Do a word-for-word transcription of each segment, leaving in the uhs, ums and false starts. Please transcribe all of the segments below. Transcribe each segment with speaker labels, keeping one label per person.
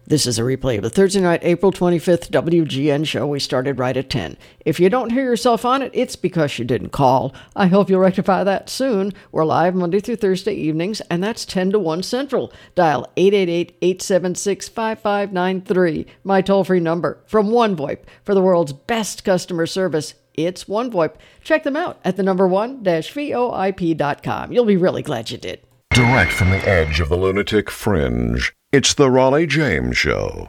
Speaker 1: This is a replay of the Thursday night, April twenty-fifth W G N show. We started right at ten. If you don't hear yourself on it, it's because you didn't call. I hope you'll rectify that soon. We're live Monday through Thursday evenings, and that's ten to one Central. Dial eight eight eight, eight seven six, five five nine three, my toll-free number from OneVoIP. For the world's best customer service, it's OneVoIP. Check them out at the number one dash VoIP dot com. You'll be really glad you did.
Speaker 2: Direct from the edge of the lunatic fringe, it's the Raleigh James Show.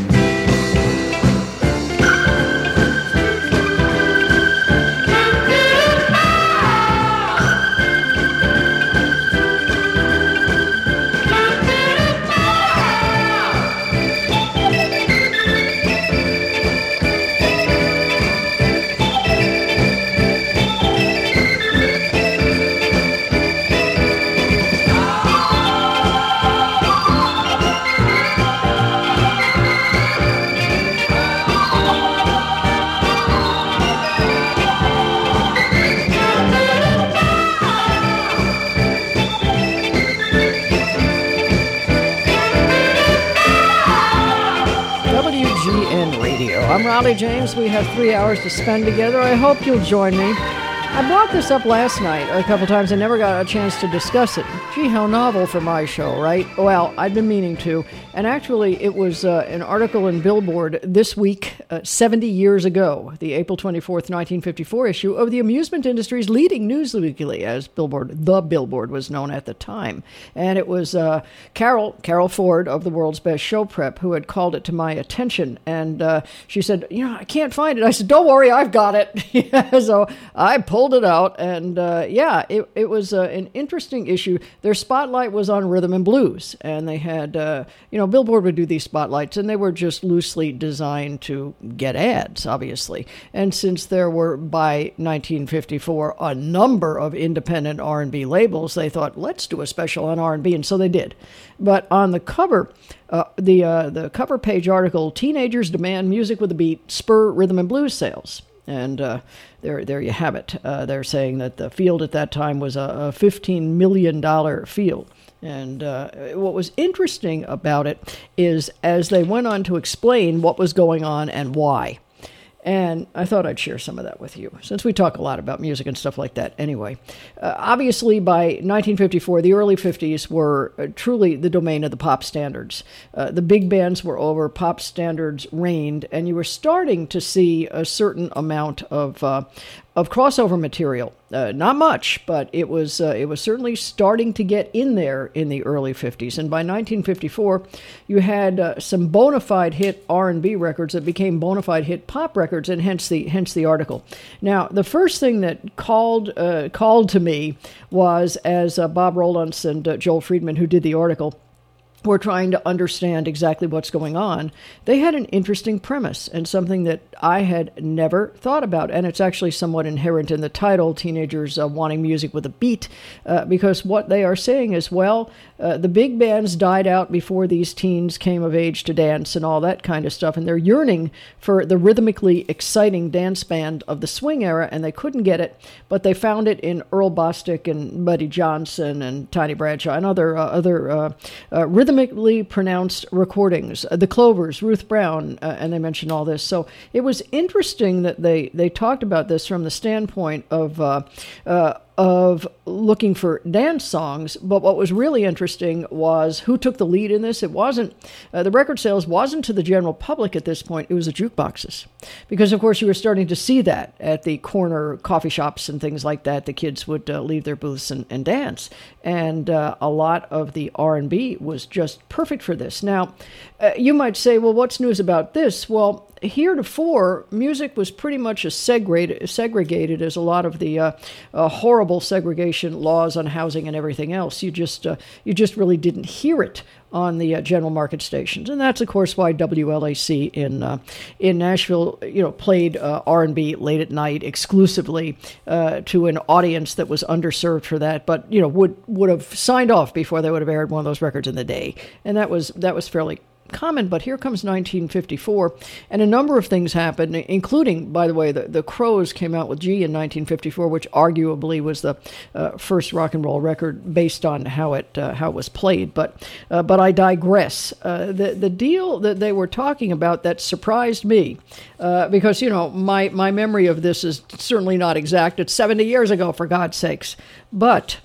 Speaker 1: I'm Raleigh James. We have three hours to spend together. I hope you'll join me. I brought this up last night a couple times. I never got a chance to discuss it. Gee, how novel for my show, right? Well, I've been meaning to. And actually, it was uh, an article in Billboard this week, uh, seventy years ago, the April twenty-fourth, nineteen fifty-four issue of the amusement industry's leading news weekly, as Billboard, the Billboard was known at the time. And it was uh, Carol, Carol Ford of the World's Best Show Prep who had called it to my attention. And uh, she said, you know, I can't find it. I said, don't worry, I've got it. So I pulled it out. And uh, yeah, it, it was uh, an interesting issue. Their spotlight was on rhythm and blues. And they had, uh, you know, Billboard would do these spotlights, and they were just loosely designed to get ads, obviously. And since there were, by nineteen fifty-four, a number of independent R and B labels, they thought, let's do a special on R and B, and so they did. But on the cover, uh, the uh, the cover page article, Teenagers Demand Music with a Beat, Spur Rhythm and Blues Sales. And uh, there there you have it. Uh, they're saying that the field at that time was a, a fifteen million dollars field. And uh, what was interesting about it is as they went on to explain what was going on and why. And I thought I'd share some of that with you, since we talk a lot about music and stuff like that anyway. Uh, obviously, by nineteen fifty-four, the early fifties were uh, truly the domain of the pop standards. Uh, the big bands were over, pop standards reigned, and you were starting to see a certain amount of uh, of crossover material. Uh, not much, but it was uh, it was certainly starting to get in there in the early fifties. And by nineteen fifty-four, you had uh, some bona fide hit R and B records that became bona fide hit pop records, and hence the hence the article. Now, the first thing that called uh, called to me was as uh, Bob Rowlands and uh, Joel Friedman, who did the article, were trying to understand exactly what's going on. They had an interesting premise and something that I had never thought about. And it's actually somewhat inherent in the title, Teenagers uh, Wanting Music with a Beat, uh, because what they are saying is, well, uh, the big bands died out before these teens came of age to dance and all that kind of stuff. And they're yearning for the rhythmically exciting dance band of the swing era, and they couldn't get it, but they found it in Earl Bostic and Buddy Johnson and Tiny Bradshaw and other, uh, other uh, uh, rhythm rhythmically pronounced recordings, uh, the Clovers, Ruth Brown, uh, and they mentioned all this. So it was interesting that they, they talked about this from the standpoint of uh, uh, of looking for dance songs. But what was really interesting was who took the lead in this. It wasn't, uh, the record sales wasn't to the general public at this point. It was the jukeboxes. Because, of course, you were starting to see that at the corner coffee shops and things like that. The kids would uh, leave their booths and, and dance. And uh, a lot of the R and B was just perfect for this. Now, uh, you might say, well, what's news about this? Well, heretofore, music was pretty much as segregated, segregated as a lot of the uh, uh, horrible segregation laws on housing and everything else. You just uh, you just really didn't hear it on the uh, general market stations, and that's of course why W L A C in uh, in Nashville, you know, played uh, R and B late at night exclusively uh, to an audience that was underserved for that, but you know would would have signed off before they would have aired one of those records in the day, and that was that was fairly common, but here comes nineteen fifty-four, and a number of things happened, including, by the way, the, the Crows came out with G in nineteen fifty-four, which arguably was the uh, first rock and roll record based on how it uh, how it was played. But uh, but I digress. Uh, the the deal that they were talking about that surprised me, uh, because you know my my memory of this is certainly not exact. It's seventy years ago, for God's sakes. But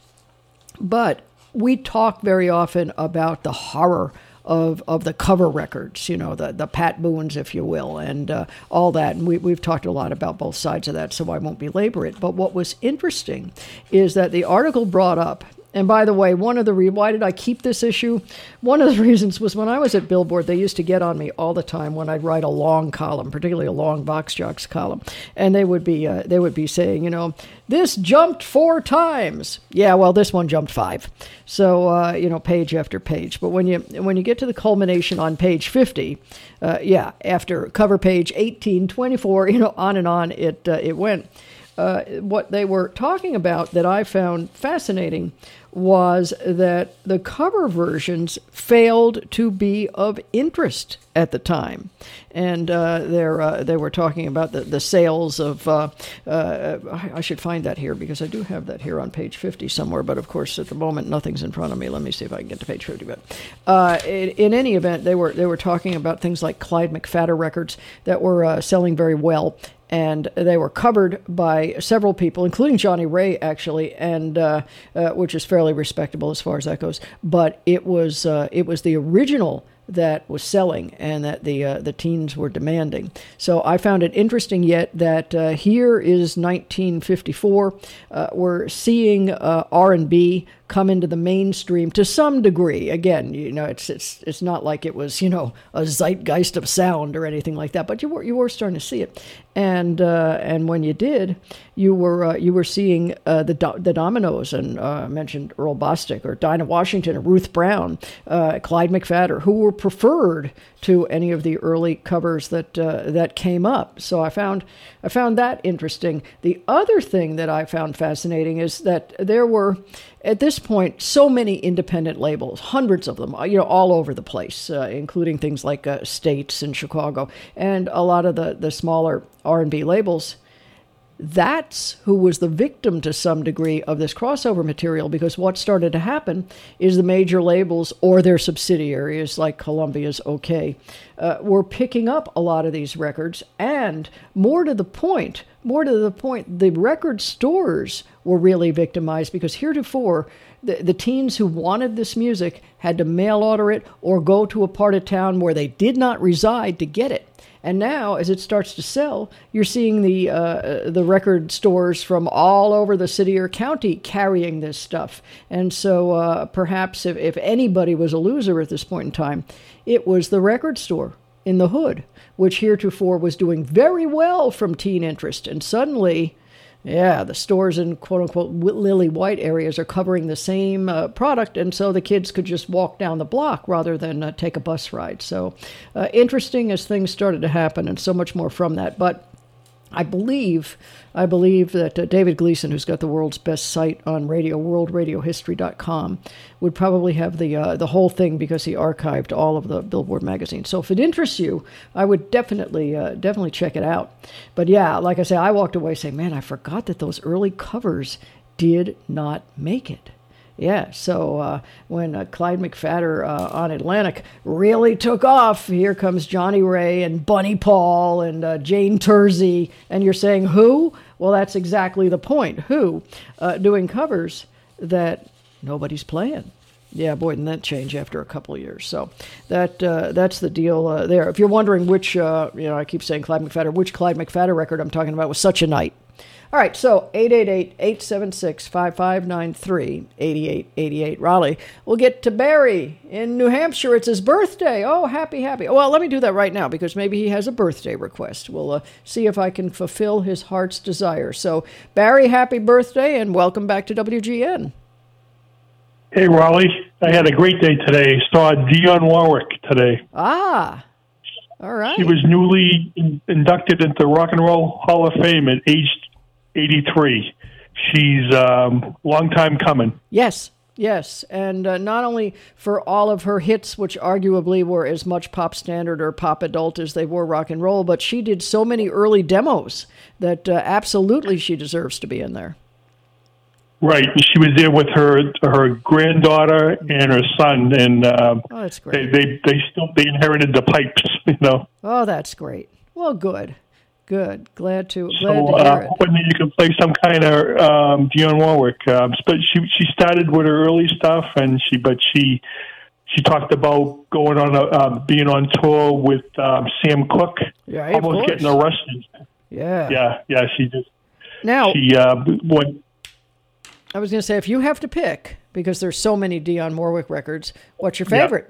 Speaker 1: but we talk very often about the horror of of the cover records, you know, the the Pat Boones, if you will, and uh, all that. And we, we've talked a lot about both sides of that, so I won't belabor it. But what was interesting is that the article brought up, and by the way, one of the, re- why did I keep this issue? One of the reasons was when I was at Billboard, they used to get on me all the time when I'd write a long column, particularly a long Vox Jocks column. And they would be, uh, they would be saying, you know, this jumped four times. Yeah, well, this one jumped five. So, uh, you know, page after page. But when you, when you get to the culmination on page fifty, uh, yeah, after cover page eighteen, twenty-four, you know, on and on, it, uh, it went. Uh, what they were talking about that I found fascinating was that the cover versions failed to be of interest at the time. And uh, they're, uh, they were talking about the, the sales of, uh, uh, I should find that here because I do have that here on page fifty somewhere, but of course at the moment nothing's in front of me. Let me see if I can get to page fifty. But uh, in, in any event, they were, they were talking about things like Clyde McPhatter records that were uh, selling very well. And they were covered by several people, including Johnny Ray, actually, and uh, uh, which is fairly respectable as far as that goes. But it was uh, it was the original that was selling and that the uh, the teens were demanding. So I found it interesting yet that uh, here is nineteen fifty-four. Uh, we're seeing uh, R and B come into the mainstream to some degree. Again, you know, it's it's it's not like it was, you know, a zeitgeist of sound or anything like that, but you were you were starting to see it. And uh, and when you did, you were uh, you were seeing uh, the do- the Dominoes, and uh, I mentioned Earl Bostic or Dinah Washington or Ruth Brown, uh, Clyde McPhatter, who were preferred to any of the early covers that uh, that came up. So I found I found that interesting. The other thing that I found fascinating is that there were, at this point, so many independent labels, hundreds of them, you know, all over the place, uh, including things like uh, States in Chicago, and a lot of the, the smaller R and B labels. That's who was the victim to some degree of this crossover material, because what started to happen is the major labels or their subsidiaries, like Columbia's OK, uh, were picking up a lot of these records, and more to the point, more to the point, the record stores were really victimized, because heretofore, the, the teens who wanted this music had to mail order it or go to a part of town where they did not reside to get it. And now, as it starts to sell, you're seeing the uh, the record stores from all over the city or county carrying this stuff. And so uh, perhaps if, if anybody was a loser at this point in time, it was the record store in the hood, which heretofore was doing very well from teen interest. And suddenly, yeah, the stores in quote-unquote lily white areas are covering the same uh, product, and so the kids could just walk down the block rather than uh, take a bus ride. So uh, interesting as things started to happen, and so much more from that. But I believe I believe that uh, David Gleason, who's got the world's best site on radio, world radio history dot com, would probably have the uh, the whole thing, because he archived all of the Billboard magazine. So if it interests you, I would definitely uh, definitely check it out. But yeah, like I say, I walked away saying, man, I forgot that those early covers did not make it. Yeah, so uh, when uh, Clyde McPhatter uh, on Atlantic really took off, here comes Johnny Ray and Bunny Paul and uh, Jane Tersey, and you're saying, who? Well, that's exactly the point. Who? Uh, doing covers that nobody's playing. Yeah, boy, didn't that change after a couple of years. So that uh, that's the deal uh, there. If you're wondering which, uh, you know, I keep saying Clyde McPhatter, which Clyde McPhatter record I'm talking about was Such a Night. All right, so eight eight eight, eight seven six, five five nine three, eight eight eight eight, Raleigh. We'll get to Barry in New Hampshire. It's his birthday. Oh, happy, happy. Well, let me do that right now, because maybe he has a birthday request. We'll uh, see if I can fulfill his heart's desire. So, Barry, happy birthday, and welcome back to W G N.
Speaker 3: Hey, Raleigh. I had a great day today. Saw Dionne Warwick today.
Speaker 1: Ah, all right.
Speaker 3: She was newly in- inducted into Rock and Roll Hall of Fame at age eighty-three. She's a um, long time coming.
Speaker 1: Yes, Yes, and uh, not only for all of her hits, which arguably were as much pop standard or pop adult as they were rock and roll, but she did so many early demos that uh, absolutely she deserves to be in there.
Speaker 3: Right, she was there with her her granddaughter and her son, and uh,
Speaker 1: oh, that's great.
Speaker 3: They, they they still they inherited the pipes, you know.
Speaker 1: Oh, that's great. Well, good, good. Glad to glad
Speaker 3: so,
Speaker 1: to hear
Speaker 3: uh,
Speaker 1: it.
Speaker 3: hoping that you can play some kind of um, Dionne Warwick. Um, but she she started with her early stuff, and she but she she talked about going on a uh, being on tour with um, Sam Cooke,
Speaker 1: yeah,
Speaker 3: almost getting arrested.
Speaker 1: Yeah,
Speaker 3: yeah, yeah. She just
Speaker 1: now
Speaker 3: she uh, went.
Speaker 1: I was going to say, if you have to pick, because there's so many Dionne Warwick records, what's your favorite?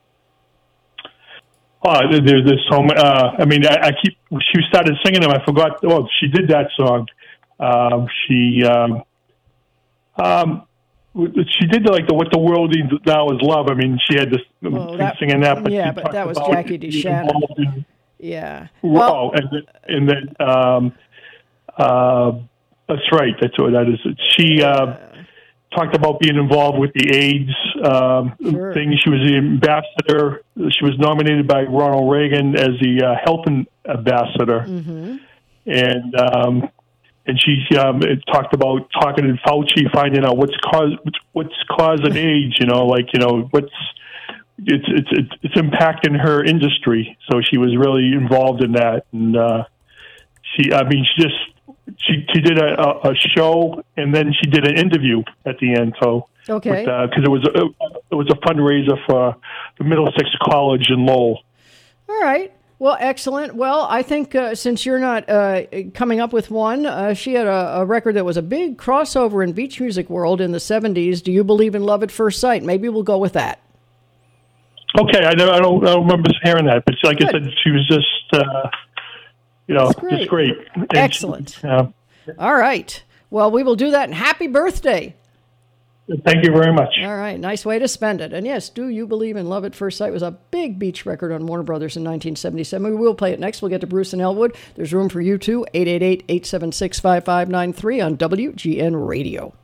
Speaker 3: Yeah. Oh, there, there's so many. Uh, I mean, I, I keep. She started singing them. I forgot. Oh, she did that song. Um, she um, um, she did like the "What the World Needs Now Is Love." I mean, she had this
Speaker 1: well, that,
Speaker 3: singing that. But
Speaker 1: yeah, but that was Jackie DeShannon. In, yeah.
Speaker 3: Well, and then, and then um, uh, that's right. That's what that is. She uh, talked about being involved with the AIDS um,
Speaker 1: sure.
Speaker 3: thing. She was the ambassador. She was nominated by Ronald Reagan as the uh, health ambassador,
Speaker 1: mm-hmm.
Speaker 3: and um, and she um, it talked about talking to Fauci, finding out what's cause what's causing AIDS. You know, like you know what's it's it's it's, it's impacting her industry. So she was really involved in that, and uh, she. I mean, she just. She she did a, a show, and then she did an interview at the end. So
Speaker 1: okay,
Speaker 3: because uh, it was a, it was a fundraiser for the Middlesex College in Lowell.
Speaker 1: All right. Well, excellent. Well, I think uh, since you're not uh, coming up with one, uh, she had a, a record that was a big crossover in beach music world in the seventies. Do you believe in Love at First Sight? Maybe we'll go with that.
Speaker 3: Okay, I don't I don't, I don't remember hearing that, but like
Speaker 1: Good.
Speaker 3: I said, she was just. Uh, You know,
Speaker 1: great.
Speaker 3: it's great. And
Speaker 1: Excellent.
Speaker 3: She, uh,
Speaker 1: All right. Well, we will do that, and happy birthday.
Speaker 3: Thank you very much.
Speaker 1: All right. Nice way to spend it. And yes, Do You Believe in Love at First Sight was a big beach record on Warner Brothers in nineteen seventy-seven. We will play it next. We'll get to Bruce and Elwood. There's room for you too. eight eight eight, eight seven six, five five nine three on W G N Radio.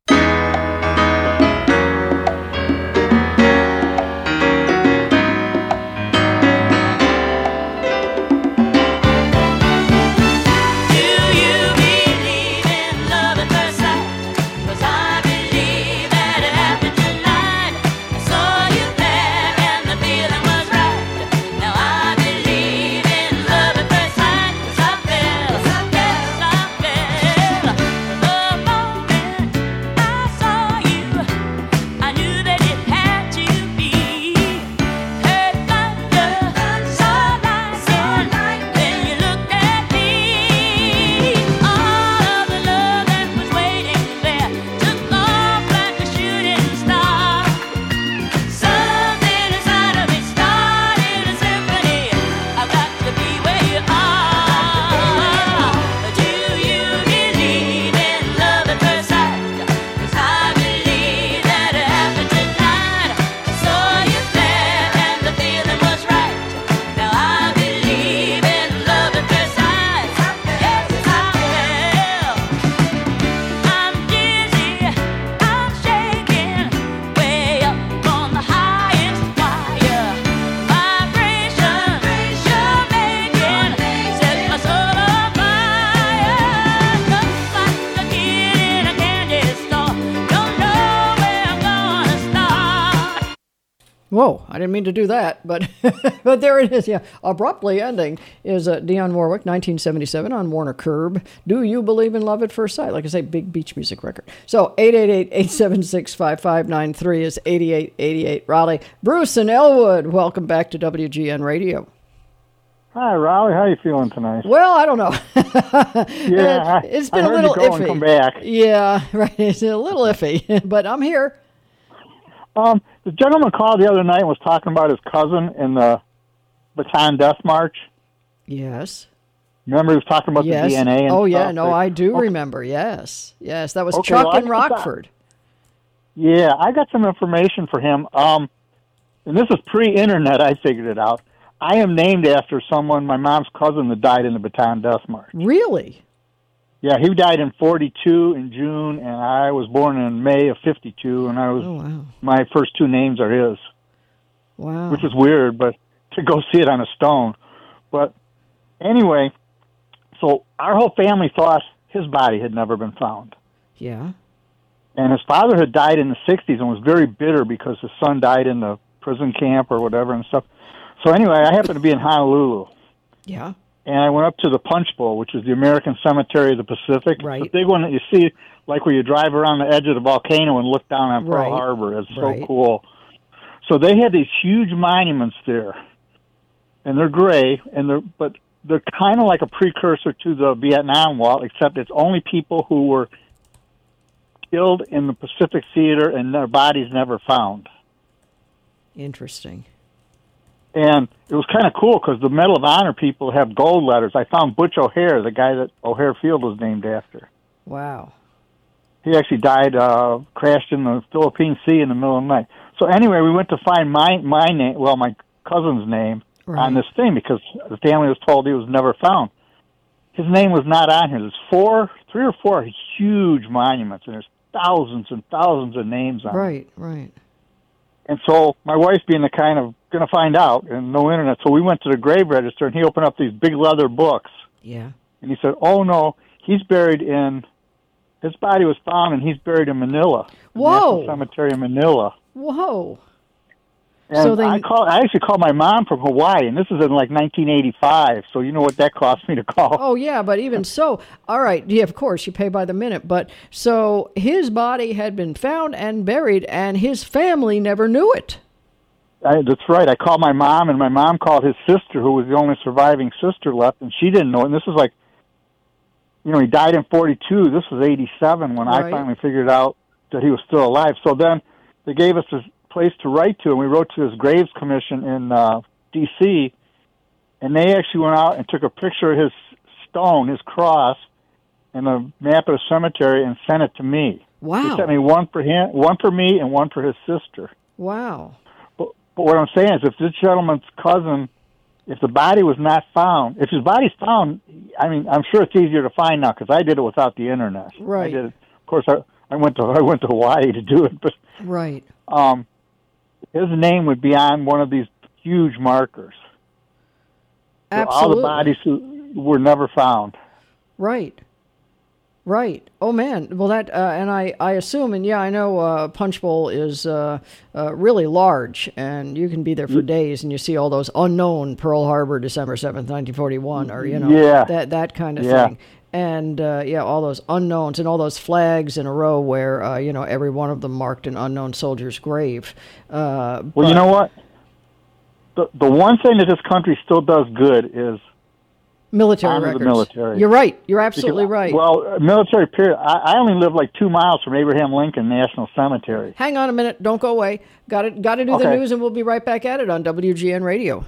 Speaker 1: Whoa, I didn't mean to do that, but but there it is. Yeah, abruptly ending is uh, Dionne Warwick, nineteen seventy-seven on Warner Curb. Do You Believe in Love at First Sight? Like I say, big beach music record. So eight eight eight, eight seven six, five five nine three is eighty-eight eighty-eight Raleigh. Bruce and Elwood, welcome back to W G N Radio.
Speaker 4: Hi, Raleigh. How are you feeling tonight?
Speaker 1: Well, I don't know.
Speaker 4: yeah,
Speaker 1: it, it's been
Speaker 4: I heard
Speaker 1: a little
Speaker 4: you go
Speaker 1: iffy.
Speaker 4: And come back.
Speaker 1: Yeah, right. It's a little iffy, but I'm here.
Speaker 4: Um, the gentleman called the other night and was talking about his cousin in the Bataan Death March.
Speaker 1: Yes.
Speaker 4: Remember he was talking about
Speaker 1: yes.
Speaker 4: the D N A and
Speaker 1: Oh,
Speaker 4: stuff?
Speaker 1: yeah, no, I do
Speaker 4: okay.
Speaker 1: remember. Yes. Yes, that was
Speaker 4: okay,
Speaker 1: Chuck
Speaker 4: well,
Speaker 1: in Rockford.
Speaker 4: Yeah, I got some information for him. Um, and this is pre-internet, I figured it out. I am named after someone, my mom's cousin, that died in the Bataan Death March.
Speaker 1: Really?
Speaker 4: Yeah, he died in forty-two in June, and I was born in May of fifty-two, and I was
Speaker 1: Oh, wow.
Speaker 4: my first two names are his.
Speaker 1: Wow.
Speaker 4: Which is weird, but to go see it on a stone. But anyway, so our whole family thought his body had never been found.
Speaker 1: Yeah.
Speaker 4: And his father had died in the sixties and was very bitter because his son died in the prison camp or whatever and stuff. So anyway, I happened to be in Honolulu.
Speaker 1: Yeah.
Speaker 4: And I went up to the Punch Bowl, which is the American Cemetery of the Pacific.
Speaker 1: Right.
Speaker 4: It's the big one that you see, like where you drive around the edge of the volcano and look down on Pearl
Speaker 1: Right.
Speaker 4: Harbor. It's so
Speaker 1: Right.
Speaker 4: cool. So they had these huge monuments there, and they're gray, and they're but they're kind of like a precursor to the Vietnam Wall, except it's only people who were killed in the Pacific Theater and their bodies never found.
Speaker 1: Interesting.
Speaker 4: And it was kind of cool because the Medal of Honor people have gold letters. I found Butch O'Hare, the guy that O'Hare Field was named after.
Speaker 1: Wow.
Speaker 4: He actually died, uh, crashed in the Philippine Sea in the middle of the night. So anyway, we went to find my my name, well, my cousin's name
Speaker 1: Right.
Speaker 4: on this thing because the family was told he was never found. His name was not on here. There's four, three or four huge monuments, and there's thousands and thousands of names on it.
Speaker 1: Right, right.
Speaker 4: And so my wife, being the kind of going to find out, and no internet, so we went to the grave register, and he opened up these big leather books.
Speaker 1: Yeah.
Speaker 4: And he said, oh, no, he's buried in, his body was found, and he's buried in Manila. the
Speaker 1: Whoa.
Speaker 4: National Cemetery in Manila.
Speaker 1: Whoa.
Speaker 4: And
Speaker 1: So they-
Speaker 4: I called, I actually called my mom from Hawaii, and this is in like nineteen eighty-five, so you know what that cost me to call.
Speaker 1: Oh, yeah, but even so, all right, yeah, of course, you pay by the minute. But so his body had been found and buried, and his family never knew it.
Speaker 4: I, that's right. I called my mom, and my mom called his sister, who was the only surviving sister left, and she didn't know it. And this was like, you know, he died in forty-two. This was eighty-seven when I
Speaker 1: Right.
Speaker 4: finally figured out that he was still alive. So then they gave us this place to write to, and we wrote to this Graves Commission in uh, D C, and they actually went out and took a picture of his stone, his cross, and a map of the cemetery and sent it to me.
Speaker 1: Wow.
Speaker 4: They sent me one for him, one for me, and one for his sister.
Speaker 1: Wow.
Speaker 4: But, but what I'm saying is, if this gentleman's cousin, if the body was not found, if his body's found, I mean, I'm sure it's easier to find now because I did it without the internet.
Speaker 1: Right.
Speaker 4: I did it. Of course, I, I went to I went to Hawaii to do it, but
Speaker 1: Right.
Speaker 4: um, his name would be on one of these huge markers. So all
Speaker 1: Absolutely.
Speaker 4: the bodies who were never found.
Speaker 1: Right. Right. Oh, man. Well, that, uh, and I, I assume, and yeah, I know uh, Punch Bowl is uh, uh, really large, and you can be there for days, and you see all those unknown Pearl Harbor, December seventh, nineteen forty-one, or, you know,
Speaker 4: Yeah.
Speaker 1: that, that kind of
Speaker 4: Yeah.
Speaker 1: thing. And, uh, yeah, all those unknowns and all those flags in a row where, uh, you know, every one of them marked an unknown soldier's grave. Uh,
Speaker 4: Well,
Speaker 1: but-
Speaker 4: you know what? The the one thing that this country still does good is
Speaker 1: military
Speaker 4: honor the
Speaker 1: records.
Speaker 4: military.
Speaker 1: You're right. You're absolutely
Speaker 4: because-
Speaker 1: right.
Speaker 4: Well, uh, military period. I, I only live like two miles from Abraham Lincoln National Cemetery.
Speaker 1: Hang on a minute. Don't go away. Got to got to do the
Speaker 4: Okay.
Speaker 1: news, and we'll be right back at it on W G N Radio.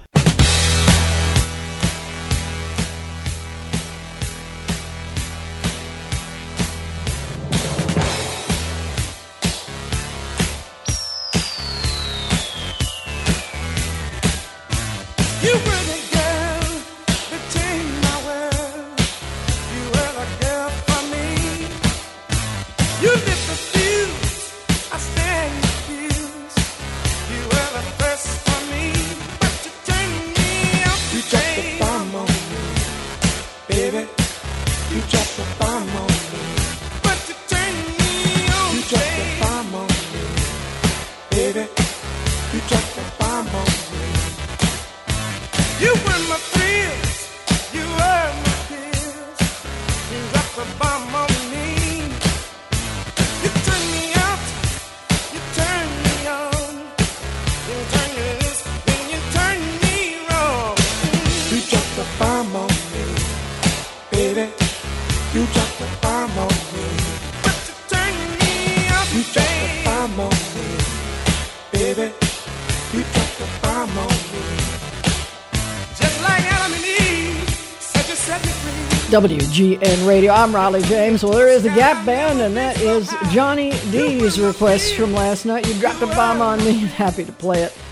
Speaker 5: You were the girl that changed my world. You were the girl for me. You lit the fuse, I stand confused. You were the first for me, but you turned me out. You dropped the bomb on me, baby. You dropped the bomb on me, but you turned me on. You dropped the bomb on me, baby. You dropped the bomb on me. You were my thrills, you were my pills. You dropped the bomb on me. You turned me out, you turned me on. You turned me loose, then you turned me wrong. You dropped the bomb on me, baby. You dropped the bomb on me. But you turned me out, you dropped the bomb on me, baby. You dropped the bomb on me. Just like Adam and Eve, said you set me free.
Speaker 1: W G N Radio. I'm Raleigh James. Well, there is the Gap Band, and that is Johnny D's request from last night. You dropped a bomb on me. Happy to play it.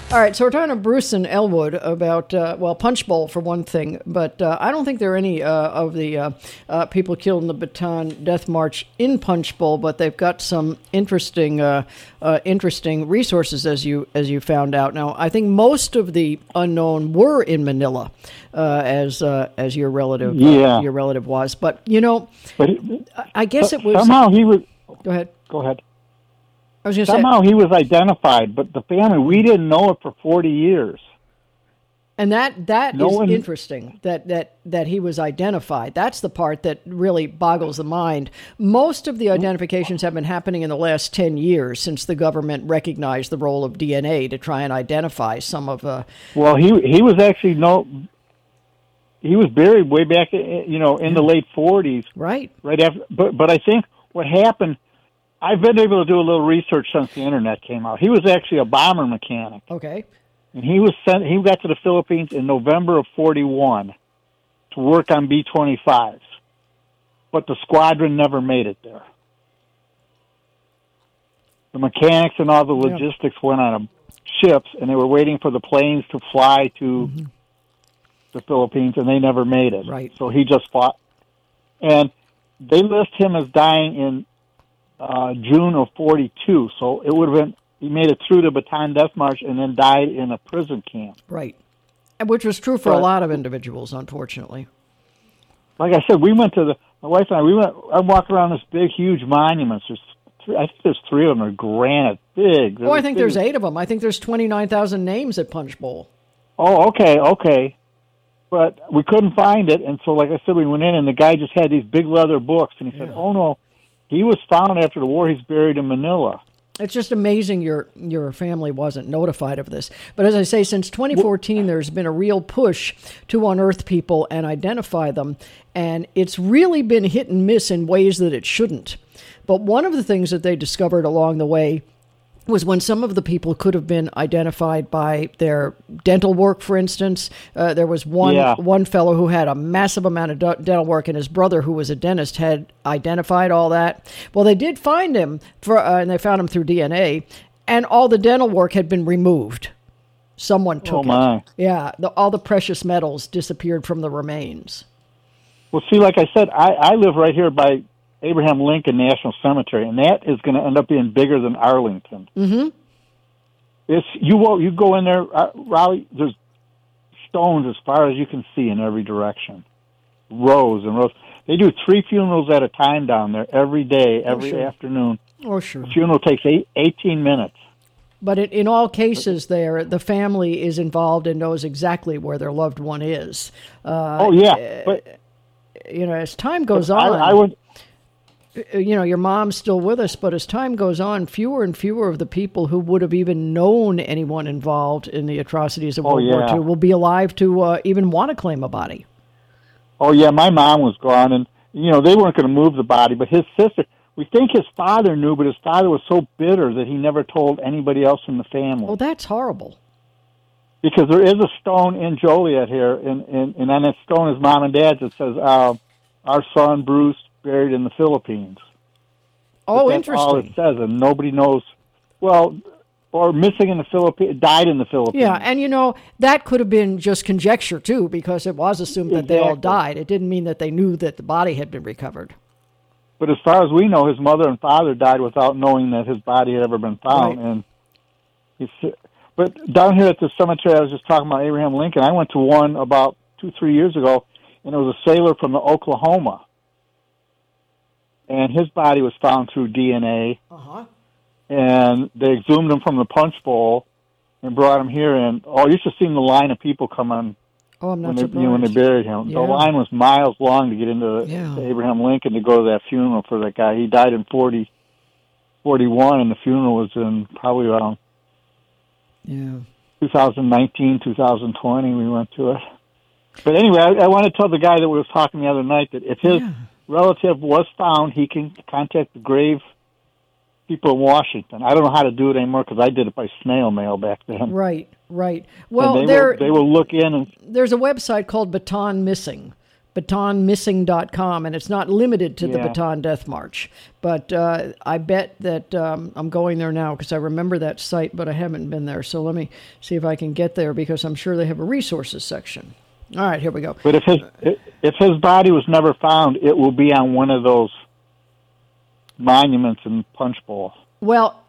Speaker 1: All right, so we're talking to Bruce and Elwood about, uh, well, Punch Bowl for one thing, but uh, I don't think there are any uh, of the uh, uh, people killed in the Bataan Death March in Punch Bowl, but they've got some interesting, uh, uh, interesting resources as you as you found out. Now, I think most of the unknown were in Manila, uh, as uh, as your relative,
Speaker 4: Yeah.
Speaker 1: uh, your relative was, but you know,
Speaker 4: But
Speaker 1: I guess it was.
Speaker 4: somehow he was.
Speaker 1: Go ahead.
Speaker 4: Go ahead.
Speaker 1: I was going to say.
Speaker 4: Somehow he was identified, but the family, we didn't know it for forty years.
Speaker 1: And that that
Speaker 4: No
Speaker 1: is
Speaker 4: one-
Speaker 1: interesting, that, that, that he was identified. That's the part that really boggles the mind. Most of the identifications have been happening in the last ten years since the government recognized the role of D N A to try and identify some of the...
Speaker 4: Well, he he was actually no. He was buried way back, you know, in the late forties,
Speaker 1: Right.
Speaker 4: right after. But but I think what happened. I've been able to do a little research since the internet came out. He was actually a bomber mechanic,
Speaker 1: Okay.
Speaker 4: and he was sent. He got to the Philippines in November of forty-one to work on B twenty-fives, but the squadron never made it there. The mechanics and all the
Speaker 1: Yeah.
Speaker 4: logistics went on ships, and they were waiting for the planes to fly to
Speaker 1: Mm-hmm.
Speaker 4: the Philippines, and they never made it.
Speaker 1: Right.
Speaker 4: So he just fought, and they list him as dying in uh, June of forty-two. So it would have been he made it through the Bataan Death March and then died in a prison camp.
Speaker 1: Right. And which was true for a
Speaker 4: But-
Speaker 1: lot of individuals, unfortunately.
Speaker 4: Like I said, we went to the my wife and I. We went. I'm walking around this big, huge monuments. There's three, I think there's three of them. Are granite, big. They're
Speaker 1: Oh, I think
Speaker 4: big.
Speaker 1: there's eight of them. I think there's twenty-nine thousand names at Punch Bowl.
Speaker 4: Oh, okay, okay. But we couldn't find it, and so, like I said, we went in, and the guy just had these big leather books, and he said, "Oh no, he was found after the war. He's buried in Manila."
Speaker 1: It's just amazing your your family wasn't notified of this. But as I say, since twenty fourteen, there's been a real push to unearth people and identify them. And it's really been hit and miss in ways that it shouldn't. But one of the things that they discovered along the way was when some of the people could have been identified by their dental work, for instance. Uh, there was one
Speaker 4: Yeah.
Speaker 1: one fellow who had a massive amount of d- dental work, and his brother, who was a dentist, had identified all that. Well, they did find him, for, uh, and they found him through D N A, and all the dental work had been removed. Someone took
Speaker 4: Oh, my.
Speaker 1: it. Yeah, the, all the precious metals disappeared from the remains.
Speaker 4: Well, see, like I said, I, I live right here by Abraham Lincoln National Cemetery, and that is going to end up being bigger than Arlington.
Speaker 1: Mm-hmm.
Speaker 4: It's you won't you go in there, uh, Raleigh. There's stones as far as you can see in every direction, rows and rows. They do three funerals at a time down there every day, every
Speaker 1: sure.
Speaker 4: afternoon.
Speaker 1: Oh, sure.
Speaker 4: The funeral takes eight, eighteen minutes.
Speaker 1: But it, in all cases, there the family is involved and knows exactly where their loved one is. Uh,
Speaker 4: Oh yeah, but
Speaker 1: you know, as time goes
Speaker 4: I,
Speaker 1: on,
Speaker 4: I would.
Speaker 1: you know, your mom's still with us, but as time goes on, fewer and fewer of the people who would have even known anyone involved in the atrocities of
Speaker 4: Oh,
Speaker 1: World War
Speaker 4: yeah.
Speaker 1: Two will be alive to uh, even want to claim a body.
Speaker 4: Oh yeah, my mom was gone, and you know they weren't going to move the body, but his sister. We think his father knew, but his father was so bitter that he never told anybody else in the family.
Speaker 1: Well, that's horrible.
Speaker 4: Because there is a stone in Joliet here, and, and, and on that stone is Mom and Dad's. It says, uh, our son Bruce buried in the Philippines.
Speaker 1: Oh,
Speaker 4: But that's all it
Speaker 1: interesting.
Speaker 4: says, and nobody knows. Well, or missing in the Philippines, died in the Philippines.
Speaker 1: Yeah, and you know, that could have been just conjecture, too, because it was assumed that they all
Speaker 4: Exactly.
Speaker 1: died. It didn't mean that they knew that the body had been recovered.
Speaker 4: But as far as we know, his mother and father died without knowing that his body had ever been found.
Speaker 1: Right.
Speaker 4: And he's, but down here at the cemetery, I was just talking about Abraham Lincoln. I went to one about two, three years ago, and it was a sailor from the Oklahoma. And his body was found through D N A.
Speaker 1: Uh-huh.
Speaker 4: And they exhumed him from the Punch Bowl and brought him here. And oh, you should have seen the line of people come on
Speaker 1: Oh, I'm not
Speaker 4: when they,
Speaker 1: surprised.
Speaker 4: you know, when they buried him.
Speaker 1: Yeah.
Speaker 4: The line was miles long to get into the,
Speaker 1: Yeah.
Speaker 4: to Abraham Lincoln to go to that funeral for that guy. He died in forty, forty-one, and the funeral was in probably around
Speaker 1: Yeah.
Speaker 4: twenty nineteen, twenty twenty. We went to it. But anyway, I, I want to tell the guy that we was talking the other night that if his
Speaker 1: Yeah.
Speaker 4: relative was found, he can contact the grave people in Washington. I don't know how to do it anymore because I did it by snail mail back then.
Speaker 1: Right, right.
Speaker 4: And
Speaker 1: Well,
Speaker 4: they
Speaker 1: there
Speaker 4: will, they will look in and
Speaker 1: there's a website called Bataan Missing, baton missing dot com, and it's not limited to the
Speaker 4: Yeah.
Speaker 1: Bataan Death March. But uh, I bet that um, I'm going there now because I remember that site, but I haven't been there. So let me see if I can get there because I'm sure they have a resources section. All right, here we go.
Speaker 4: But if his if his body was never found, it will be on one of those monuments in Punch Bowl.
Speaker 1: Well,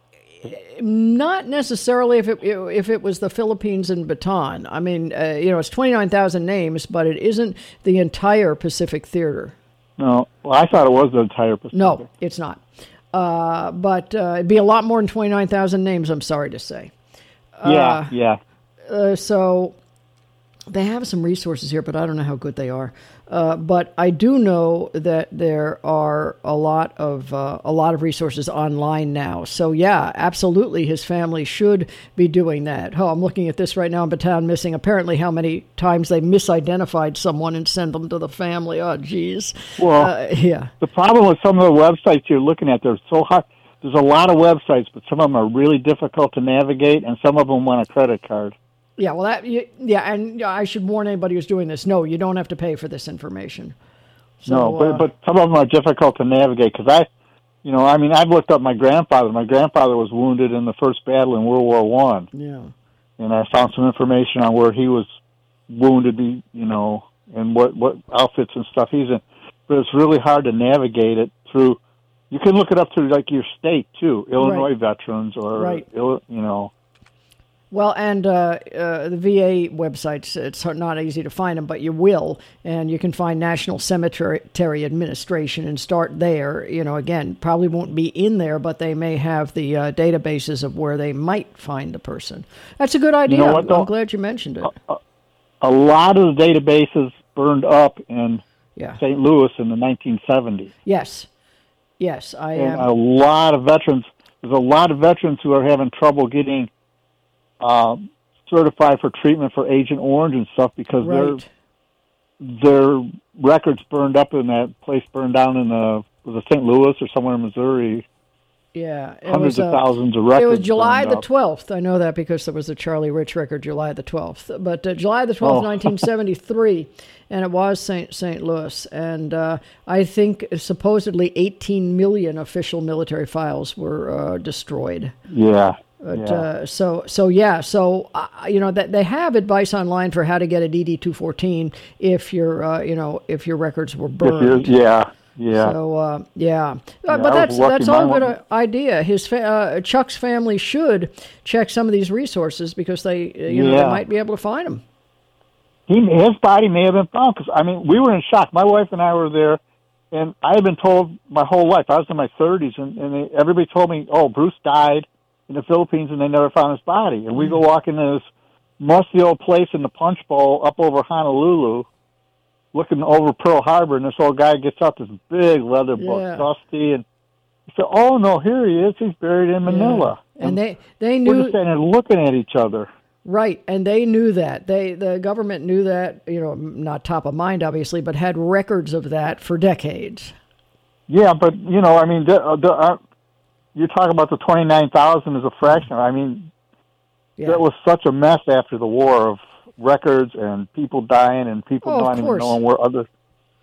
Speaker 1: not necessarily if it if it was the Philippines and Bataan. I mean, uh, you know, it's twenty-nine thousand names, but it isn't the entire Pacific Theater.
Speaker 4: No, well, I thought it was the entire Pacific.
Speaker 1: No, it's not. Uh, but uh, it'd be a lot more than twenty-nine thousand names, I'm sorry to say.
Speaker 4: Yeah,
Speaker 1: Uh,
Speaker 4: yeah.
Speaker 1: Uh, so they have some resources here, but I don't know how good they are. Uh, but I do know that there are a lot of uh, a lot of resources online now. So yeah, absolutely, his family should be doing that. Oh, I'm looking at this right now in Bataan Missing. Apparently, how many times they misidentified someone and sent them to the family? Oh, geez.
Speaker 4: Well,
Speaker 1: uh, yeah.
Speaker 4: The problem with some of the websites you're looking at, they're so hard. There's a lot of websites, but some of them are really difficult to navigate, and some of them want a credit card.
Speaker 1: Yeah, well, that yeah, and I should warn anybody who's doing this. No, you don't have to pay for this information. So,
Speaker 4: no, but
Speaker 1: uh,
Speaker 4: but some of them are difficult to navigate because I, you know, I mean, I've looked up my grandfather. My grandfather was wounded in the first battle in World War One,
Speaker 1: yeah,
Speaker 4: and I found some information on where he was wounded, you know, and what what outfits and stuff he's in. But it's really hard to navigate it through. You can look it up through like your state too, Illinois
Speaker 1: Right.
Speaker 4: veterans or
Speaker 1: Right.
Speaker 4: Ill- you know.
Speaker 1: Well, and uh, uh, the V A websites, it's not easy to find them, but you will. And you can find National Cemetery Administration and start there. You know, again, probably won't be in there, but they may have the uh, databases of where they might find the person. That's a good idea.
Speaker 4: You know what,
Speaker 1: I'm,
Speaker 4: though?
Speaker 1: I'm glad you mentioned it.
Speaker 4: A, a lot of the databases burned up in
Speaker 1: Yeah.
Speaker 4: Saint Louis in the nineteen seventies.
Speaker 1: Yes. Yes, I
Speaker 4: And
Speaker 1: am.
Speaker 4: a lot of veterans, there's a lot of veterans who are having trouble getting um, certified for treatment for Agent Orange and stuff because
Speaker 1: Right.
Speaker 4: their their records burned up in that place burned down in the was it Saint Louis or somewhere in Missouri.
Speaker 1: Yeah. It
Speaker 4: Hundreds
Speaker 1: was,
Speaker 4: of
Speaker 1: uh,
Speaker 4: thousands of records.
Speaker 1: It was July
Speaker 4: burned
Speaker 1: the
Speaker 4: up.
Speaker 1: twelfth. I know that because there was a Charlie Rich record, July the twelfth. But uh, July the twelfth,
Speaker 4: Oh.
Speaker 1: nineteen seventy-three, and it was Saint Saint Louis. And uh, I think supposedly eighteen million official military files were uh, destroyed.
Speaker 4: Yeah.
Speaker 1: But,
Speaker 4: yeah.
Speaker 1: uh, so so yeah, so uh, you know that they have advice online for how to get a D D two fourteen if your uh, you know if your records were
Speaker 4: If
Speaker 1: burned.
Speaker 4: you're- yeah. Yeah.
Speaker 1: So uh, yeah, Uh,
Speaker 4: I
Speaker 1: but
Speaker 4: was
Speaker 1: that's
Speaker 4: lucky.
Speaker 1: that's all
Speaker 4: Mine
Speaker 1: good
Speaker 4: wasn't-
Speaker 1: uh, idea. His fa- uh, Chuck's family should check some of these resources because they uh, you know they
Speaker 4: Yeah.
Speaker 1: might be able to find them.
Speaker 4: He, his body may have been found because I mean we were in shock. My wife and I were there, and I had been told my whole life. I was in my thirties, and, and they, everybody told me, "Oh, Bruce died in the Philippines, and they never found his body." And we go walk into this musty old place in the Punch Bowl up over Honolulu, looking over Pearl Harbor, and this old guy gets out this big leather book,
Speaker 1: Yeah.
Speaker 4: dusty, and he said, "Oh no, here he is. He's buried in Manila."
Speaker 1: And they they
Speaker 4: we're
Speaker 1: knew
Speaker 4: just standing there looking at each other.
Speaker 1: right, and they knew that they the government knew that you know not top of mind obviously, but had records of that for decades.
Speaker 4: Yeah, but you know, I mean, the, uh, the, uh, you're talking about the twenty-nine thousand as a fraction. I mean,
Speaker 1: Yeah.
Speaker 4: that was such a mess after the war of records and people dying and people
Speaker 1: Oh, of
Speaker 4: not even
Speaker 1: course.
Speaker 4: knowing where other.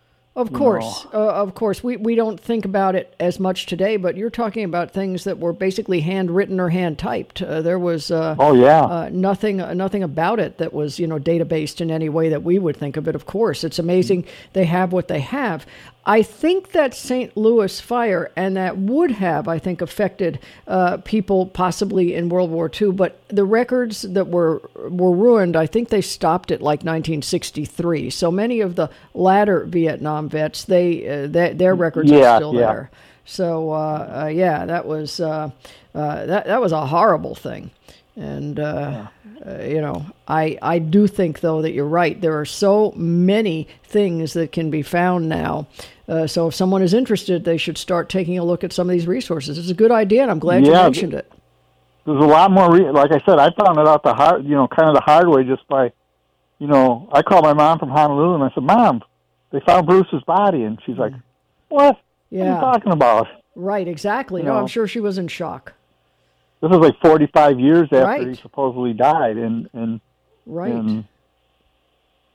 Speaker 1: Of
Speaker 4: you
Speaker 1: course, uh, of course. We we don't think about it as much today, but you're talking about things that were basically handwritten or hand typed. Uh, there was uh,
Speaker 4: Oh yeah,
Speaker 1: uh, nothing uh, nothing about it that was you know databased in any way that we would think of it. Of course, it's amazing they have what they have. I think that Saint Louis fire, and that would have, I think, affected uh, people possibly in World War Two. But the records that were were ruined, I think they stopped at like nineteen sixty-three. So many of the latter Vietnam vets, they uh, their, their records
Speaker 4: Yeah,
Speaker 1: are still
Speaker 4: yeah.
Speaker 1: there. So uh, uh, yeah, that was uh, uh, that that was a horrible thing. And, uh, uh, you know, I I do think, though, that you're right. There are so many things that can be found now. Uh, so if someone is interested, they should start taking a look at some of these resources. It's a good idea, and I'm glad you
Speaker 4: Yeah,
Speaker 1: mentioned it.
Speaker 4: there's a lot more. Re- like I said, I found it out the hard, you know, kind of the hard way just by, you know, I called my mom from Honolulu and I said, "Mom, they found Bruce's body," and she's like, "What? What are
Speaker 1: Yeah,
Speaker 4: you talking about?"
Speaker 1: right, exactly.
Speaker 4: You
Speaker 1: No,
Speaker 4: know.
Speaker 1: I'm sure she was in shock.
Speaker 4: This was like forty-five years after
Speaker 1: Right.
Speaker 4: he supposedly died, and and
Speaker 1: Right.
Speaker 4: and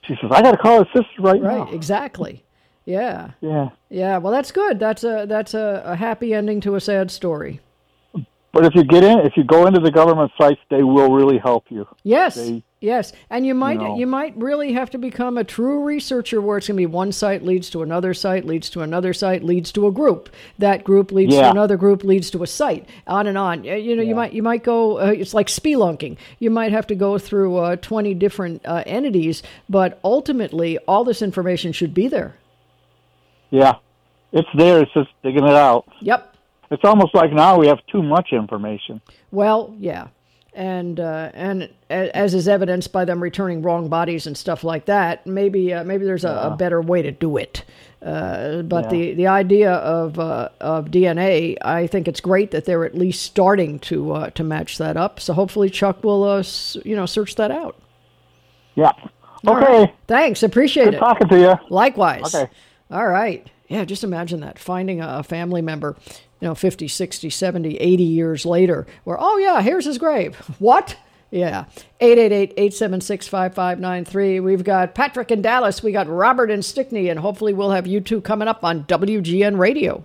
Speaker 4: she says, I got to call his sister right,
Speaker 1: Right,
Speaker 4: now.
Speaker 1: exactly. Yeah.
Speaker 4: Yeah.
Speaker 1: Yeah, well, that's good. That's a that's a, a happy ending to a sad story.
Speaker 4: But if you get in, if you go into the government sites, they will really help you.
Speaker 1: Yes,
Speaker 4: They,
Speaker 1: yes, and you might
Speaker 4: know.
Speaker 1: you might really have to become a true researcher, where it's going to be one site leads to another site, leads to another site, leads to a group. That group leads to
Speaker 4: Yeah.
Speaker 1: another group, leads to a site, on and on. Uh, You know, you might you might go. Uh, it's like spelunking. You might have to go through uh, twenty different uh, entities, but ultimately, all this information should be there.
Speaker 4: yeah, it's there. It's just digging it out.
Speaker 1: Yep.
Speaker 4: It's almost like now we have too much information.
Speaker 1: Well, yeah, and uh, and a- as is evidenced by them returning wrong bodies and stuff like that, maybe uh, maybe there's a, a better way to do it. Uh, but
Speaker 4: Yeah.
Speaker 1: the, the idea of uh, of D N A, I think it's great that they're at least starting to uh, to match that up. So hopefully Chuck will uh, s- you know search that out.
Speaker 4: Yeah.
Speaker 1: All
Speaker 4: Okay.
Speaker 1: right. Thanks, appreciate
Speaker 4: Good
Speaker 1: it.
Speaker 4: talking to you.
Speaker 1: Likewise.
Speaker 4: Okay.
Speaker 1: All right. Yeah, just imagine that, finding a family member, you know, fifty, sixty, seventy, eighty years later, where, oh, yeah, here's his grave. What? Yeah. eight eight eight, eight seven six, five five nine three. We've got Patrick in Dallas. We got Robert in Stickney, and hopefully we'll have you two coming up on W G N Radio.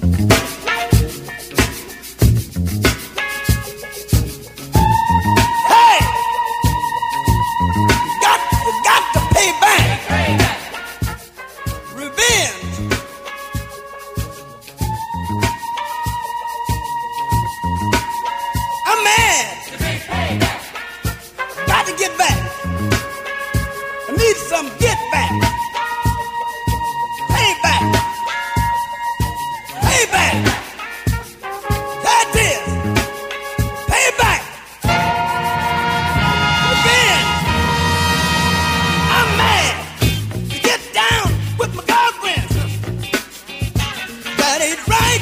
Speaker 5: Hey! You got, you got to pay back. Revenge. I'm mad. Got to get back. I need some get back. Pay back. Pay back. That is. Pay back. Revenge. I'm mad to get down with my girlfriend. That ain't right.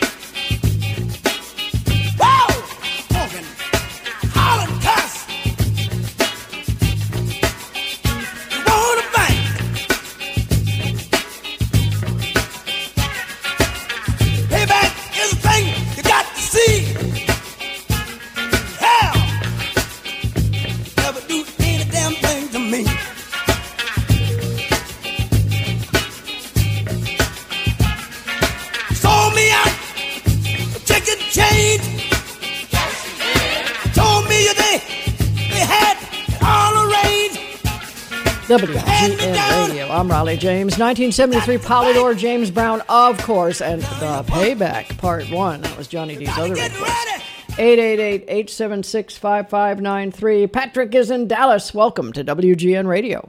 Speaker 5: Whoa! Smoking, hollering, cuss. You wanna fight? Payback is a thing you got to see. Hell, never do any damn thing to me. Sold me out for chicken change. Told me they, they had it all arranged.
Speaker 1: W G N Radio. I'm Raleigh James. nineteen seventy-three Polydor, James Brown, of course, and The Payback, Part one. That was Johnny D's other
Speaker 5: Get
Speaker 1: request.
Speaker 5: ready.
Speaker 1: eight eight eight, eight seven six, five five nine three. Patrick is in Dallas. Welcome to W G N Radio.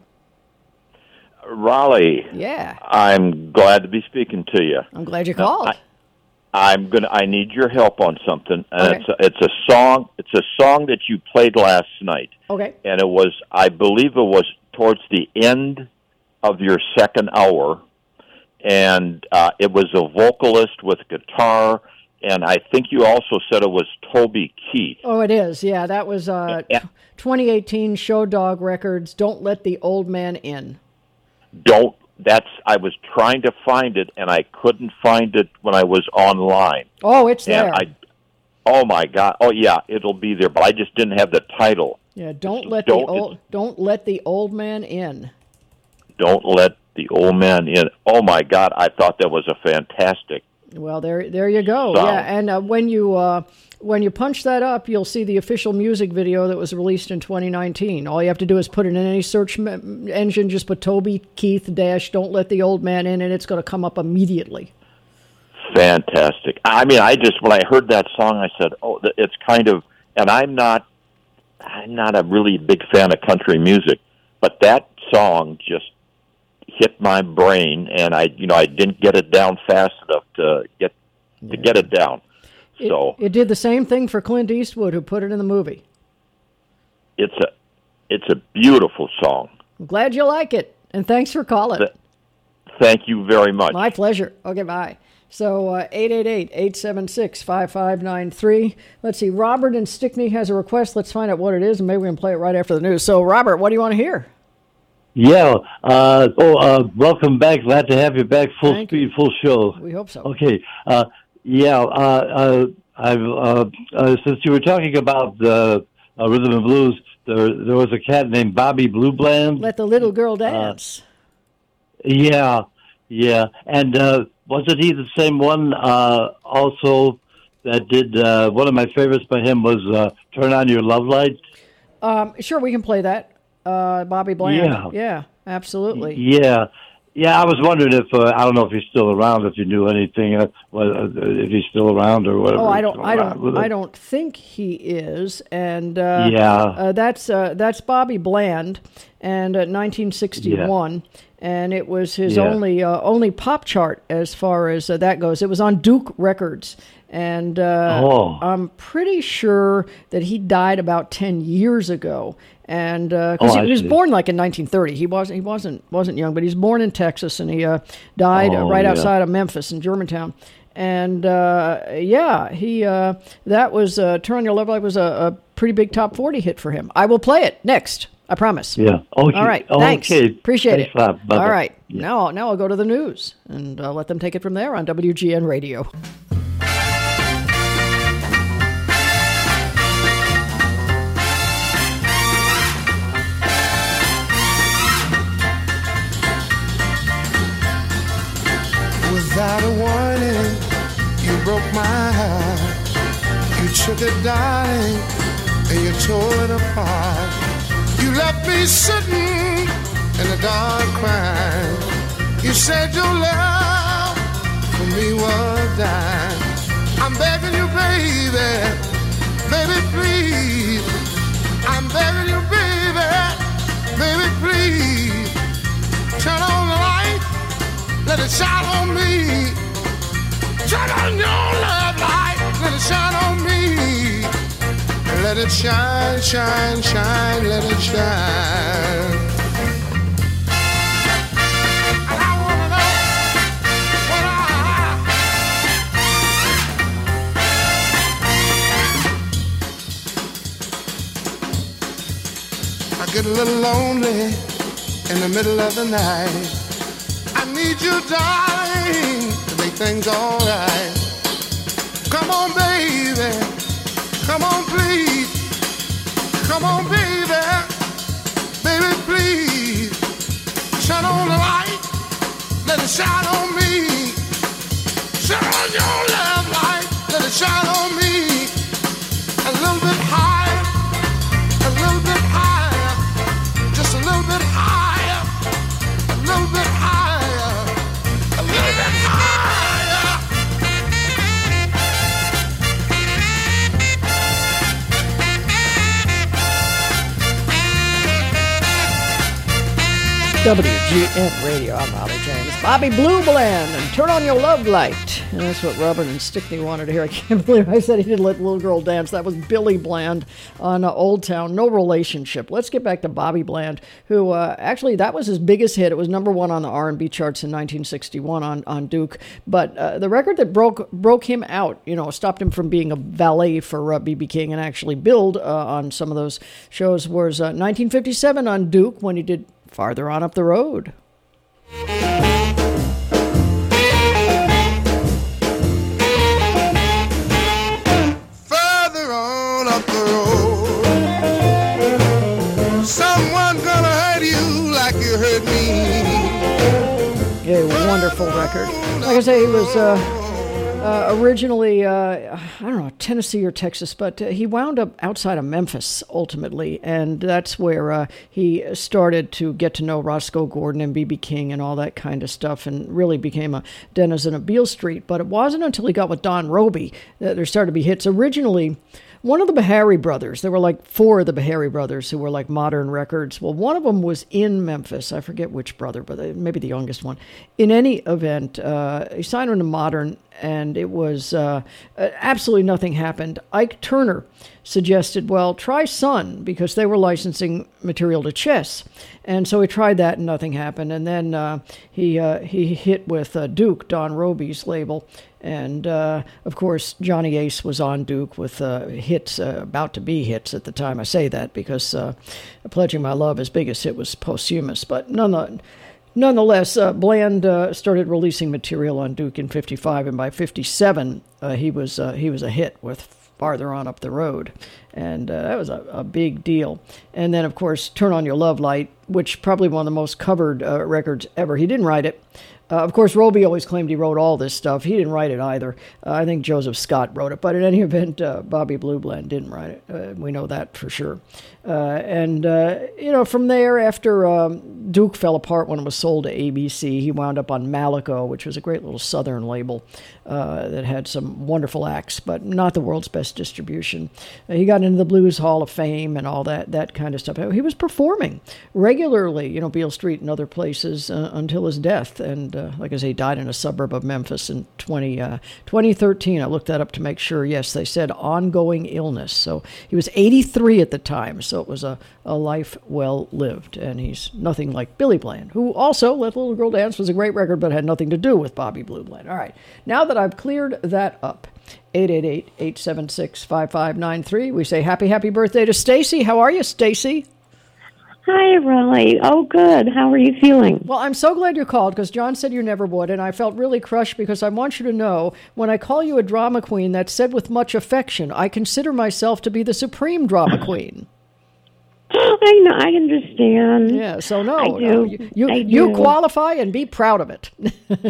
Speaker 6: Raleigh,
Speaker 1: Yeah,
Speaker 6: I'm glad to be speaking to you.
Speaker 1: I'm glad you called.
Speaker 6: I, I'm gonna. I need your help on something, and
Speaker 1: Okay.
Speaker 6: it's a, it's a song. It's a song that you played last night,
Speaker 1: Okay.
Speaker 6: and it was, I believe, it was towards the end of your second hour, and uh, it was a vocalist with guitar, and I think you also said it was Toby Keith.
Speaker 1: Oh, it is. Yeah, that was uh,
Speaker 6: Yeah.
Speaker 1: t- twenty eighteen Show Dog Records, Don't Let the Old Man In.
Speaker 6: Don't. That's. I was trying to find it, and I couldn't find it when I was online.
Speaker 1: Oh, it's there.
Speaker 6: And I, oh my God! Oh yeah, it'll be there, but I just didn't have the title.
Speaker 1: yeah, don't
Speaker 6: It's-
Speaker 1: let
Speaker 6: don't-
Speaker 1: the old don't let the old man in.
Speaker 6: Don't let the old man in. Oh my God! I thought that was a fantastic.
Speaker 1: Well, there there you go.
Speaker 6: Sound.
Speaker 1: Yeah, and uh, when you uh, when you punch that up, you'll see the official music video that was released in twenty nineteen. All you have to do is put it in any search m- engine, just put Toby Keith dash Don't Let the Old Man In, and it's going to come up immediately.
Speaker 6: Fantastic. I mean, I just when I heard that song, I said, "Oh, th- it's kind of." And I'm not, I'm not a really big fan of country music, but that song just hit my brain, and I, you know, I didn't get it down fast enough to get to get it down.
Speaker 1: It,
Speaker 6: So
Speaker 1: it did the same thing for Clint Eastwood, who put it in the movie.
Speaker 6: it's a, it's a beautiful song.
Speaker 1: I'm glad you like it, and thanks for calling.
Speaker 6: Th- Thank you very much.
Speaker 1: My pleasure. Okay, bye. So, uh, eight eight eight, eight seven six, five five nine three. Let's see. Robert in Stickney has a request. Let's find out what it is, and maybe we can play it right after the news. So, Robert, what do you want to hear?
Speaker 7: Yeah. Uh, oh, uh, welcome back. Glad to have you back. Full
Speaker 1: Thank
Speaker 7: speed, full show.
Speaker 1: We hope so.
Speaker 7: Okay. Uh, yeah. Uh, uh, I've uh, uh, since you were talking about the uh, rhythm and blues, there there was a cat named Bobby Blue Bland.
Speaker 1: Let the little girl dance.
Speaker 7: Uh, yeah, yeah. And uh, wasn't he the same one uh, also that did, uh, one of my favorites by him was uh, Turn On Your Love Light?
Speaker 1: Um, sure, we can play that. Uh, Bobby Bland.
Speaker 7: Yeah.
Speaker 1: Yeah, absolutely.
Speaker 7: Yeah. Yeah, I was wondering if, uh, I don't know if he's still around, if you knew anything, uh, well, if he's still around or whatever.
Speaker 1: Oh, I don't, I don't, I don't think he is, and uh,
Speaker 7: yeah,
Speaker 1: uh, that's uh, that's Bobby Bland, and uh, nineteen sixty-one, yeah. And it was his
Speaker 7: yeah.
Speaker 1: only uh, only pop chart as far as uh, that goes. It was on Duke Records, and uh,
Speaker 7: oh.
Speaker 1: I'm pretty sure that he died about ten years ago. And because uh,
Speaker 7: oh,
Speaker 1: he was
Speaker 7: see.
Speaker 1: born like in nineteen thirty, he wasn't he wasn't wasn't young, but he's born in Texas, and he uh, died
Speaker 7: oh,
Speaker 1: uh, right
Speaker 7: yeah.
Speaker 1: outside of Memphis in Germantown. And uh, yeah, he uh, that was uh, "Turn On Your Love Light" was a, a pretty big top forty hit for him. I will play it next. I promise.
Speaker 7: Yeah. Okay.
Speaker 1: All right.
Speaker 7: Okay.
Speaker 1: Thanks. Appreciate
Speaker 7: Thanks
Speaker 1: it.
Speaker 7: a lot. Bye-bye.
Speaker 1: All right.
Speaker 7: Yeah.
Speaker 1: Now now I'll go to the news and uh, let them take it from there on W G N Radio.
Speaker 5: Without a warning, you broke my heart. You took it, darling, and you tore it apart. You left me sitting in the dark crying. You said your love for me was dying. I'm begging you, baby, baby, please. I'm begging you, baby, baby, please. Turn on the light. Let it shine on me. Turn on your love light. Let it shine on me. Let it shine, shine, shine. Let it shine. And I wanna know what I I get a little lonely in the middle of the night. I need you, darling, to make things alright. Come on, baby. Come on, please. Come on, baby. Baby, please. Turn on the light. Let it shine on me. Turn on your love light. Let it shine on me. A little bit higher. A little bit higher. Just a little bit higher. A little bit higher. A little bit higher.
Speaker 1: W G N Radio, I'm Ollie James. Bobby Blue Bland and Turn On Your Love Light. And that's what Robert and Stickney wanted to hear. I can't believe I said he didn't let the little girl dance. That was Billy Bland on uh, Old Town. No relationship. Let's get back to Bobby Bland, who uh, actually, that was his biggest hit. It was number one on the R and B charts in nineteen sixty-one on, on Duke. But uh, the record that broke broke him out, you know, stopped him from being a valet for uh, B B King and actually billed uh, on some of those shows was uh, nineteen fifty-seven on Duke when he did Farther On Up the Road.
Speaker 5: Further on up the road, someone gonna hurt you like you hurt me.
Speaker 1: A wonderful record. Like I say, he was uh, uh, originally, uh, I don't know, Tennessee or Texas, but uh, he wound up outside of Memphis ultimately, and that's where uh, he started to get to know Roscoe Gordon and B B King and all that kind of stuff, and really became a denizen of Beale Street. But it wasn't until he got with Don Roby that there started to be hits. Originally, one of the Bahari brothers, there were like four of the Bahari brothers who were like Modern Records. Well, one of them was in Memphis. I forget which brother, but maybe the youngest one. In any event, uh, he signed on to Modern, and it was uh, absolutely nothing happened. Ike Turner suggested, well, try Sun, because they were licensing material to Chess. And so he tried that and nothing happened. And then uh, he uh, he hit with uh, Duke, Don Roby's label. And, uh, of course, Johnny Ace was on Duke with uh, hits, uh, about to be hits at the time. I say that because uh, Pledging My Love, his biggest hit was Posthumous. But none, nonetheless, uh, Bland uh, started releasing material on Duke in fifty-five, and by fifty-seven, uh, he was uh, he was a hit with farther on up the road. And uh, that was a, a big deal. And then, of course, Turn On Your Love Light, which probably one of the most covered uh, records ever. He didn't write it. Uh, of course, Roby always claimed he wrote all this stuff. He didn't write it either. Uh, I think Joseph Scott wrote it. But in any event, uh, Bobby Blue Bland didn't write it. Uh, we know that for sure. Uh, and, uh, you know, from there, after um, Duke fell apart when it was sold to A B C, he wound up on Malaco, which was a great little Southern label uh, that had some wonderful acts, but not the world's best distribution. Uh, he got into the Blues Hall of Fame and all that that kind of stuff. He was performing regularly, you know, Beale Street and other places uh, until his death. And uh, like I say, he died in a suburb of Memphis in twenty, uh, twenty thirteen. I looked that up to make sure. Yes, they said ongoing illness. So he was eighty-three at the time. So it was a, a life well lived. And he's nothing like Billy Bland, who also, Let the Little Girl Dance was a great record, but had nothing to do with Bobby Blue Bland. All right. Now that I've cleared that up, eight eight eight, eight seven six, five five nine three. We say happy, happy birthday to Stacy. How are you, Stacy?
Speaker 8: Hi, Raleigh. Oh, good. How are you feeling?
Speaker 1: Well, I'm so glad you called because John said you never would, and I felt really crushed because I want you to know when I call you a drama queen, that's said with much affection. I consider myself to be the supreme drama queen.
Speaker 8: I know. I understand.
Speaker 1: Yeah, so no.
Speaker 8: I do.
Speaker 1: no you you,
Speaker 8: I
Speaker 1: you
Speaker 8: do.
Speaker 1: qualify and be proud of it.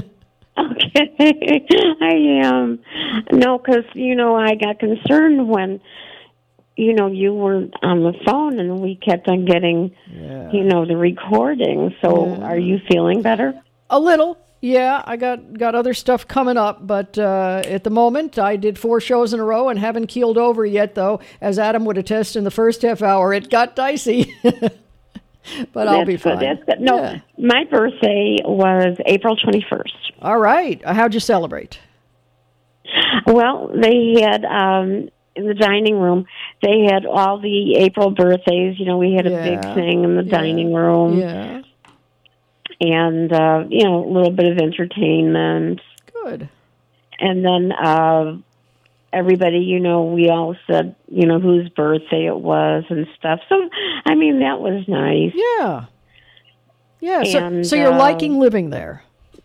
Speaker 8: Okay. I am. No, because, you know, I got concerned when, you know, you were on the phone and we kept on getting,
Speaker 1: yeah.
Speaker 8: you know, the recording. So
Speaker 1: Yeah.
Speaker 8: are you feeling better?
Speaker 1: A little. Yeah, I got, got other stuff coming up, but uh, at the moment, I did four shows in a row and haven't keeled over yet, though. As Adam would attest in the first half hour, it got dicey. But I'll
Speaker 8: That's
Speaker 1: be
Speaker 8: good.
Speaker 1: fine.
Speaker 8: That's good. No,
Speaker 1: Yeah.
Speaker 8: my birthday was April twenty-first.
Speaker 1: All right. How'd you celebrate?
Speaker 8: Well, they had, um, in the dining room, they had all the April birthdays. You know, we had a
Speaker 1: Yeah.
Speaker 8: big thing in the
Speaker 1: Yeah.
Speaker 8: dining room.
Speaker 1: Yeah.
Speaker 8: And, uh, you know, a little bit of entertainment.
Speaker 1: Good.
Speaker 8: And then uh, everybody, you know, we all said, you know, whose birthday it was and stuff. So, I mean, that was nice.
Speaker 1: Yeah. Yeah. So,
Speaker 8: And,
Speaker 1: so you're
Speaker 8: uh,
Speaker 1: liking living there?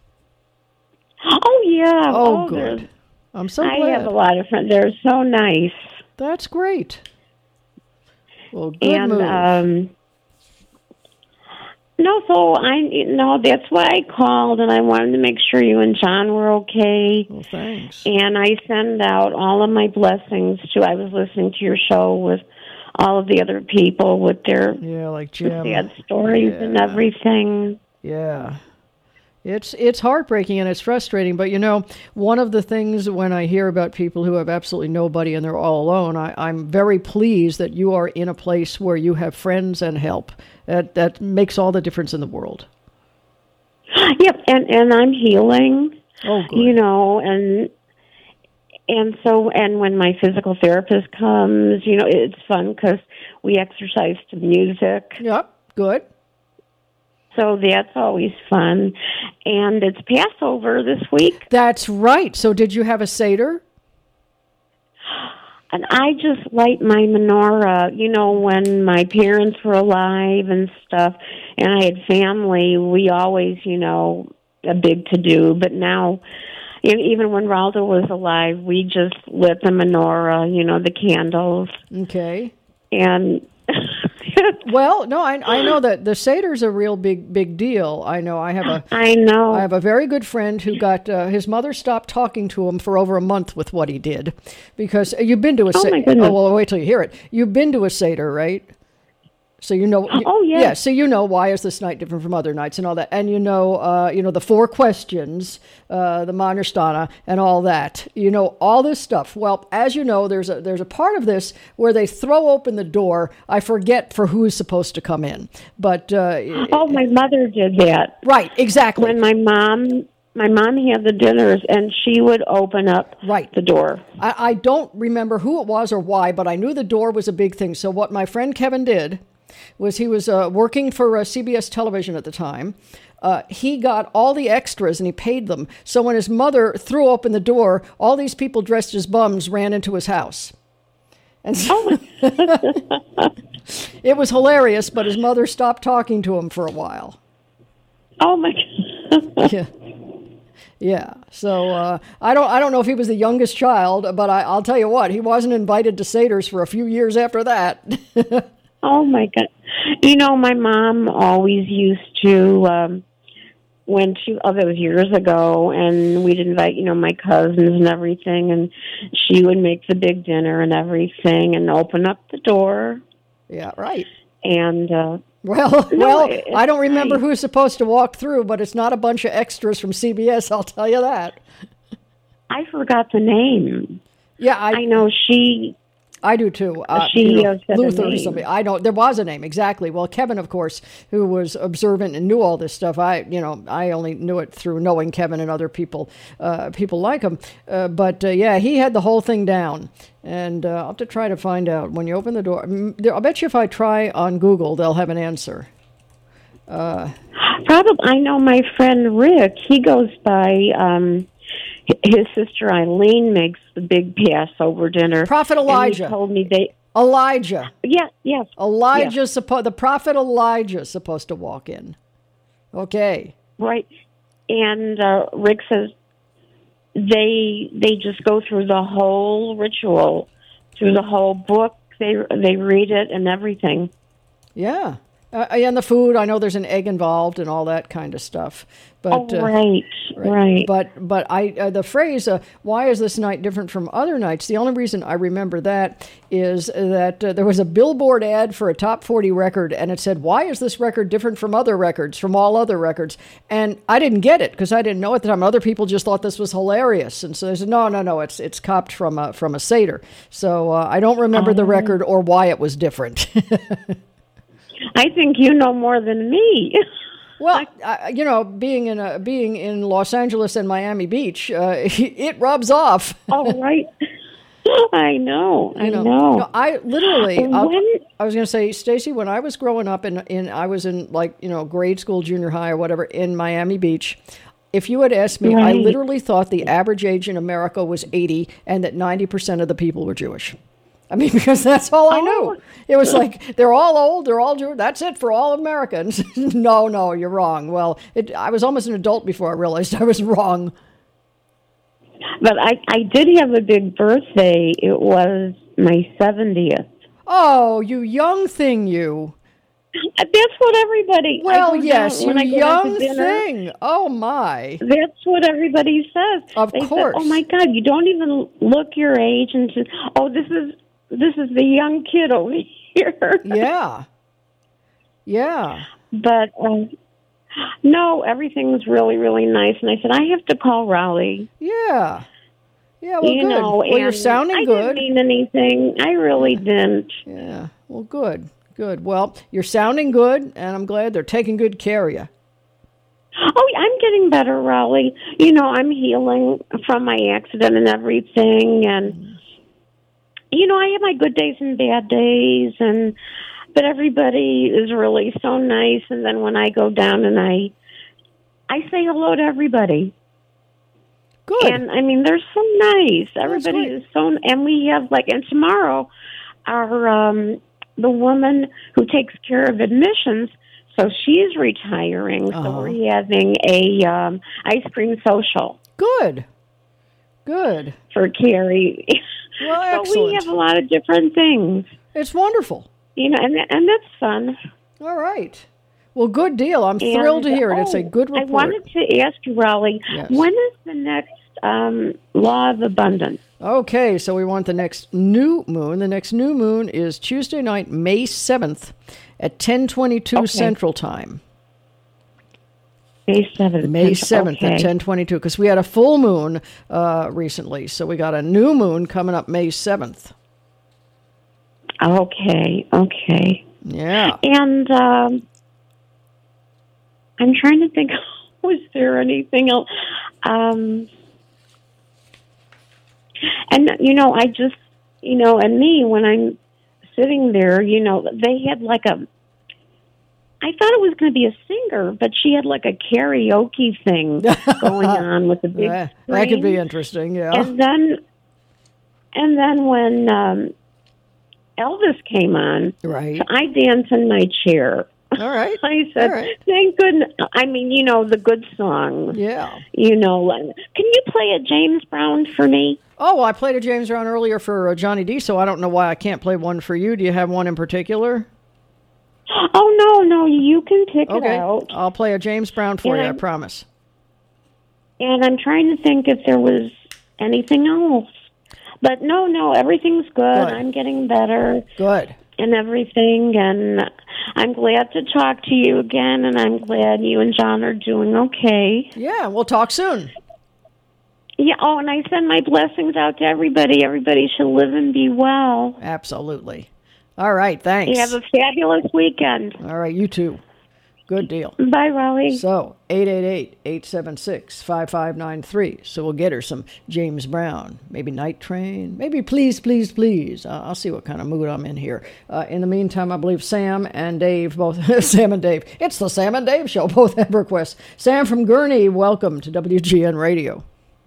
Speaker 8: Oh, yeah.
Speaker 1: Oh,
Speaker 8: there's-
Speaker 1: good. I'm so
Speaker 8: I
Speaker 1: glad.
Speaker 8: have a lot of friends. They're so nice.
Speaker 1: That's great. Well, good
Speaker 8: and,
Speaker 1: move.
Speaker 8: um, no, so I, no, that's why I called, and I wanted to make sure you and John were okay.
Speaker 1: Well, thanks.
Speaker 8: And I send out all of my blessings to, I was listening to your show with all of the other people with their
Speaker 1: Yeah, like Jim.
Speaker 8: sad stories and
Speaker 1: Yeah.
Speaker 8: everything.
Speaker 1: Yeah. It's it's heartbreaking and it's frustrating, but you know, one of the things when I hear about people who have absolutely nobody and they're all alone, I, I'm very pleased that you are in a place where you have friends and help. That that makes all the difference in the world.
Speaker 8: Yep, and, and I'm healing,
Speaker 1: Oh, good.
Speaker 8: you know, and and so, and when my physical therapist comes, you know, it's fun because we exercise to music.
Speaker 1: Yep, good.
Speaker 8: So that's always fun. And it's Passover this week.
Speaker 1: That's right. So did you have a Seder?
Speaker 8: And I just light my menorah, you know, when my parents were alive and stuff, and I had family, we always, you know, a big to-do. But now, you know, even when Raldo was alive, we just lit the menorah, you know, the candles.
Speaker 1: Okay.
Speaker 8: And...
Speaker 1: Well, no, I I know that the Seder's a real big big deal. I know I have a
Speaker 8: I know.
Speaker 1: I have a very good friend who got uh, his mother stopped talking to him for over a month with what he did, because you've been to a
Speaker 8: Oh, my
Speaker 1: Seder.
Speaker 8: goodness.
Speaker 1: Oh, well, wait till you hear it. You've been to a Seder, right? So you know. you-
Speaker 8: Oh, yes.
Speaker 1: Yeah. So you know why is this night different from other nights and all that, and you know, uh, you know the four questions, uh, the Mannerstana, and all that. You know all this stuff. Well, as you know, there's a there's a part of this where they throw open the door. I forget for who is supposed to come in, but uh,
Speaker 8: Oh, my mother did that.
Speaker 1: right, exactly.
Speaker 8: When my mom... My mom had the dinners, and she would open up
Speaker 1: Right.
Speaker 8: the door.
Speaker 1: I, I don't remember who it was or why, but I knew the door was a big thing. So what my friend Kevin did was he was uh, working for uh, C B S television at the time. Uh, he got all the extras and he paid them. So when his mother threw open the door, all these people dressed as bums ran into his house. And so it was hilarious, but his mother stopped talking to him for a while.
Speaker 8: Oh, my God.
Speaker 1: Yeah. Yeah. So uh, I don't I don't know if he was the youngest child, but I, I'll tell you what, he wasn't invited to Seder's for a few years after that.
Speaker 8: Oh my God! You know, my mom always used to um, when she oh that was years ago, and we'd invite you know my cousins and everything, and she would make the big dinner and everything, and open up the door.
Speaker 1: Yeah. Right.
Speaker 8: And uh,
Speaker 1: Well,
Speaker 8: No,
Speaker 1: well,
Speaker 8: it's
Speaker 1: I don't remember
Speaker 8: nice.
Speaker 1: who's supposed to walk through, but it's not a bunch of extras from C B S. I'll tell you that.
Speaker 8: I forgot the name.
Speaker 1: Yeah, I,
Speaker 8: I know she.
Speaker 1: I do too. Uh,
Speaker 8: She,
Speaker 1: you know,
Speaker 8: uh, said a
Speaker 1: Luther or
Speaker 8: name.
Speaker 1: somebody. I don't. There was a name exactly. Well, Kevin, of course, who was observant and knew all this stuff. I, you know, I only knew it through knowing Kevin and other people, uh, people like him. Uh, but uh, yeah, he had the whole thing down. And uh, I'll have to try to find out when you open the door. Mm, there- I'll bet you if I try on Google, they'll have an answer.
Speaker 8: Probably, I know my friend Rick. He goes by. Um, h- his sister Eileen makes the big Passover dinner.
Speaker 1: Prophet
Speaker 8: And he
Speaker 1: Elijah.
Speaker 8: told me they.
Speaker 1: Elijah.
Speaker 8: Yeah, yes.
Speaker 1: Elijah's supposed. The prophet Elijah's supposed to walk in. Okay.
Speaker 8: Right. And uh, Rick says they they just go through the whole ritual, through the whole book. They they read it and everything.
Speaker 1: Yeah. Uh, and the food, I know there's an egg involved and all that kind of stuff. But,
Speaker 8: oh,
Speaker 1: uh,
Speaker 8: right, right.
Speaker 1: But but I uh, the phrase, uh, why is this night different from other nights? The only reason I remember that is that uh, there was a Billboard ad for a top forty record, and it said, why is this record different from other records, from all other records? And I didn't get it because I didn't know at the time. Other people just thought this was hilarious. And so they said, no, no, no, it's it's copped from a, from a Seder. So uh, I don't remember the record or why it was different.
Speaker 8: I think you know more than me.
Speaker 1: Well, I, you know, being in a, being in Los Angeles and Miami Beach, uh, it rubs off.
Speaker 8: Oh, right. I know. I
Speaker 1: You know,
Speaker 8: know.
Speaker 1: no, I literally. I'll-
Speaker 8: When,
Speaker 1: I was going to say, Stacy, when I was growing up in in I was in like you know grade school, junior high, or whatever in Miami Beach. If you had asked me, I
Speaker 8: Right.
Speaker 1: literally thought the average age in America was eighty, and that ninety percent of the people were Jewish. I mean, because that's all I knew. It was like, they're all old, they're all Jewish. That's it for all Americans. no, no, you're wrong. Well, it, I was almost an adult before I realized I was wrong.
Speaker 8: but I, I did have a big birthday. It was my seventieth.
Speaker 1: Oh, you young thing, you.
Speaker 8: That's what everybody. I
Speaker 1: Well,
Speaker 8: go down-
Speaker 1: yes, you
Speaker 8: when I go out to
Speaker 1: young
Speaker 8: dinner,
Speaker 1: thing. Oh, my.
Speaker 8: That's what everybody says.
Speaker 1: Of
Speaker 8: they said,
Speaker 1: course.
Speaker 8: oh my God, you don't even look your age and say, oh, this is this is the young kid over here.
Speaker 1: Yeah. Yeah.
Speaker 8: But um, no, everything's really really nice. And I said I have to call Raleigh.
Speaker 1: Yeah. Yeah, well,
Speaker 8: you
Speaker 1: good.
Speaker 8: know,
Speaker 1: well, you're
Speaker 8: and
Speaker 1: sounding
Speaker 8: I
Speaker 1: good.
Speaker 8: didn't mean anything. I really didn't.
Speaker 1: Yeah. Well, good. Good. Well, you're sounding good, and I'm glad they're taking good care of you.
Speaker 8: Oh, I'm getting better, Raleigh. You know, I'm healing from my accident and everything, and you know, I have my good days and bad days, and but everybody is really so nice. And then when I go down and I, I say hello to everybody.
Speaker 1: Good.
Speaker 8: And I mean, they're so nice. Everybody
Speaker 1: great.
Speaker 8: is so, and we have like, and tomorrow, our um, the woman who takes care of admissions. So she's retiring, so
Speaker 1: Uh-huh.
Speaker 8: we're having a um, ice cream social
Speaker 1: Good. Good.
Speaker 8: for Carrie.
Speaker 1: Well,
Speaker 8: so
Speaker 1: excellent.
Speaker 8: we have a lot of different things,
Speaker 1: It's wonderful.
Speaker 8: you know, and and that's fun.
Speaker 1: All right. Well, good deal. I'm thrilled to
Speaker 8: And,
Speaker 1: hear it. It's a
Speaker 8: oh,
Speaker 1: good report.
Speaker 8: I wanted to ask you, Raleigh,
Speaker 1: Yes.
Speaker 8: when is the next um, Law of Abundance?
Speaker 1: Okay, so we want the next new moon. The next new moon is Tuesday night, May seventh at ten twenty-two
Speaker 8: Okay.
Speaker 1: Central Time.
Speaker 8: May seventh.
Speaker 1: May seventh
Speaker 8: okay.
Speaker 1: at ten twenty-two, because we had a full moon uh, recently. So we got a new moon coming up May seventh.
Speaker 8: Okay, okay.
Speaker 1: Yeah.
Speaker 8: And um, I'm trying to think, was there anything else? Um, and, you know, I just, you know, and me, when I'm sitting there, you know, they had like a, I thought it was going to be a singer, but she had like a karaoke thing going on with the big
Speaker 1: Yeah, that could be
Speaker 8: screen.
Speaker 1: interesting, yeah.
Speaker 8: And then, and then when um, Elvis came on,
Speaker 1: Right.
Speaker 8: I dance in my chair.
Speaker 1: All right.
Speaker 8: I said,
Speaker 1: All right.
Speaker 8: thank goodness. I mean, you know, the good songs.
Speaker 1: Yeah.
Speaker 8: You know, can you play a James Brown for me?
Speaker 1: Oh, well, I played a James Brown earlier for uh, Johnny D, so I don't know why I can't play one for you. Do you have one in particular?
Speaker 8: Oh, no, no, you can pick
Speaker 1: Okay.
Speaker 8: it out.
Speaker 1: I'll play a James Brown for
Speaker 8: And
Speaker 1: you, I
Speaker 8: I'm-
Speaker 1: promise.
Speaker 8: And I'm trying to think if there was anything else. But no, no, everything's good.
Speaker 1: Good.
Speaker 8: I'm getting better.
Speaker 1: Good.
Speaker 8: And everything, and I'm glad to talk to you again, and I'm glad you and John are doing okay.
Speaker 1: Yeah, we'll talk soon.
Speaker 8: Yeah, oh, and I send my blessings out to everybody. Everybody should live and be well.
Speaker 1: Absolutely. All right, thanks.
Speaker 8: You have a fabulous weekend.
Speaker 1: All right, you too. Good deal.
Speaker 8: Bye, Raleigh.
Speaker 1: So, eight eight eight, eight seven six, five five nine three. So we'll get her some James Brown. Maybe Night Train. Maybe Please, Please, Please. Uh, I'll see what kind of mood I'm in here. Uh, in the meantime, I believe Sam and Dave, both, Sam and Dave. It's the Sam and Dave Show. Both have requests. Sam from Gurney, welcome to W G N Radio.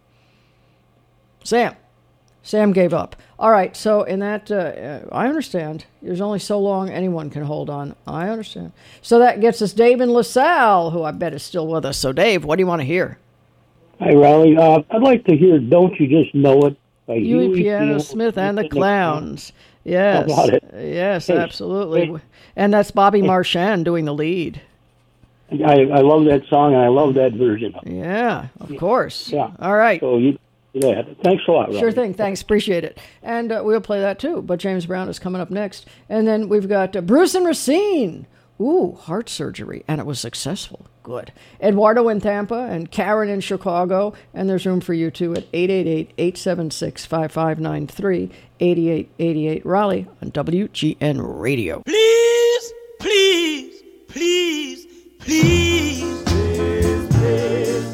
Speaker 1: Sam. Sam gave up. All right, so in that, uh, uh, I understand. There's only so long anyone can hold on. I understand. So that gets us Dave in LaSalle, who I bet is still with us. So, Dave, what do you want to hear?
Speaker 9: Hi, Raleigh. Uh, I'd like to hear Don't You Just Know It by
Speaker 1: Huey
Speaker 9: Huey
Speaker 1: Piano Smith and the Clowns. Yes.
Speaker 9: How about it?
Speaker 1: Yes,
Speaker 9: Hey,
Speaker 1: absolutely.
Speaker 9: hey.
Speaker 1: And that's Bobby Marchand doing the lead.
Speaker 9: I, I love that song, and I love that version of it.
Speaker 1: Yeah, of course.
Speaker 9: Yeah.
Speaker 1: All right.
Speaker 9: So you do that. Thanks a lot, Raleigh.
Speaker 1: Sure thing. Thanks. Appreciate it. And uh, we'll play that too. But James Brown is coming up next. And then we've got uh, Bruce and Racine. Ooh, heart surgery. And it was successful. Good. Eduardo in Tampa and Karen in Chicago. And there's room for you too at eight eight eight, eight seven six, five five nine three, eight eight eight eight Raleigh on W G N Radio.
Speaker 5: Please, please, please, please. Please, please,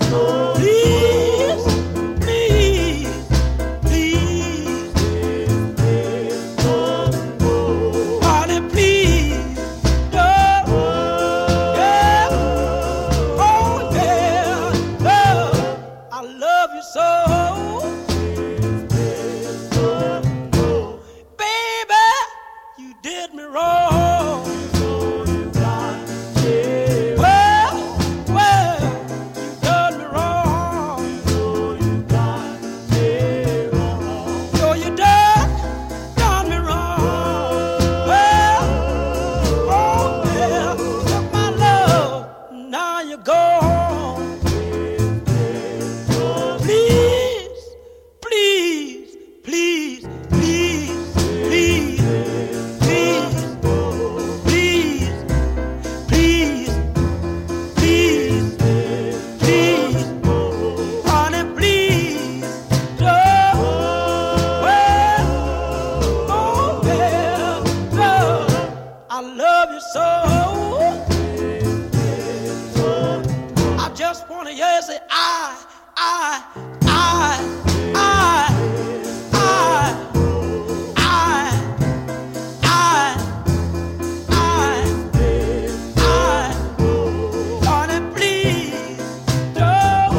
Speaker 5: Honey, please, don't, yeah, oh yeah, love, I love you so, baby, you did me wrong. Well, well, you done me wrong. So you done, done me wrong. Well, oh yeah, took my love, now you're gone. Please, please, please, please, please, please, please, please, please, please, honey, please, don't. Well, oh yeah, love, I love you so. I just wanna hear you say I, I, I, I, I, I, I, I, I, honey, please, don't.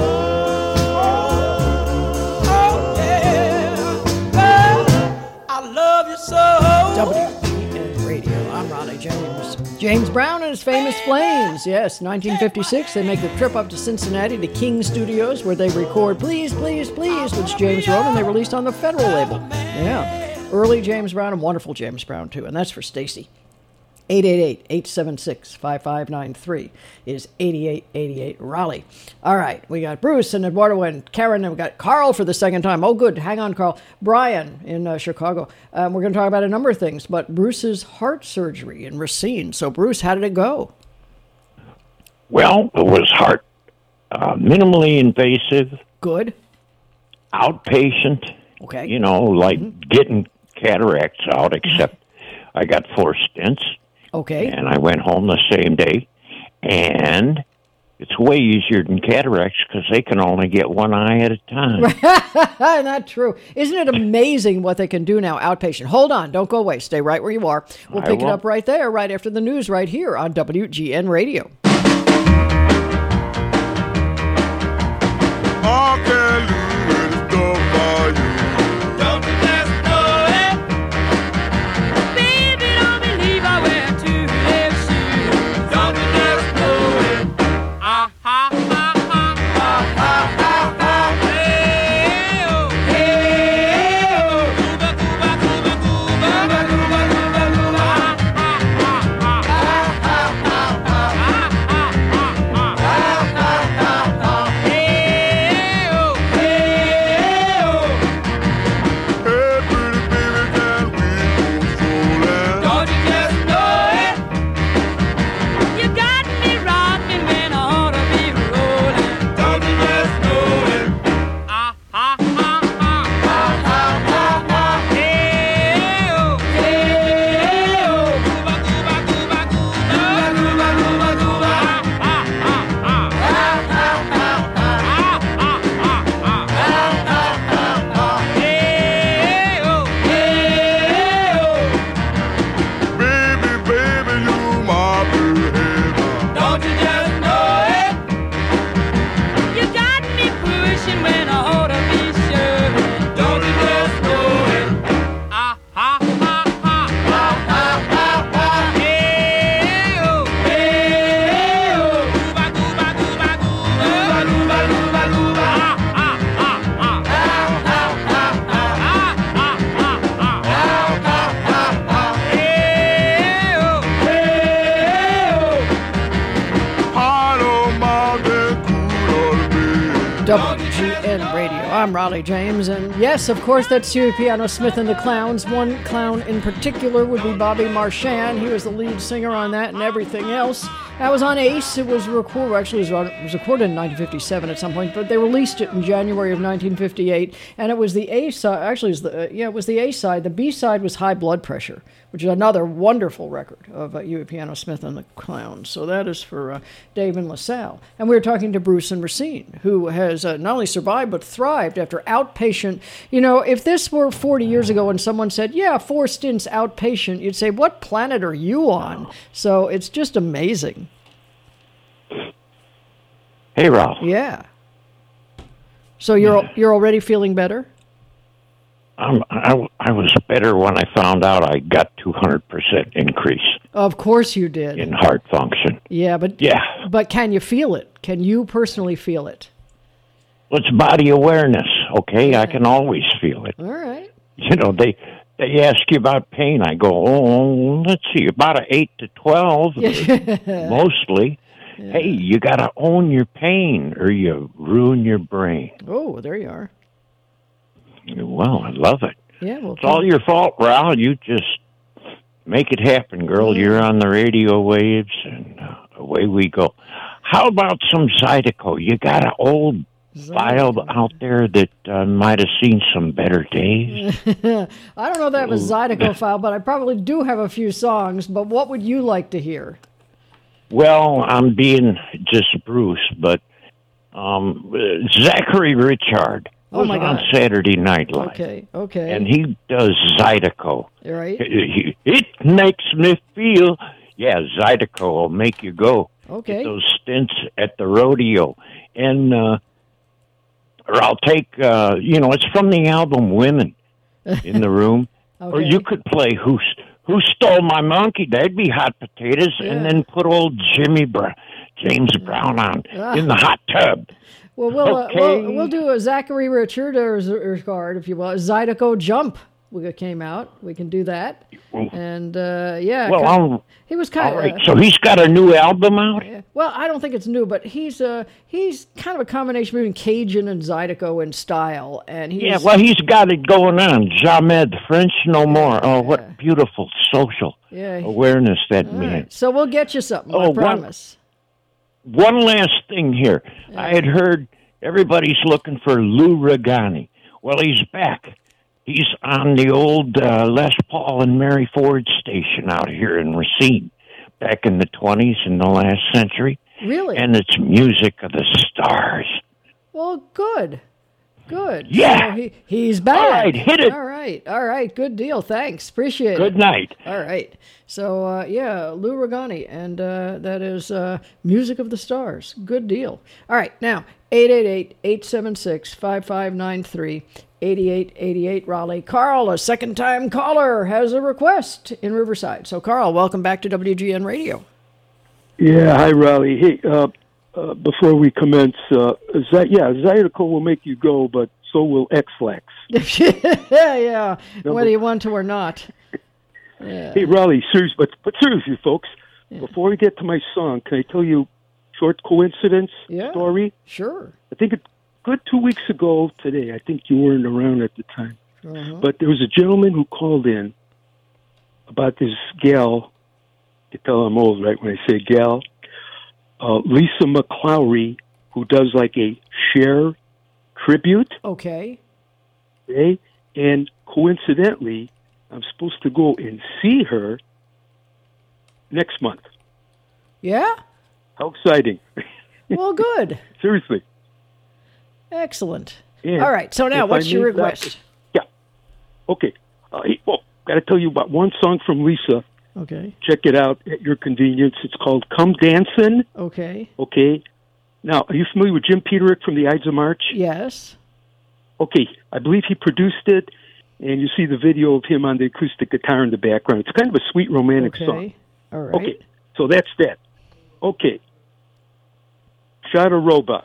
Speaker 5: Oh yeah, well, I love you so.
Speaker 1: W G N Radio. I'm Raleigh James. James Brown and his famous Flames. Yes, nineteen fifty-six, they make the trip up to Cincinnati to King Studios where they record Please, Please, Please, which James wrote, and they released on the Federal label. Yeah. Early James Brown and wonderful James Brown, too. And that's for Stacy. eight eight eight, eight seven six, five five nine three is eighty-eight eighty-eight Raleigh. All right, we got Bruce and Eduardo and Karen, and we got Carl for the second time. Oh, good. Hang on, Carl. Brian in uh, Chicago. Um, we're going to talk about a number of things, but Bruce's heart surgery in Racine. So, Bruce, how did it go?
Speaker 10: Well, it was heart, uh, minimally invasive,
Speaker 1: Good.
Speaker 10: outpatient,
Speaker 1: Okay.
Speaker 10: you know, like getting cataracts out, except I got four stents,
Speaker 1: Okay.
Speaker 10: and I went home the same day. And it's way easier than cataracts because they can only get one eye at a time.
Speaker 1: Not true. Isn't it amazing what they can do now outpatient? Hold on. Don't go away. Stay right where you are. We'll
Speaker 10: I
Speaker 1: pick it
Speaker 10: won't.
Speaker 1: up right there, right after the news, right here on W G N Radio.
Speaker 5: Don't you just know it? Baby, don't believe I wear two left shoes. Don't
Speaker 1: W G N Radio. I'm Raleigh James, and yes, of course, that's Huey Piano Smith and the Clowns. One clown in particular would be Bobby Marchand. He was the lead singer on that and everything else. That was on Ace. It was recorded, actually, it was, it was recorded in nineteen fifty-seven at some point, but they released it in January of nineteen fifty-eight, and it was the A side. Actually, it was the, uh, yeah, it was the A side. The B side was High Blood Pressure, which is another wonderful record of uh, Huey Piano Smith and the Clowns. So that is for uh, Dave and LaSalle. And we were talking to Bruce and Racine, who has uh, not only survived but thrived after outpatient. You know, if this were forty years ago and someone said, yeah, four stints outpatient, you'd say, what planet are you on? So it's just amazing.
Speaker 10: Hey, Ralph.
Speaker 1: Yeah. So you're you're already feeling better?
Speaker 10: Um, I, I was better when I found out I got two hundred percent increase
Speaker 1: Of course you did.
Speaker 10: in heart function.
Speaker 1: Yeah, but
Speaker 10: Yeah.
Speaker 1: But can you feel it? Can you personally feel it?
Speaker 10: Well, it's body awareness, okay? I can always feel it.
Speaker 1: All right.
Speaker 10: You know, they they ask you about pain. I go, oh, let's see, about an eight to twelve, mostly. Yeah. Hey, you got to own your pain or you ruin your brain.
Speaker 1: Oh, there you are.
Speaker 10: Well, I love it.
Speaker 1: Yeah, well,
Speaker 10: it's all your fault, Raul. You just make it happen, girl. Yeah. You're on the radio waves, and uh, away we go. How about some Zydeco? You got an old file out there that uh, might have seen some better days?
Speaker 1: I don't know if that was Zydeco file, but I probably do have a few songs. But what would you like to hear?
Speaker 10: Well, I'm being just Bruce, but um, Zachary Richard was
Speaker 1: oh my
Speaker 10: on
Speaker 1: God.
Speaker 10: Saturday Night Live.
Speaker 1: Okay, okay.
Speaker 10: And he does Zydeco.
Speaker 1: Right.
Speaker 10: It, it makes me feel, yeah, Zydeco will make you go.
Speaker 1: Okay.
Speaker 10: Get those stints at the rodeo. And, uh, or I'll take, uh, you know, it's from the album Women in the Room. Okay. Or you could play Who's Who Stole My Monkey? That'd be Hot Potatoes, yeah. And then put old Jimmy Brown, James Brown on ah. in the hot tub.
Speaker 1: Well, we'll,
Speaker 10: okay.
Speaker 1: uh, we'll we'll do a Zachary Richard card if you want. Zydeco Jump came out. We can do that. And uh, yeah,
Speaker 10: well,
Speaker 1: kind of, he was kind
Speaker 10: all
Speaker 1: of.
Speaker 10: Right. Uh, so he's got a new album out.
Speaker 1: Yeah. Well, I don't think it's new, but he's uh he's kind of a combination between Cajun and Zydeco in style, and he's,
Speaker 10: yeah. Well, he's got it going on. Jamed, French no more. Oh, yeah. What beautiful social
Speaker 1: yeah.
Speaker 10: awareness that
Speaker 1: all
Speaker 10: man.
Speaker 1: Right. So we'll get you something.
Speaker 10: Oh,
Speaker 1: I promise.
Speaker 10: One, one last thing here. Yeah. I had heard everybody's looking for Lou Regani. Well, he's back. He's on the old uh, Les Paul and Mary Ford station out here in Racine back in the twenties in the last century.
Speaker 1: Really?
Speaker 10: And it's music of the stars.
Speaker 1: Well, good. Good.
Speaker 10: Yeah.
Speaker 1: So he, he's back.
Speaker 10: All right, hit it.
Speaker 1: All right. All right. Good deal. Thanks. Appreciate
Speaker 10: Good
Speaker 1: it.
Speaker 10: Good night.
Speaker 1: All right. So, uh, yeah, Lou Regani, and uh, that is uh, Music of the Stars. Good deal. All right. Now, eight eight eight, eight seven six, five five nine three, eight eight eight eight Raleigh. Carl, a second-time caller, has a request in Riverside. So, Carl, welcome back to W G N Radio.
Speaker 9: Yeah, hi, Raleigh. Hey, uh, uh, before we commence, uh, Z- yeah, Zydeco will make you go, but so will X-Lax.
Speaker 1: yeah, yeah,
Speaker 9: no,
Speaker 1: whether you want to or not. Yeah.
Speaker 9: Hey, Raleigh, serious, but, but seriously, folks, yeah. Before we get to my song, can I tell you a short coincidence
Speaker 1: yeah,
Speaker 9: story?
Speaker 1: Sure.
Speaker 9: I think a good two weeks ago today, I think you weren't around at the time, uh-huh. But there was a gentleman who called in about this gal. You tell I'm old, right, when I say gal. Uh, Lisa McClowry, who does like a Cher tribute.
Speaker 1: Okay.
Speaker 9: Okay. And coincidentally, I'm supposed to go and see her next month.
Speaker 1: Yeah?
Speaker 9: How exciting.
Speaker 1: Well, good.
Speaker 9: Seriously.
Speaker 1: Excellent.
Speaker 9: And
Speaker 1: all right. So now, what's your request?
Speaker 9: That, yeah. Okay. Uh, well, got to tell you about one song from Lisa.
Speaker 1: Okay.
Speaker 9: Check it out at your convenience. It's called Come Dancin'.
Speaker 1: Okay.
Speaker 9: Okay. Now, are you familiar with Jim Peterick from the Ides of March?
Speaker 1: Yes.
Speaker 9: Okay. I believe he produced it, and you see the video of him on the acoustic guitar in the background. It's kind of a sweet romantic
Speaker 1: okay.
Speaker 9: song.
Speaker 1: All right.
Speaker 9: Okay. So that's that. Okay. Shadaroba.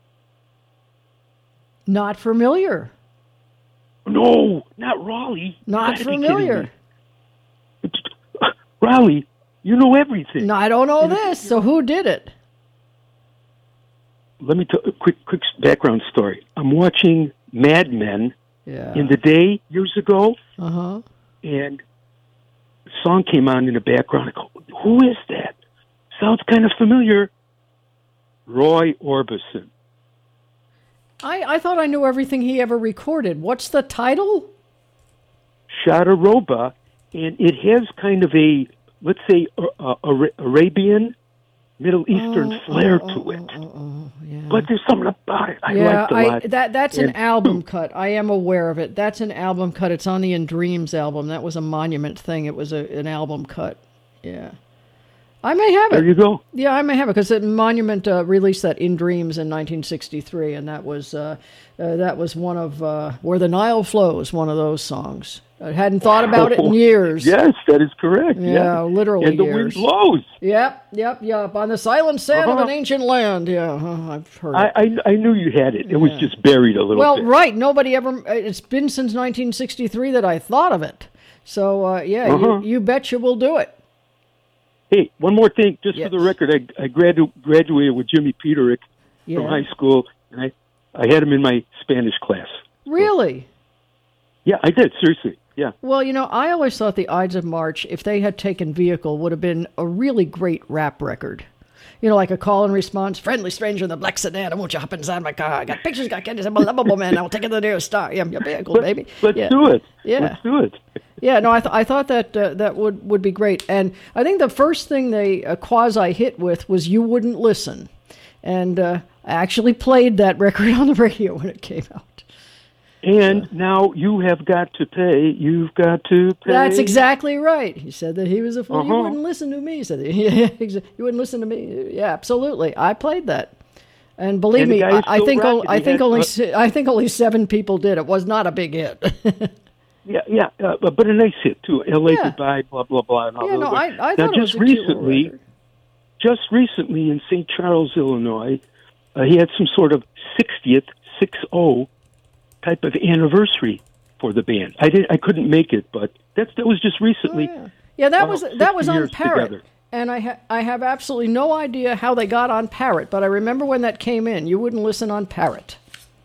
Speaker 1: Not familiar.
Speaker 9: No, not Raleigh.
Speaker 1: Not familiar.
Speaker 9: Raleigh, you know everything.
Speaker 1: No, I don't know this. So who did it?
Speaker 9: let me tell a quick, quick background story. I'm watching Mad Men
Speaker 1: yeah.
Speaker 9: in the day years ago,
Speaker 1: uh-huh.
Speaker 9: and a song came on in the background. I go, who is that? Sounds kind of familiar. Roy Orbison.
Speaker 1: I, I thought I knew everything he ever recorded. What's the title?
Speaker 9: Shadaroba, and it has kind of a, let's say, uh, uh, Arabian, Middle Eastern
Speaker 1: oh,
Speaker 9: flair
Speaker 1: oh,
Speaker 9: to
Speaker 1: oh,
Speaker 9: it.
Speaker 1: Oh, oh, oh, yeah.
Speaker 9: But there's something about it I
Speaker 1: yeah,
Speaker 9: liked a
Speaker 1: I,
Speaker 9: lot.
Speaker 1: that, that's
Speaker 9: and,
Speaker 1: an album cut. I am aware of it. That's an album cut. It's on the In Dreams album. That was a Monument thing. It was a, an album cut. Yeah. I may have it.
Speaker 9: There you go.
Speaker 1: Yeah, I may have it because Monument uh, released that In Dreams in nineteen sixty-three, and that was uh, uh, that was one of uh, Where the Nile Flows, one of those songs. I hadn't thought about it in years.
Speaker 9: Yes, that is correct.
Speaker 1: Yeah,
Speaker 9: yeah.
Speaker 1: literally
Speaker 9: and the
Speaker 1: years.
Speaker 9: wind blows.
Speaker 1: Yep, yep, yep. On the silent sand
Speaker 9: uh-huh.
Speaker 1: of an ancient land. Yeah, uh, I've heard
Speaker 9: I,
Speaker 1: it.
Speaker 9: I I knew you had it. It
Speaker 1: Yeah.
Speaker 9: was just buried a little
Speaker 1: well,
Speaker 9: bit.
Speaker 1: Well, right. Nobody ever. It's been since nineteen sixty-three that I thought of it. So uh, yeah,
Speaker 9: uh-huh.
Speaker 1: you, you betcha we'll do it.
Speaker 9: Hey, one more thing, just
Speaker 1: yes.
Speaker 9: for the record, I, I gradu- graduated with Jimmy Peterick
Speaker 1: yeah.
Speaker 9: from high school, and I, I had him in my Spanish class.
Speaker 1: Really?
Speaker 9: Yeah, I did, seriously, yeah.
Speaker 1: Well, you know, I always thought the Ides of March, if they had taken Vehicle, would have been a really great rap record. You know, like a call and response, friendly stranger in the black sedan, won't you hop inside my car? I got pictures, got candies, I'm a lovable man, I'll take it to the nearest star. Yeah, I'm your vehicle,
Speaker 9: Let's,
Speaker 1: baby.
Speaker 9: let's
Speaker 1: yeah.
Speaker 9: do it.
Speaker 1: Yeah.
Speaker 9: Let's do it.
Speaker 1: Yeah, no, I, th- I thought that uh, that would, would be great. And I think the first thing they uh, quasi-hit with was You Wouldn't Listen. And uh, I actually played that record on the radio when it came out.
Speaker 9: And uh, now you have got to pay. You've got to pay.
Speaker 1: That's exactly right. He said that he was a fool.
Speaker 9: Uh-huh.
Speaker 1: You wouldn't listen to me. He said, yeah, you wouldn't listen to me. Yeah, absolutely. I played that. And believe
Speaker 9: and
Speaker 1: me, I, I think o- I think
Speaker 9: had,
Speaker 1: only
Speaker 9: uh,
Speaker 1: I think only seven people did. It was not a big hit.
Speaker 9: Yeah, yeah, uh, but a nice hit too. L A
Speaker 1: Yeah.
Speaker 9: Goodbye, blah blah blah. And all
Speaker 1: Yeah, no,
Speaker 9: those.
Speaker 1: I, I
Speaker 9: now
Speaker 1: thought
Speaker 9: just
Speaker 1: it was a cute little
Speaker 9: recently,
Speaker 1: record.
Speaker 9: just recently in Saint Charles, Illinois, uh, he had some sort of sixtieth six zero type of anniversary for the band. I did I couldn't make it, but that's that was just recently.
Speaker 1: Oh, yeah. yeah, that
Speaker 9: wow,
Speaker 1: was that was on
Speaker 9: years
Speaker 1: Parrot.
Speaker 9: together.
Speaker 1: And I ha- I have absolutely no idea how they got on Parrot, but I remember when that came in. You wouldn't listen on Parrot.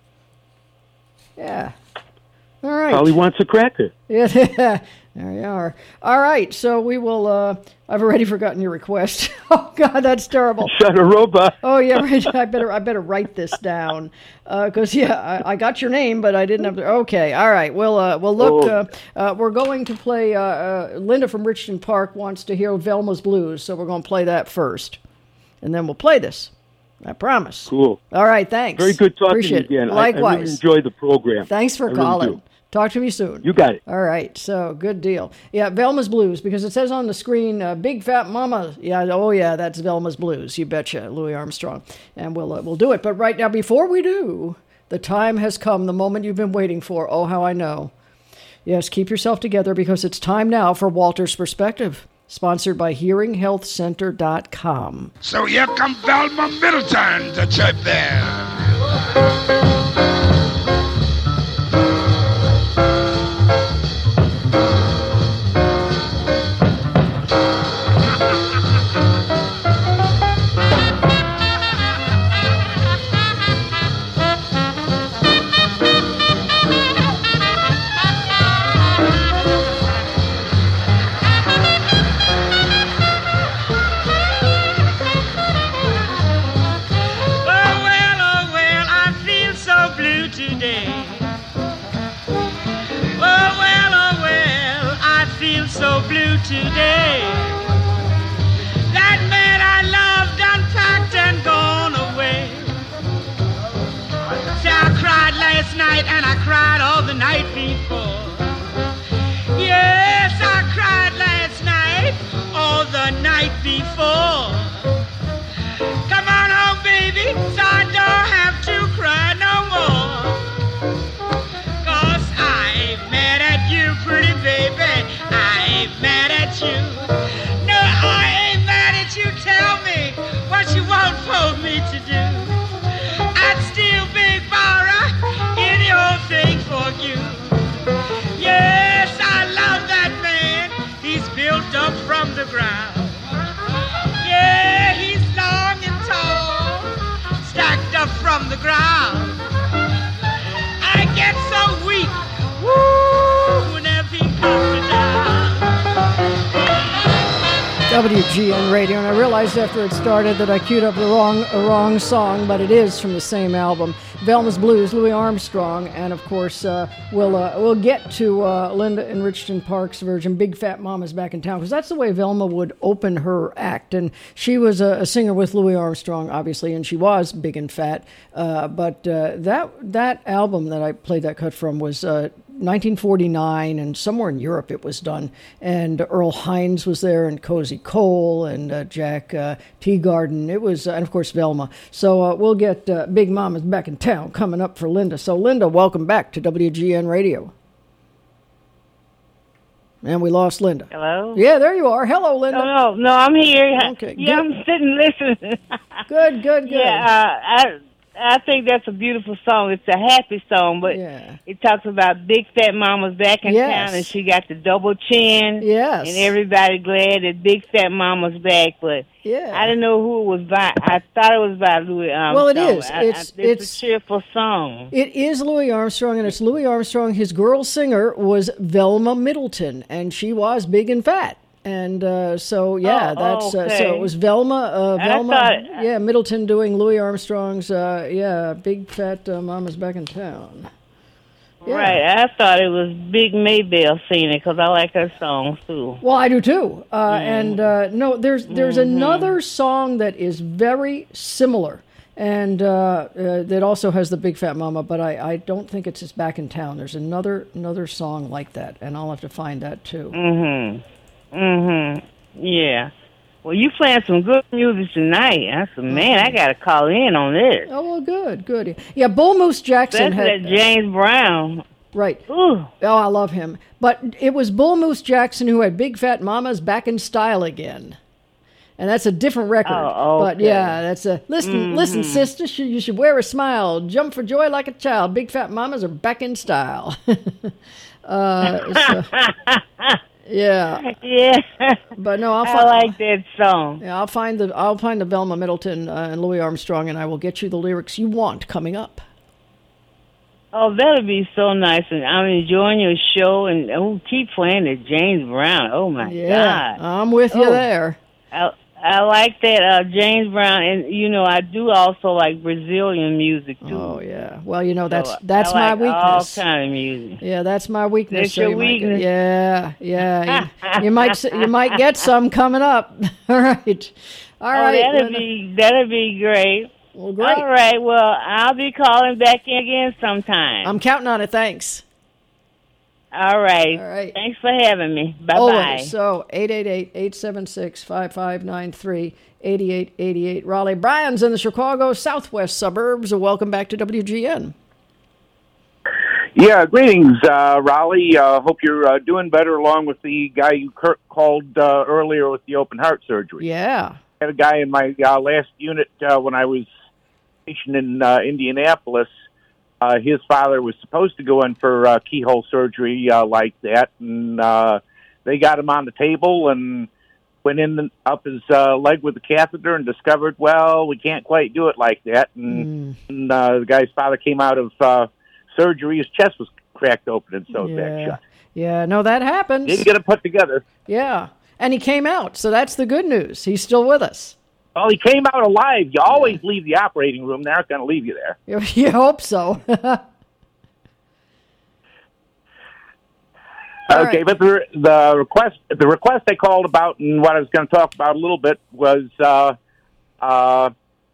Speaker 1: Yeah. All right.
Speaker 9: Holly wants a cracker.
Speaker 1: Yeah, there you are. All right, so we will. Uh, I've already forgotten your request. Oh God, that's terrible.
Speaker 9: Shadaroba.
Speaker 1: Oh yeah, right. I better I better write this down because uh, yeah, I, I got your name, but I didn't have to. Okay, all right. We'll uh, we'll look.
Speaker 9: Oh.
Speaker 1: Uh, uh, we're going to play. Uh, uh, Linda from Richmond Park wants to hear Velma's Blues, so we're going to play that first, and then we'll play this. I promise.
Speaker 9: Cool.
Speaker 1: All right. Thanks.
Speaker 9: Very good talking
Speaker 1: Appreciate
Speaker 9: to you again.
Speaker 1: it. Likewise.
Speaker 9: I, I really enjoy the program.
Speaker 1: Thanks for
Speaker 9: I really
Speaker 1: calling.
Speaker 9: do.
Speaker 1: Talk to me soon.
Speaker 9: You got it.
Speaker 1: All right, so good deal. Yeah, Velma's Blues, because it says on the screen, uh, Big Fat Mama. Yeah, oh yeah, that's Velma's Blues. You betcha, Louis Armstrong. And we'll uh, we'll do it. But right now, before we do, the time has come, the moment you've been waiting for. Oh, how I know. Yes, keep yourself together because it's time now for Walter's Perspective, sponsored by hearing health center dot com.
Speaker 11: So here comes Velma Middleton to chirp there.
Speaker 12: Today, that man I loved unpacked and gone away. See, I cried last night and I cried all the night before. Yes, I cried last night, all the night before. Come on home, baby, so I don't have to cry no more. 'Cause I ain't mad at you, pretty baby. I ain't mad at you. No, I ain't mad at you. Tell me what you want for me to do. I'd still be borrow any old thing for you. Yes, I love that man. He's built up from the ground. Yeah. ground. I get so weak, woo, whenever he comes me down.
Speaker 1: W G N Radio, and I realized after it started that I queued up the wrong a wrong song, but it is from the same album, Velma's Blues, Louis Armstrong, and of course uh, we'll uh, we'll get to uh, Linda and Richardson Park's version, Big Fat Mama's Back in Town, because that's the way Velma would open her act, and she was a, a singer with Louis Armstrong, obviously, and she was big and fat, uh, but uh, that that album that I played that cut from was Uh, nineteen forty-nine, and somewhere in Europe it was done. And Earl Hines was there, and Cozy Cole, and uh, Jack uh, Teagarden. It was, uh, and of course, Velma. So uh, we'll get uh, Big Mama's Back in Town coming up for Linda. So, Linda, welcome back to W G N Radio. And we lost Linda.
Speaker 13: Hello?
Speaker 1: Yeah, there you are. Hello, Linda.
Speaker 13: No, no, no, I'm here.
Speaker 1: Okay,
Speaker 13: yeah,
Speaker 1: good.
Speaker 13: I'm sitting listening.
Speaker 1: Good, good, good.
Speaker 13: Yeah, uh, I I think that's a beautiful song. It's a happy song, but
Speaker 1: yeah.
Speaker 13: it talks about Big Fat Mama's back in
Speaker 1: Yes.
Speaker 13: town, and she got the double chin.
Speaker 1: Yes.
Speaker 13: And everybody glad that Big Fat Mama's back, but
Speaker 1: yeah.
Speaker 13: I didn't know who it was by. I thought it was by Louis Armstrong.
Speaker 1: Well, it is.
Speaker 13: I,
Speaker 1: It's-
Speaker 13: I, it's,
Speaker 1: it's-
Speaker 13: a cheerful song.
Speaker 1: It is Louis Armstrong, and it's Louis Armstrong. His girl singer was Velma Middleton, and she was big and fat. And uh, so, yeah,
Speaker 13: Oh,
Speaker 1: that's uh, so
Speaker 13: okay.
Speaker 1: it was Velma, uh,
Speaker 13: I
Speaker 1: Velma,
Speaker 13: thought-
Speaker 1: yeah, Middleton doing Louis Armstrong's, uh, yeah, Big Fat uh, Mama's Back in Town. Yeah.
Speaker 13: Right, I thought it was Big Maybelle singing it because I like her songs too.
Speaker 1: Well, I do too. Uh, And uh, no, there's there's
Speaker 13: Mm-hmm.
Speaker 1: another song that is very similar, and uh, uh, that also has the Big Fat Mama, but I, I don't think it's his Back in Town. There's another another song like that, and I'll have to find that too.
Speaker 13: Mhm. Mhm. Yeah. Well, you playing some good music tonight. I said, man, I got to call in on this.
Speaker 1: Oh well, good, good. Yeah, Bull Moose Jackson
Speaker 13: Especially
Speaker 1: had
Speaker 13: that James Brown.
Speaker 1: Right.
Speaker 13: Ooh.
Speaker 1: Oh, I love him. But it was Bull Moose Jackson who had Big Fat Mama's Back in Style Again. And that's a different record.
Speaker 13: Oh,
Speaker 1: But
Speaker 13: okay.
Speaker 1: yeah, that's a listen, listen,
Speaker 13: Mhm.
Speaker 1: sister, sh- you should wear a smile, jump for joy like a child. Big Fat Mamas are back in style. uh, so, yeah.
Speaker 13: Yeah.
Speaker 1: But no, I'll
Speaker 13: I
Speaker 1: find,
Speaker 13: like that song.
Speaker 1: Yeah, I'll find the I'll find the Velma Middleton uh, and Louis Armstrong, and I will get you the lyrics you want coming up.
Speaker 13: Oh, that'll be so nice. And I'm enjoying your show. And oh, keep playing the James Brown. Oh, my
Speaker 1: Yeah,
Speaker 13: God.
Speaker 1: I'm with you
Speaker 13: Oh.
Speaker 1: there.
Speaker 13: I, I like that uh, James Brown. And, you know, I do also like Brazilian music, too.
Speaker 1: Oh yeah. Well, you know that's
Speaker 13: So,
Speaker 1: that's
Speaker 13: I
Speaker 1: my
Speaker 13: like all
Speaker 1: weakness.
Speaker 13: kind of music.
Speaker 1: Yeah, that's my weakness.
Speaker 13: That's
Speaker 1: so
Speaker 13: your
Speaker 1: you might get-
Speaker 13: weakness.
Speaker 1: yeah, yeah. You, you might s- you might get some coming up. All right. All
Speaker 13: oh,
Speaker 1: right.
Speaker 13: that'll
Speaker 1: Linda.
Speaker 13: be that'll be great.
Speaker 1: Well, great.
Speaker 13: All right. Well, I'll be calling back in again sometime.
Speaker 1: I'm counting on it. Thanks.
Speaker 13: All right.
Speaker 1: All right.
Speaker 13: Thanks for having me. Bye bye.
Speaker 1: Always. So eight eight eight, eight seven six, five five nine three, eight eight eight eight. Raleigh Bryan's in the Chicago southwest suburbs. Welcome back to W G N.
Speaker 14: Yeah, greetings, uh, Raleigh. Uh, hope you're uh, doing better along with the guy you cur- called uh, earlier with the open heart surgery.
Speaker 1: Yeah.
Speaker 14: I had a guy in my uh, last unit uh, when I was stationed in uh, Indianapolis. Uh, his father was supposed to go in for uh, keyhole surgery uh, like that, and uh, they got him on the table and went in the, up his uh, leg with the catheter and discovered, well, we can't quite do it like that. And, and uh, the guy's father came out of uh, surgery. His chest was cracked open and sewed back
Speaker 1: Yeah.
Speaker 14: shut.
Speaker 1: Yeah. No, that happens.
Speaker 14: Didn't get it put together.
Speaker 1: Yeah. And he came out, so that's the good news. He's still with us.
Speaker 14: Well, he came out alive. You always leave the operating room. They aren't going to leave you there.
Speaker 1: You, you hope so.
Speaker 14: Okay, but the the request the request I called about and what I was going to talk about a little bit was uh, uh,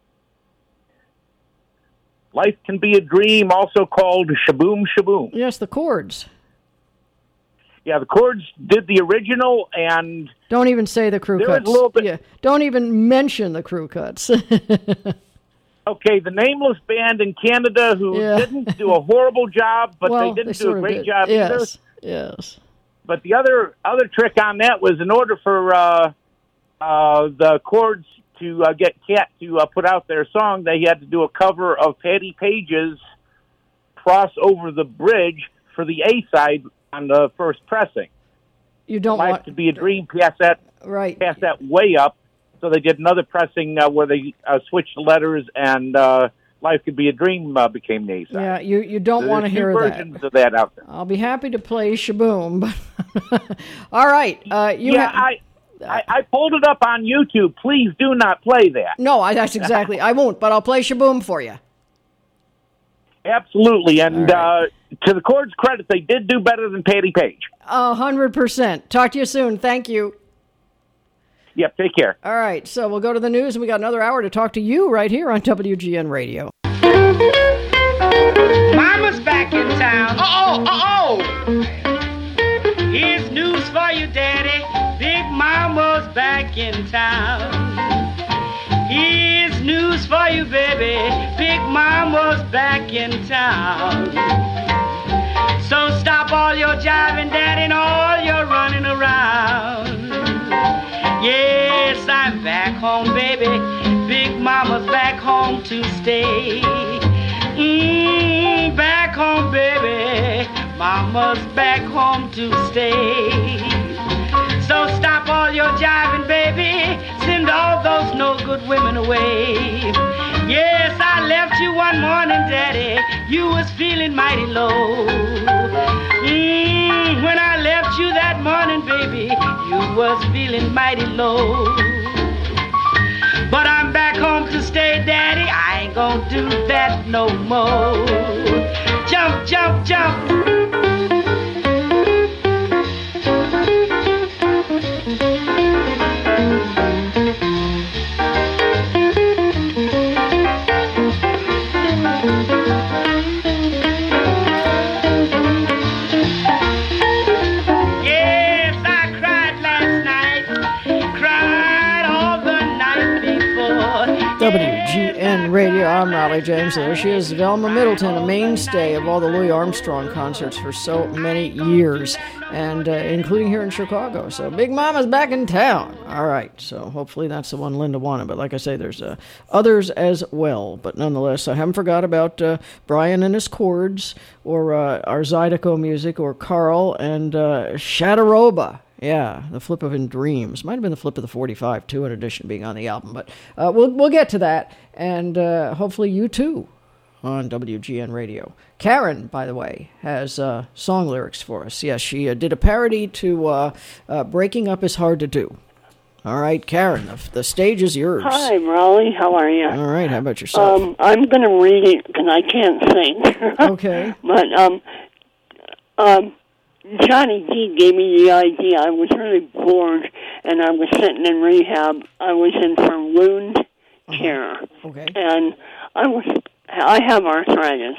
Speaker 14: Life Can Be a Dream, also called Shaboom Shaboom.
Speaker 1: Yes, the chords.
Speaker 14: Yeah, the Chords did the original, and
Speaker 1: Don't even say the crew
Speaker 14: There was
Speaker 1: cuts.
Speaker 14: a little bit-
Speaker 1: Yeah. Don't even mention the crew cuts.
Speaker 14: okay, the Nameless Band in Canada, who
Speaker 1: Yeah.
Speaker 14: didn't do a horrible job, but
Speaker 1: well,
Speaker 14: they didn't do
Speaker 1: sort
Speaker 14: a
Speaker 1: of
Speaker 14: great
Speaker 1: did.
Speaker 14: job either.
Speaker 1: Yes. Yes.
Speaker 14: But the other other trick on that was, in order for uh, uh, the Chords to uh, get Cat to uh, put out their song, they had to do a cover of Patty Page's "Cross Over the Bridge" for the A side on the first pressing.
Speaker 1: You don't
Speaker 14: Life
Speaker 1: want
Speaker 14: to be a dream. Pass that,
Speaker 1: right.
Speaker 14: pass that way up. So they did another pressing uh, where they uh, switched the letters and uh, Life Could Be a Dream uh, became the A-side.
Speaker 1: Yeah, you, you don't
Speaker 14: There's
Speaker 1: want to
Speaker 14: two
Speaker 1: hear
Speaker 14: versions
Speaker 1: that.
Speaker 14: of that out there.
Speaker 1: I'll be happy to play Shaboom. But all right. Uh, you
Speaker 14: yeah,
Speaker 1: ha-
Speaker 14: I, I I pulled it up on YouTube. Please do not play that.
Speaker 1: No, I, that's exactly. I won't, but I'll play Shaboom for you.
Speaker 14: Absolutely. And
Speaker 1: right.
Speaker 14: uh, to the Chord's credit, they did do better than Patty Page.
Speaker 1: A hundred percent. Talk to you soon. Thank you.
Speaker 14: Yep, take care.
Speaker 1: All right, so we'll go to the news, and we got another hour to talk to you right here on W G N Radio.
Speaker 12: Mama's back in town. Uh-oh, uh-oh. Here's news for you, Daddy. Big Mama's back in town. Here's news for you, baby. Big Mama's back in town. So stop all your jiving, Daddy, and all your running around. Yes, I'm back home, baby. Big Mama's back home to stay. Mm, back home, baby. Mama's back home to stay. So stop all your jiving, baby. Send all those no good women away. Yes, I left you one morning, Daddy. You was feeling mighty low. Mm, when I left you that morning, baby, you was feeling mighty low. But I'm back home to stay, Daddy. I ain't gonna do that no more. Jump, jump, jump.
Speaker 1: W G N Radio, I'm Raleigh James. There she is, Velma Middleton, a mainstay of all the Louis Armstrong concerts for so many years, and uh, including here in Chicago. So Big Mama's back in town. All right, so hopefully that's the one Linda wanted. But like I say, there's uh, others as well. But nonetheless, I haven't forgot about uh, Brian and his chords, or uh, our Zydeco music, or Carl and uh, Shadaroba. Yeah, the flip of In Dreams. Might have been the flip of the forty-five, too, in addition being on the album. But uh, we'll we'll get to that, and uh, hopefully you, too, on W G N Radio. Karen, by the way, has uh, song lyrics for us. Yes, she uh, did a parody to uh, uh, Breaking Up Is Hard to Do. All right, Karen, the, the stage is yours.
Speaker 15: Hi, Raleigh. How are you?
Speaker 1: All right, how about yourself?
Speaker 15: Um, I'm going to read it because I can't sing.
Speaker 1: Okay.
Speaker 15: But, um, um, Johnny D gave me the idea. I was really bored, and I was sitting in rehab. I was in for wound care,
Speaker 1: uh-huh. Okay.
Speaker 15: And I was. I have arthritis.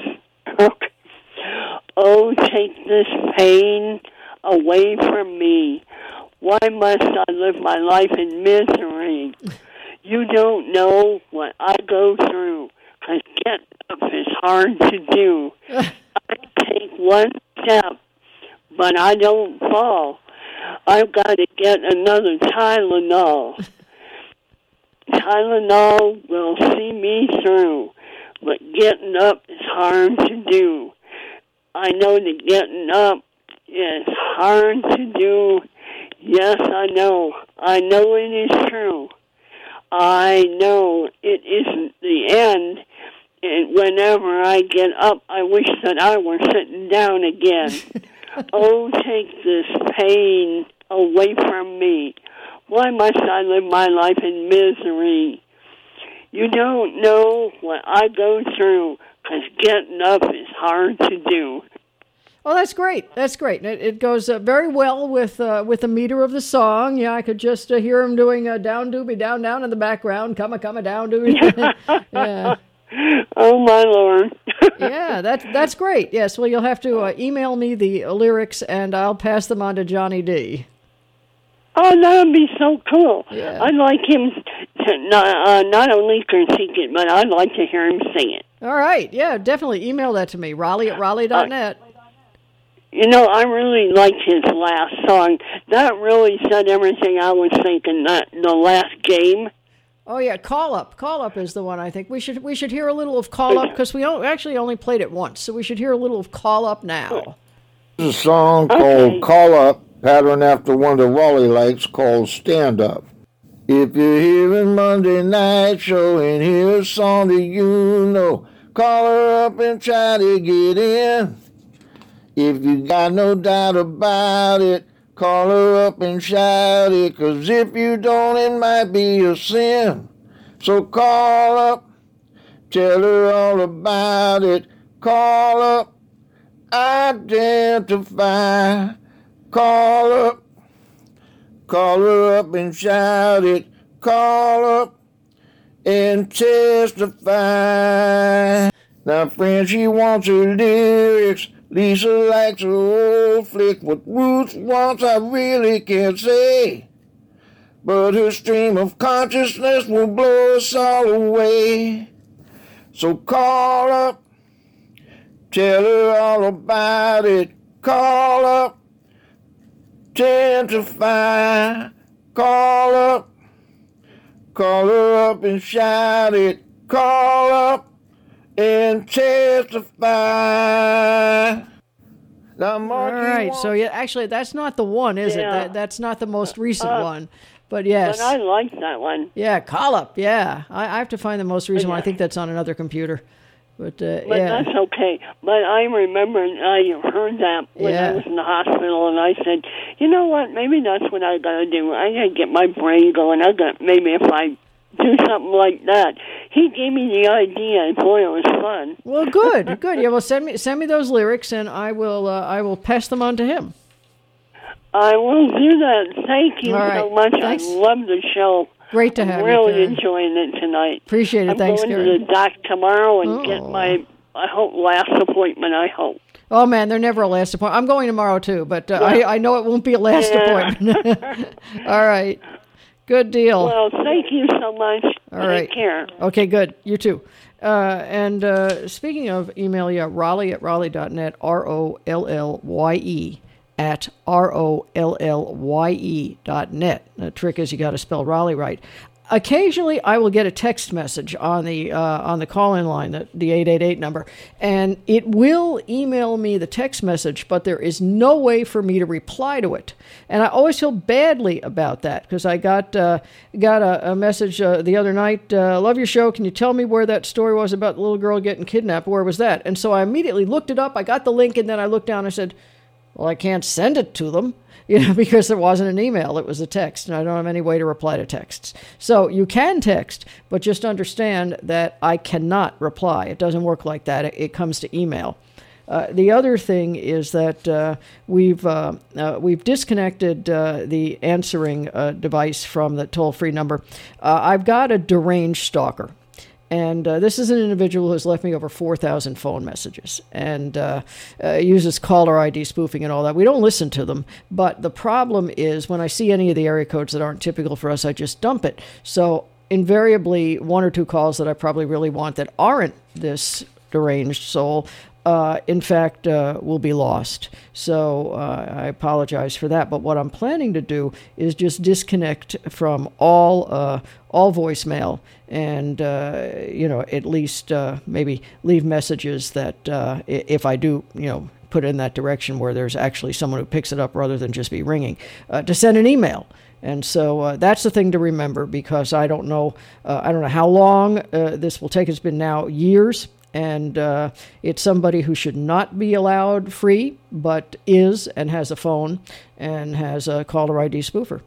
Speaker 15: Oh, take this pain away from me. Why must I live my life in misery? You don't know what I go through, 'cause get up is hard to do. I take one step, but I don't fall. I've got to get another Tylenol. Tylenol will see me through, but getting up is hard to do. I know that getting up is hard to do. Yes, I know. I know it is true. I know it isn't the end. And whenever I get up, I wish that I were sitting down again. Oh, take this pain away from me. Why must I live my life in misery? You don't know what I go through, 'cause getting up is hard to do.
Speaker 1: Oh, that's great. That's great. It, it goes uh, very well with uh, with the meter of the song. Yeah, I could just uh, hear him doing a down doobie down down in the background. Come a come a down doobie. Yeah.
Speaker 15: Oh my Lord.
Speaker 1: Yeah, that's that's great. Yes. Well, you'll have to uh, email me the lyrics, and I'll pass them on to Johnny D.
Speaker 15: Oh, that would be so cool.
Speaker 1: Yeah.
Speaker 15: I'd like him to not, uh, not only critique it, but I'd like to hear him sing it.
Speaker 1: All right. Yeah, definitely email that to me, Raleigh at Raleigh dot net. Uh,
Speaker 15: You know, I really liked his last song. That really said everything I was thinking. That the last game.
Speaker 1: Oh yeah, Call Up. Call Up is the one I think we should we should hear a little of Call Up, because we actually only played it once, so we should hear a little of Call Up now.
Speaker 16: There's a song called
Speaker 15: Okay.
Speaker 16: Call Up, patterned after one of the Raleigh likes, called Stand Up. If you're hearing Monday night show and hear a song that you know, call her up and try to get in. If you got no doubt about it, call her up and shout it, 'cause if you don't, it might be a sin. So call up, tell her all about it, call up, identify, call up, call her up and shout it, call up and testify. Now, friend, she wants her lyrics. Lisa likes her old flick. What Ruth wants, I really can't say. But her stream of consciousness will blow us all away. So call up, tell her all about it. Call up, testify. Call up, call her up and shout it. Call up and testify. Now, Mark,
Speaker 1: all right, so yeah, actually, that's not the one, is
Speaker 15: Yeah.
Speaker 1: it? That, that's not the most recent
Speaker 15: Uh,
Speaker 1: one. But yes.
Speaker 15: But I like that one.
Speaker 1: Yeah, call up, yeah. I, I have to find the most recent one. I
Speaker 15: Yeah.
Speaker 1: think that's on another computer. But, uh,
Speaker 15: But
Speaker 1: yeah.
Speaker 15: that's okay. But I remember I heard that when
Speaker 1: Yeah.
Speaker 15: I was in the hospital, and I said, you know what? Maybe that's what I got to do. I got to get my brain going. I got maybe if I do something like that. He gave me the idea, and boy, it was fun.
Speaker 1: Well, good, good. Yeah, well, send me send me those lyrics, and I will uh, I will pass them on to him.
Speaker 15: I will do that. Thank you
Speaker 1: All right.
Speaker 15: so much.
Speaker 1: Thanks.
Speaker 15: I love the show.
Speaker 1: Great to
Speaker 15: I'm
Speaker 1: have you,
Speaker 15: really
Speaker 1: Karen.
Speaker 15: enjoying it tonight.
Speaker 1: Appreciate it.
Speaker 15: I'm
Speaker 1: Thanks,
Speaker 15: going
Speaker 1: Karen.
Speaker 15: to the doc tomorrow and
Speaker 1: Oh.
Speaker 15: get my, I hope, last appointment, I hope.
Speaker 1: Oh man, they're never a last appointment. I'm going tomorrow too, but uh, I I know it won't be a last
Speaker 15: Yeah.
Speaker 1: appointment. All right, good deal.
Speaker 15: Well, thank you so much.
Speaker 1: All
Speaker 15: Take
Speaker 1: right.
Speaker 15: care.
Speaker 1: Okay, good. You too. Uh, and uh, speaking of email, yeah, Raleigh at Raleigh dot net, R O L L Y E at R O L L Y E dot net. The trick is you got to spell Raleigh right. Occasionally, I will get a text message on the uh, on the call-in line, the, the eight eight eight number, and it will email me the text message, but there is no way for me to reply to it. And I always feel badly about that because I got uh, got a, a message uh, the other night, uh, love your show, can you tell me where that story was about the little girl getting kidnapped? Where was that? And so I immediately looked it up, I got the link, and then I looked down and I said, well, I can't send it to them. You know, because there wasn't an email, it was a text, and I don't have any way to reply to texts. So you can text, but just understand that I cannot reply. It doesn't work like that. It, it comes to email. Uh, the other thing is that uh, we've uh, uh, we've disconnected uh, the answering uh, device from the toll-free number. Uh, I've got a deranged stalker. And uh, this is an individual who has left me over four thousand phone messages and uh, uh, uses caller I D spoofing and all that. We don't listen to them, but the problem is when I see any of the area codes that aren't typical for us, I just dump it. So invariably, one or two calls that I probably really want that aren't this deranged soul, uh, in fact, uh, will be lost. So uh, I apologize for that. But what I'm planning to do is just disconnect from all uh, all voicemail and, uh, you know, at least uh, maybe leave messages that uh, if I do, you know, put in that direction where there's actually someone who picks it up rather than just be ringing, uh, to send an email. And so uh, that's the thing to remember because I don't know, uh, I don't know how long uh, this will take. It's been now years. And uh, it's somebody who should not be allowed free, but is and has a phone and has a caller I D spoofer.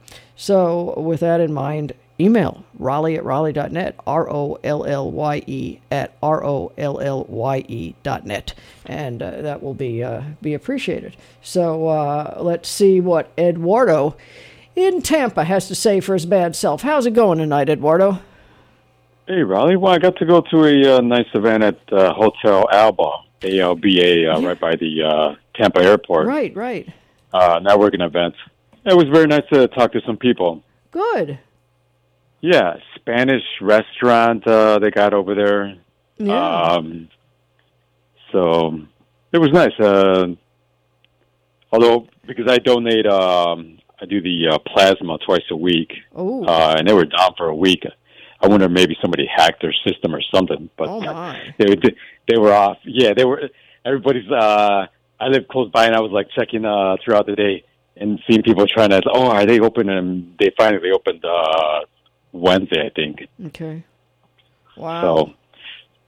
Speaker 1: So with that in mind, email Raleigh at Raleigh dot net, R O L L Y E at R O L L Y E dot net. And uh, that will be uh, be appreciated. So uh, let's see what Eduardo in Tampa has to say for his bad self. How's it going tonight, Eduardo?
Speaker 17: Hey, Raleigh. Well, I got to go to a uh, nice event at uh, Hotel Alba, A L B A, uh,
Speaker 1: Yeah.
Speaker 17: right by the uh, Tampa airport.
Speaker 1: Right, right.
Speaker 17: Uh, networking event. It was very nice to talk to some people.
Speaker 1: Good.
Speaker 17: Yeah, Spanish restaurant uh, they got over there.
Speaker 1: Yeah.
Speaker 17: Um, so it was nice. Uh, although, because I donate, um, I do the uh, plasma twice a week.
Speaker 1: Oh.
Speaker 17: Uh, and they were down for a week. I wonder if maybe somebody hacked their system or something. But
Speaker 1: Oh, my.
Speaker 17: they they were off. Yeah, they were. Everybody's. Uh, I live close by, and I was like checking uh, throughout the day and seeing people trying to. Oh, are they open? And they finally opened uh, Wednesday, I think.
Speaker 1: Okay. Wow.
Speaker 17: So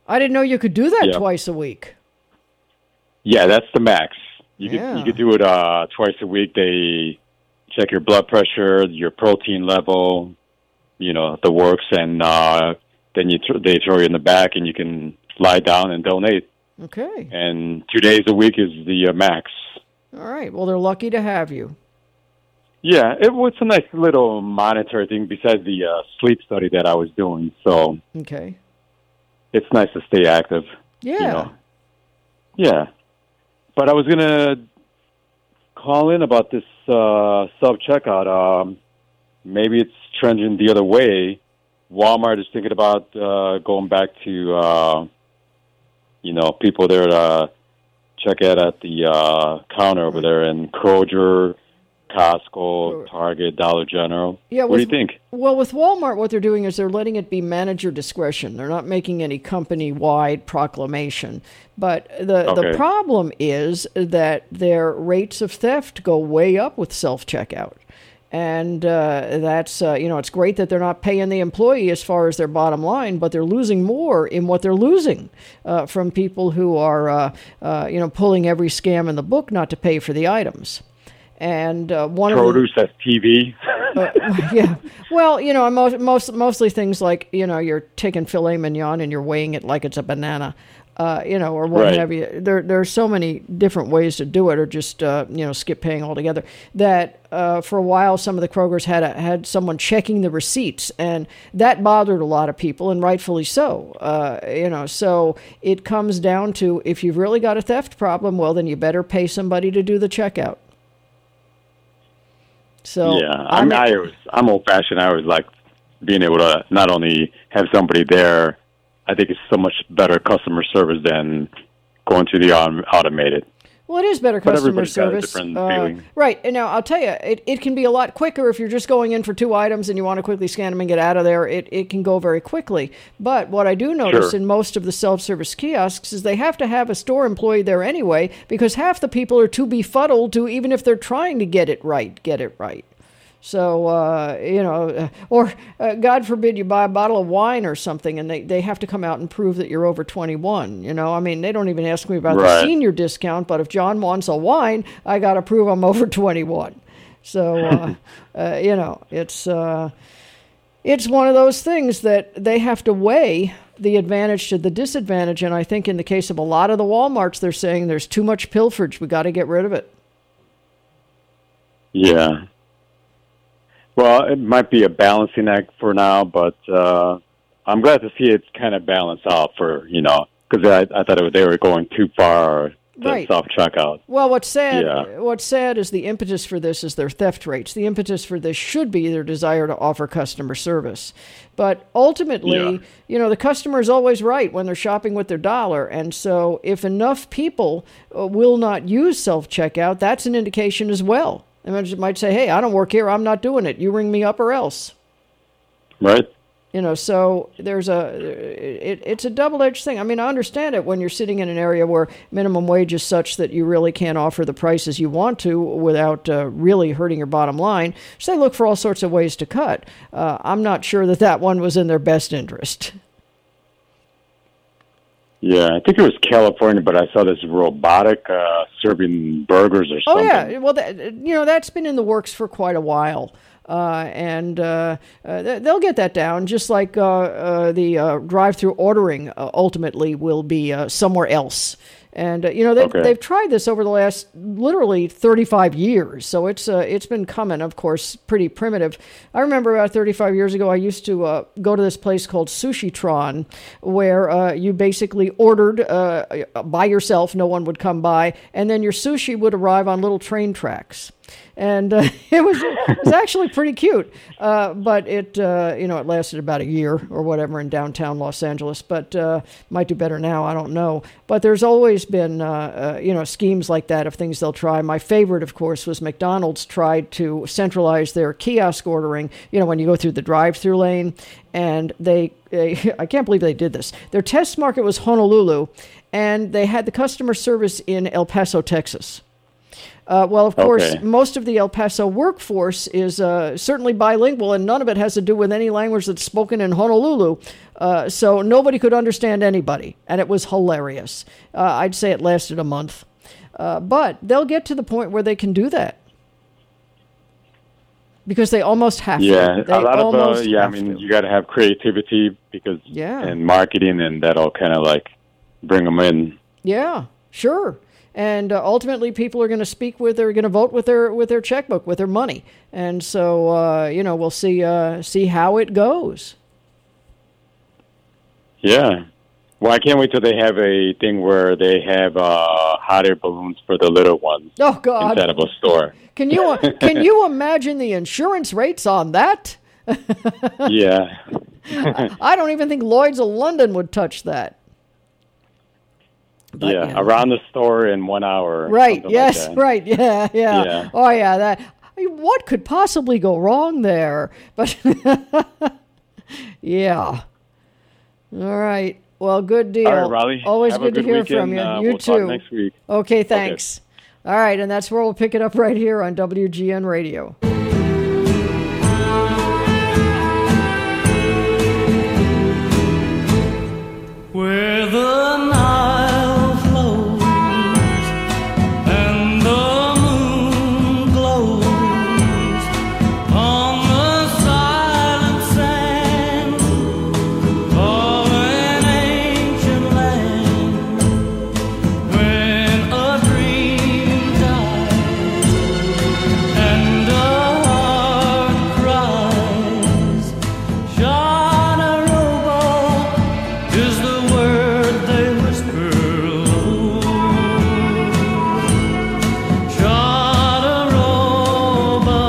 Speaker 1: I didn't know you could do that
Speaker 17: Yeah.
Speaker 1: twice a week.
Speaker 17: Yeah, that's the max. You
Speaker 1: Yeah.
Speaker 17: could you could do it uh, twice a week. They check your blood pressure, your protein level, you know, the works, and uh, then you th- they throw you in the back, and you can lie down and donate.
Speaker 1: Okay.
Speaker 17: And two days a week is the uh, max.
Speaker 1: All right. Well, they're lucky to have you.
Speaker 17: Yeah, it was a nice little monetary thing besides the uh, sleep study that I was doing. So
Speaker 1: Okay.
Speaker 17: it's nice to stay active.
Speaker 1: Yeah.
Speaker 17: You know? Yeah. But I was going to call in about this uh, self-checkout. Um, maybe it's trending the other way. Walmart is thinking about uh, going back to, uh, you know, people there to check out at the uh, counter over there, and Kroger, Costco, Target, Dollar General.
Speaker 1: Yeah,
Speaker 17: what
Speaker 1: with,
Speaker 17: do you think?
Speaker 1: Well, with Walmart, what they're doing is they're letting it be manager discretion. They're not making any company-wide proclamation. But the the
Speaker 17: Okay.
Speaker 1: problem is that their rates of theft go way up with self-checkout. And uh, that's, uh, you know, it's great that they're not paying the employee as far as their bottom line, but they're losing more in what they're losing uh, from people who are, uh, uh, you know, pulling every scam in the book not to pay for the items. And uh, one
Speaker 17: Produce
Speaker 1: of
Speaker 17: as T V.
Speaker 1: the, uh, yeah, well, you know, most, most mostly things like, you know, you're taking filet mignon and you're weighing it like it's a banana. Uh, you know, or what
Speaker 17: Right.
Speaker 1: have you. There, there are so many different ways to do it, or just uh, you know, skip paying altogether. That uh, for a while, some of the Krogers had a, had someone checking the receipts, and that bothered a lot of people, and rightfully so. Uh, you know, so it comes down to, if you've really got a theft problem, well, then you better pay somebody to do the checkout. So
Speaker 17: yeah, I mean, I was, I'm old-fashioned. I was like being able to not only have somebody there. I think it's so much better customer service than going to the autom- automated.
Speaker 1: Well, it is better
Speaker 17: But
Speaker 1: customer
Speaker 17: everybody's got a
Speaker 1: service.
Speaker 17: different
Speaker 1: Uh,
Speaker 17: feeling.
Speaker 1: right. And now I'll tell you, it, it can be a lot quicker if you're just going in for two items and you want to quickly scan them and get out of there. It, it can go very quickly. But what I do notice
Speaker 17: Sure.
Speaker 1: in most of the self-service kiosks is they have to have a store employee there anyway, because half the people are too befuddled to, even if they're trying to get it right, get it right. So, uh, you know, uh, or uh, God forbid you buy a bottle of wine or something and they, they have to come out and prove that you're over twenty-one. You know, I mean, they don't even ask me about the
Speaker 17: Right.
Speaker 1: senior discount, but if John wants a wine, I got to prove I'm over twenty-one. So, uh, uh, you know, it's, uh, it's one of those things that they have to weigh the advantage to the disadvantage. And I think in the case of a lot of the Walmarts, they're saying there's too much pilferage. We got to get rid of it.
Speaker 17: Yeah. Well, it might be a balancing act for now, but uh, I'm glad to see it kind of balance out for, you know, because I, I thought it, they were going too far to
Speaker 1: Right.
Speaker 17: self-checkout.
Speaker 1: Well, what's sad,
Speaker 17: Yeah.
Speaker 1: what's sad is the impetus for this is their theft rates. The impetus for this should be their desire to offer customer service. But ultimately,
Speaker 17: Yeah.
Speaker 1: you know, the customer is always right when they're shopping with their dollar. And so if enough people uh, will not use self-checkout, that's an indication as well. They might- might say, hey, I don't work here. I'm not doing it. You ring me up or else.
Speaker 17: Right?
Speaker 1: You know, so there's a, it, it's a double-edged thing. I mean, I understand it when you're sitting in an area where minimum wage is such that you really can't offer the prices you want to without uh, really hurting your bottom line. So they look for all sorts of ways to cut. Uh, I'm not sure that that one was in their best interest.
Speaker 17: Yeah, I think it was California, but I saw this robotic uh, serving burgers or
Speaker 1: Oh,
Speaker 17: something.
Speaker 1: yeah. Well, that, you know, that's been in the works for quite a while. Uh, and uh, uh, th- they'll get that down, just like uh, uh, the uh, drive-through ordering uh, ultimately will be uh, somewhere else. And, uh, you know, they've,
Speaker 17: Okay.
Speaker 1: they've tried this over the last literally thirty-five years. So it's uh, it's been coming, of course, pretty primitive. I remember about thirty-five years ago, I used to uh, go to this place called Sushitron, where uh, you basically ordered uh, by yourself. No one would come by. And then your sushi would arrive on little train tracks. And uh, it was it was actually pretty cute, uh, but it uh, you know it lasted about a year or whatever in downtown Los Angeles. But uh, might do better now. I don't know. But there's always been uh, uh, you know schemes like that of things they'll try. My favorite, of course, was McDonald's tried to centralize their kiosk ordering. You know, when you go through the drive-through lane, and they, they I can't believe they did this. Their test market was Honolulu, and they had the customer service in El Paso, Texas. Uh, well, of course,
Speaker 17: Okay.
Speaker 1: most of the El Paso workforce is uh, certainly bilingual, and none of it has to do with any language that's spoken in Honolulu. Uh, so nobody could understand anybody, and it was hilarious. Uh, I'd say it lasted a month. Uh, but they'll get to the point where they can do that. Because they almost have
Speaker 17: Yeah,
Speaker 1: to. They
Speaker 17: a lot of uh,
Speaker 1: almost
Speaker 17: yeah. I
Speaker 1: have
Speaker 17: mean,
Speaker 1: to.
Speaker 17: you got to have creativity because
Speaker 1: Yeah.
Speaker 17: and marketing, and that'll kind of like bring them in.
Speaker 1: Yeah, sure. And uh, ultimately, people are going to speak with, they're going to vote with their with their checkbook, with their money, and so uh, you know we'll see uh, see how it goes.
Speaker 17: Yeah. Well, I can't wait till they have a thing where they have uh, hot air balloons for the little ones
Speaker 1: Oh God!
Speaker 17: instead of a store.
Speaker 1: Can you can you imagine the insurance rates on that?
Speaker 17: Yeah.
Speaker 1: I don't even think Lloyd's of London would touch that. But,
Speaker 17: yeah,
Speaker 1: you know.
Speaker 17: around the store in one hour.
Speaker 1: Right.
Speaker 17: something
Speaker 1: Yes.
Speaker 17: Like that.
Speaker 1: Right. Yeah, yeah.
Speaker 17: Yeah.
Speaker 1: Oh, yeah. That. I mean, what could possibly go wrong there? But yeah. All right. Well, good deal.
Speaker 17: All right, Raleigh.
Speaker 1: Always
Speaker 17: Have a
Speaker 1: good to
Speaker 17: good
Speaker 1: hear
Speaker 17: weekend.
Speaker 1: from you.
Speaker 17: Uh,
Speaker 1: you
Speaker 17: we'll
Speaker 1: too.
Speaker 17: talk next week.
Speaker 1: Okay. Thanks. All right, and that's where we'll pick it up right here on W G N Radio.
Speaker 5: Where the Nile flows and the moon glows on the silent sand of an ancient land, when a dream dies and a heart cries, Shanaroba is the word they whisper low. Shanaroba,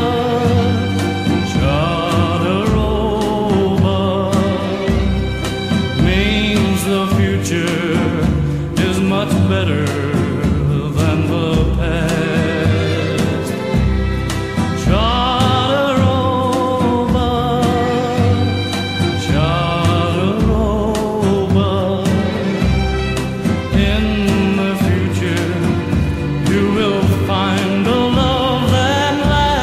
Speaker 5: Shanaroba means the future is much better than the past. Shanaroba, Shanaroba, in the future you will find a love that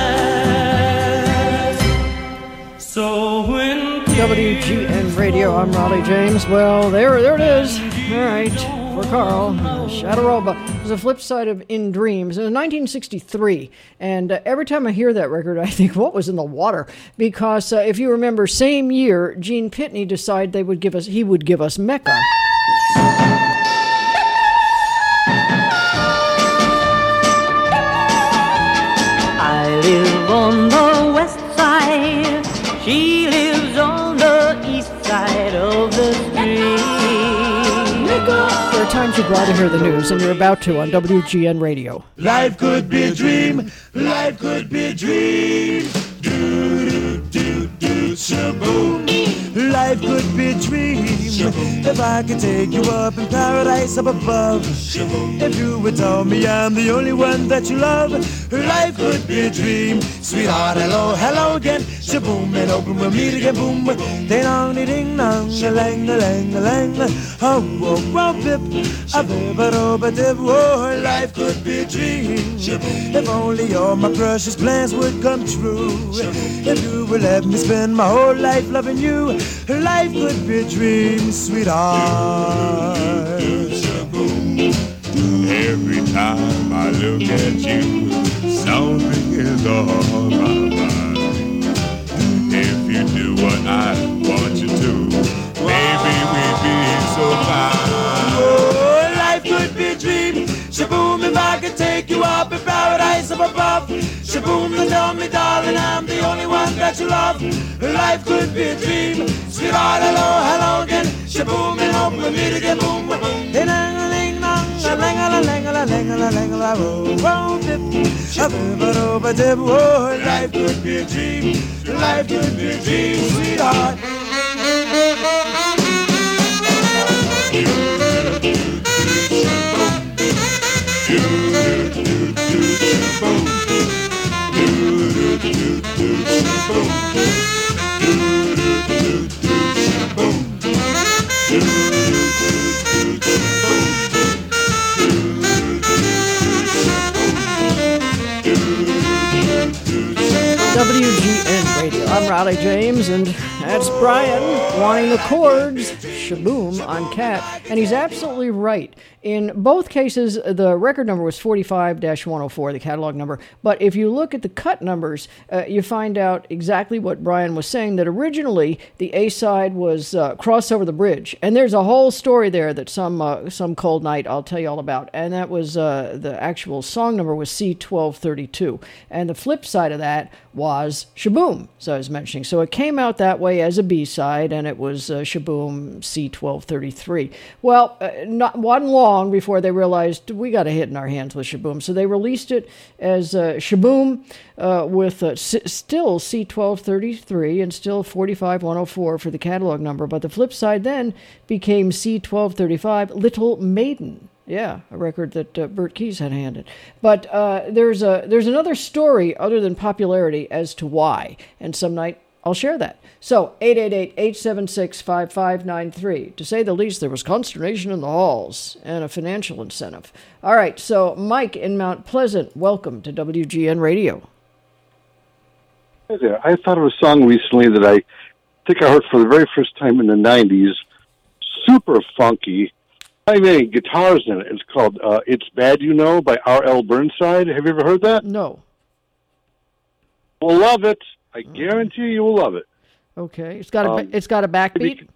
Speaker 5: lasts. So when
Speaker 1: W G N Radio, I'm Raleigh James. Well, there, there it is. All right, for Carl, Shadaroba. There's a flip side of In Dreams. It was nineteen sixty-three, and uh, every time I hear that record, I think, what was in the water? Because uh, if you remember, same year, Gene Pitney decided they would give us, he would give us Mecca.
Speaker 5: I live on the west side, she lives on the east side of the street.
Speaker 1: There are times you'd rather hear the news, and you're about to on W G N Radio.
Speaker 5: Life could be a dream, life could be a dream. Do, do, do, do, shaboom. Life could be a dream if I could take you up in paradise up above. If you would tell me I'm the only one that you love, life could be a dream. Sweetheart, hello, hello again. Shaboom, and open we'll meet again. Boom, ding dong, ding dong, a lang, a lang, a lang. Oh, oh, oh, bip, a bip, a do, a dip. Oh, life could be a dream if only all my precious plans would come true. If you would let me spend my whole life loving you, life could be a dream, sweetheart.
Speaker 11: Every time I look at you, something is on my mind. If you do what I want you to, maybe we'd be so fine.
Speaker 5: Oh, life could be a dream. Shaboom, if I could take you up in paradise up above. Shaboom, then tell me, darling, I'm the only one that you love. Life could be a dream. Sweetheart, hello, hello again. Shaboom, and hope we'll meet again. Boom, boom. Oh, life could be a dream. Life could be a dream, sweetheart.
Speaker 1: W G N Radio. I'm Raleigh James, and that's Brian wanting the chords. Shaboom on Cat. And he's absolutely right. In both cases, the record number was forty-five dash one oh four, the catalog number. But if you look at the cut numbers, uh, you find out exactly what Brian was saying, that originally the A-side was uh, Cross Over the Bridge. And there's a whole story there that some uh, some cold night I'll tell you all about. And that was, uh, the actual song number was C twelve thirty-two. And the flip side of that was Shaboom, as I was mentioning. So it came out that way as a B-side, and it was uh, Shaboom C twelve thirty-three. Well, uh, not one long before they realized we got a hit in our hands with Shaboom. So they released it as uh, Shaboom uh, with uh, s- still C twelve thirty-three and still forty-five one oh four for the catalog number. But the flip side then became C twelve thirty-five, Little Maiden. Yeah, a record that uh, Bert Keys had handed. But uh, there's a there's another story other than popularity as to why. And some night I'll share that. So, eight eight eight, eight seven six, five five nine three. To say the least, there was consternation in the halls and a financial incentive. All right, so Mike in Mount Pleasant, welcome to W G N Radio.
Speaker 18: Hey there. I thought of a song recently that I think I heard for the very first time in the nineties. Super funky. Not even any guitars in it. It's called uh, It's Bad You Know by R L Burnside. Have you ever heard that?
Speaker 1: No.
Speaker 18: We'll love it. I guarantee you will love it.
Speaker 1: Okay, it's got a
Speaker 18: Um,
Speaker 1: it's got a backbeat.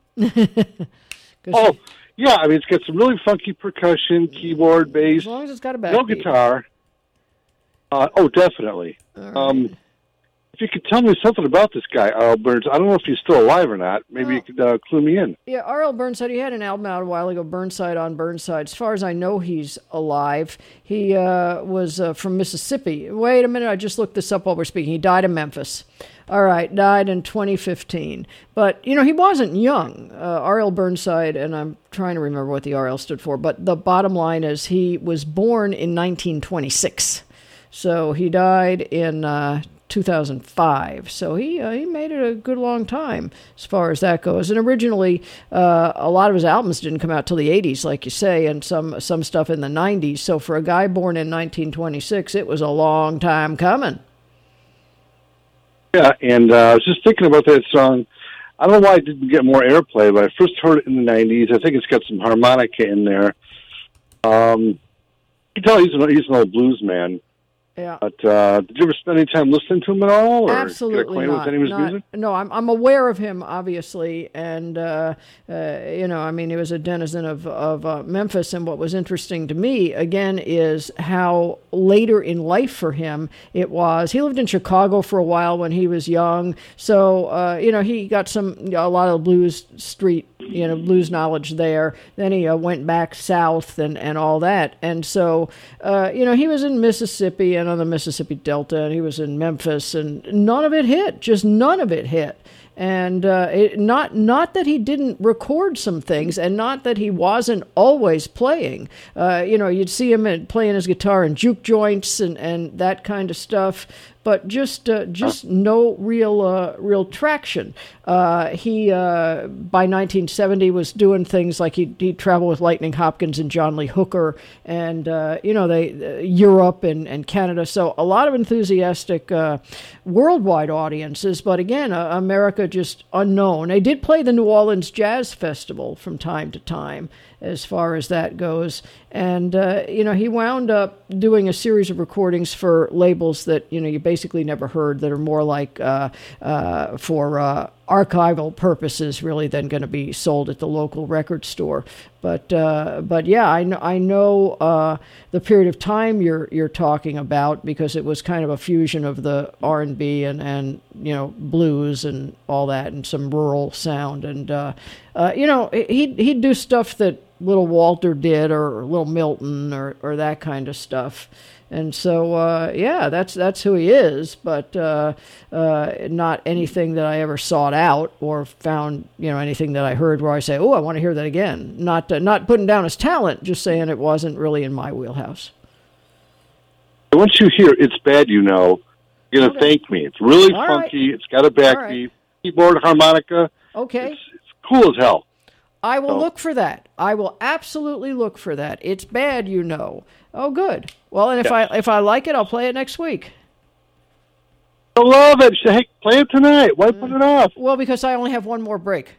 Speaker 18: Oh, yeah. I mean, it's got some really funky percussion, keyboard, bass.
Speaker 1: As long as it's got a backbeat.
Speaker 18: No guitar. Uh, oh, definitely. Um, if you could tell me something about this guy, R L Burns, I don't know if he's still alive or not. Maybe you could uh, clue me in.
Speaker 1: Yeah, R L Burnside, he had an album out a while ago, Burnside on Burnside. As far as I know, he's alive. He uh, was uh, from Mississippi. Wait a minute, I just looked this up while we're speaking. He died in Memphis. All right, died in twenty fifteen. But, you know, he wasn't young. Uh, R L Burnside, and I'm trying to remember what the R L stood for, but the bottom line is he was born in nineteen twenty-six. So he died in uh, two thousand five. So he uh, he made it a good long time as far as that goes. And originally, uh, a lot of his albums didn't come out till the eighties, like you say, and some some stuff in the nineties. So for a guy born in nineteen twenty-six, it was a long time coming.
Speaker 18: Yeah, and uh, I was just thinking about that song. I don't know why it didn't get more airplay, but I first heard it in the nineties. I think it's got some harmonica in there. Um, you can tell he's an, he's an old blues man.
Speaker 1: Yeah.
Speaker 18: But uh, did you ever spend any time listening to him at all? Or
Speaker 1: Absolutely
Speaker 18: get acquainted
Speaker 1: not.
Speaker 18: with any of his
Speaker 1: Not-
Speaker 18: music?
Speaker 1: No, I'm I'm aware of him, obviously, and uh, uh, you know, I mean, he was a denizen of of uh, Memphis. And what was interesting to me, again, is how later in life for him it was. He lived in Chicago for a while when he was young, so uh, you know, he got some a lot of blues street, you know, blues knowledge there. Then he uh, went back south and and all that, and so uh, you know, he was in Mississippi and on the Mississippi Delta, and he was in Memphis, and none of it hit, just none of it hit. And uh, it, not not that he didn't record some things, and not that he wasn't always playing. Uh, you know, you'd see him in, playing his guitar in juke joints and, and that kind of stuff, but just uh, just no real uh, real traction. Uh, he uh, by nineteen seventy was doing things like he he traveled with Lightning Hopkins and John Lee Hooker, and uh, you know they uh, Europe and, and Canada. So a lot of enthusiastic uh, worldwide audiences, but again, uh, America just unknown. They did play the New Orleans Jazz Festival from time to time, as far as that goes. And, uh, you know, he wound up doing a series of recordings for labels that, you know, you basically never heard, that are more like uh, uh, for uh, archival purposes, really, than going to be sold at the local record store. But, uh, but yeah, I know, I know uh, the period of time you're you're talking about, because it was kind of a fusion of the R and B and, and you know, blues and all that, and some rural sound. And, uh, uh, you know, he'd, he'd do stuff that Little Walter did, or Little Milton, or, or that kind of stuff. And so, uh, yeah, that's that's who he is, but uh, uh, not anything that I ever sought out or found, you know, anything that I heard where I say, oh, I want to hear that again. Not uh, not putting down his talent, just saying it wasn't really in my wheelhouse.
Speaker 18: Once you hear It's Bad You Know, you're going to
Speaker 1: Okay.
Speaker 18: thank me. It's really
Speaker 1: All
Speaker 18: funky.
Speaker 1: right.
Speaker 18: It's got a
Speaker 1: All
Speaker 18: backbeat,
Speaker 1: right.
Speaker 18: keyboard, harmonica.
Speaker 1: Okay.
Speaker 18: It's, it's cool as hell.
Speaker 1: I will
Speaker 18: So-
Speaker 1: look for that. I will absolutely look for that. It's Bad You Know. Oh, good. Well, and if
Speaker 18: Yes.
Speaker 1: I if I like it, I'll play it next week.
Speaker 18: I love it. She said, hey, play it tonight. Why put it off?
Speaker 1: Well, because I only have one more break.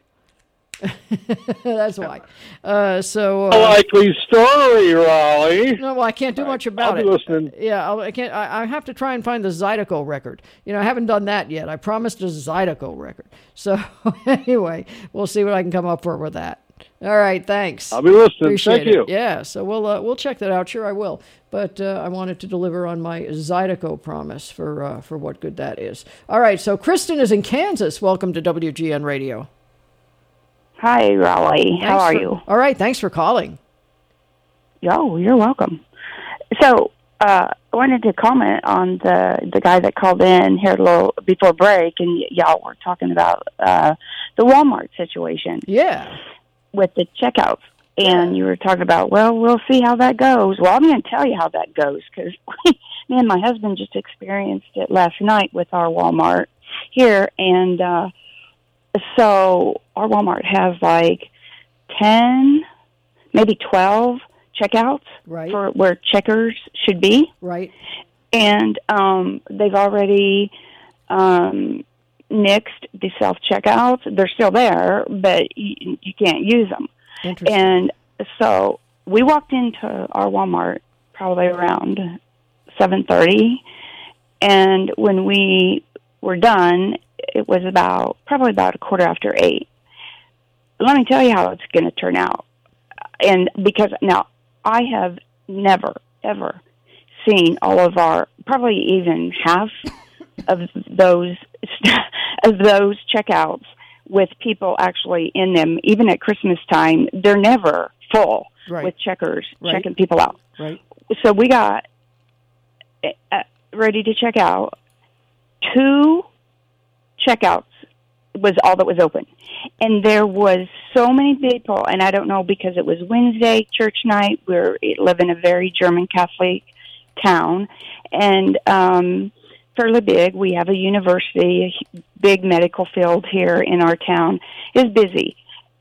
Speaker 1: That's why. Uh, so uh,
Speaker 18: A likely story, Raleigh.
Speaker 1: No, well, I can't do much about
Speaker 18: I'll be
Speaker 1: it.
Speaker 18: listening.
Speaker 1: Yeah, I'll, I can't. I, I have to try and find the Zydeco record. You know, I haven't done that yet. I promised a Zydeco record. So anyway, we'll see what I can come up for with that. All right, thanks.
Speaker 18: I'll be listening.
Speaker 1: Appreciate
Speaker 18: Thank
Speaker 1: it.
Speaker 18: you.
Speaker 1: Yeah, so we'll uh, we'll check that out. Sure, I will. But uh, I wanted to deliver on my Zydeco promise for uh, for what good that is. All right, so Kristen is in Kansas. Welcome to W G N Radio.
Speaker 19: Hi, Raleigh.
Speaker 1: Thanks
Speaker 19: How are
Speaker 1: for-
Speaker 19: you?
Speaker 1: All right, thanks for calling.
Speaker 19: Oh, you're welcome. So, uh, I wanted to comment on the the guy that called in here a little before break, and y- y'all were talking about uh, the Walmart situation.
Speaker 1: Yeah.
Speaker 19: With the checkouts. And you were talking about, well, we'll see how that goes. Well, I'm going to tell you how that goes, because me and my husband just experienced it last night with our Walmart here, and uh, so our Walmart has like ten, maybe twelve checkouts
Speaker 1: right.
Speaker 19: for where checkers should be.
Speaker 1: Right.
Speaker 19: And um, they've already um, nixed the self-checkouts. They're still there, but you, you can't use them. And so we walked into our Walmart probably around seven thirty, and when we were done, it was about probably about a quarter after eight. Let me tell you how it's going to turn out. And because now I have never, ever seen all of our, probably even half of those of those checkouts with people actually in them. Even at Christmas time, they're never full
Speaker 1: Right.
Speaker 19: with checkers
Speaker 1: Right.
Speaker 19: checking people out.
Speaker 1: Right.
Speaker 19: So we got uh, ready to check out. Two checkouts was all that was open. And there was so many people, and I don't know, because it was Wednesday, church night. We live in a very German Catholic town, and um, fairly big. We have a university, a big medical field here in our town. Is busy.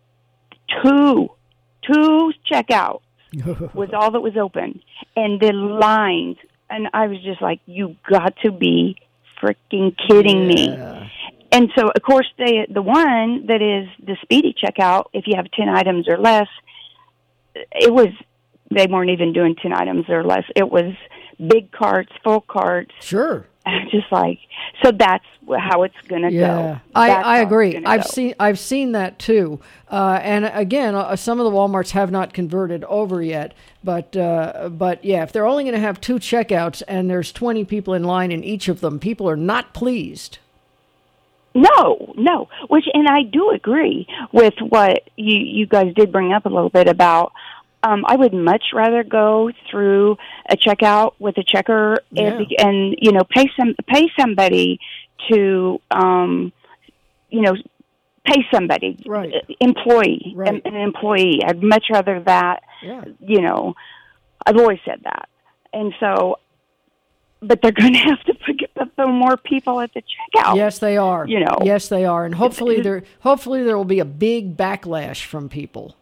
Speaker 19: Two, two checkouts was all that was open, and the lines. And I was just like, "You got to be freaking kidding me!" And so, of course, they the one that is the speedy checkout, if you have ten items or less, it was they weren't even doing ten items or less. It was big carts, full carts.
Speaker 1: Sure.
Speaker 19: Just like so, that's how it's going to
Speaker 1: Yeah,
Speaker 19: go.
Speaker 1: I,
Speaker 19: That's
Speaker 1: I
Speaker 19: how it's
Speaker 1: agree.
Speaker 19: gonna
Speaker 1: I've
Speaker 19: go.
Speaker 1: seen I've seen that too. Uh, and again, uh, some of the WalMarts have not converted over yet. But uh, but yeah, if they're only going to have two checkouts and there's twenty people in line in each of them, people are not pleased.
Speaker 19: No, no. Which, and I do agree with what you you guys did bring up a little bit about. Um, I would much rather go through a checkout with a checker and, and you know pay some pay somebody to um, you know pay somebody
Speaker 1: right
Speaker 19: employee
Speaker 1: right.
Speaker 19: An, an employee. I'd much rather that.
Speaker 1: Yeah.
Speaker 19: You know, I've always said that, and so. But they're going to have to put, put more people at the checkout.
Speaker 1: Yes, they are.
Speaker 19: You know.
Speaker 1: Yes, they are, and hopefully there hopefully there will be a big backlash from people.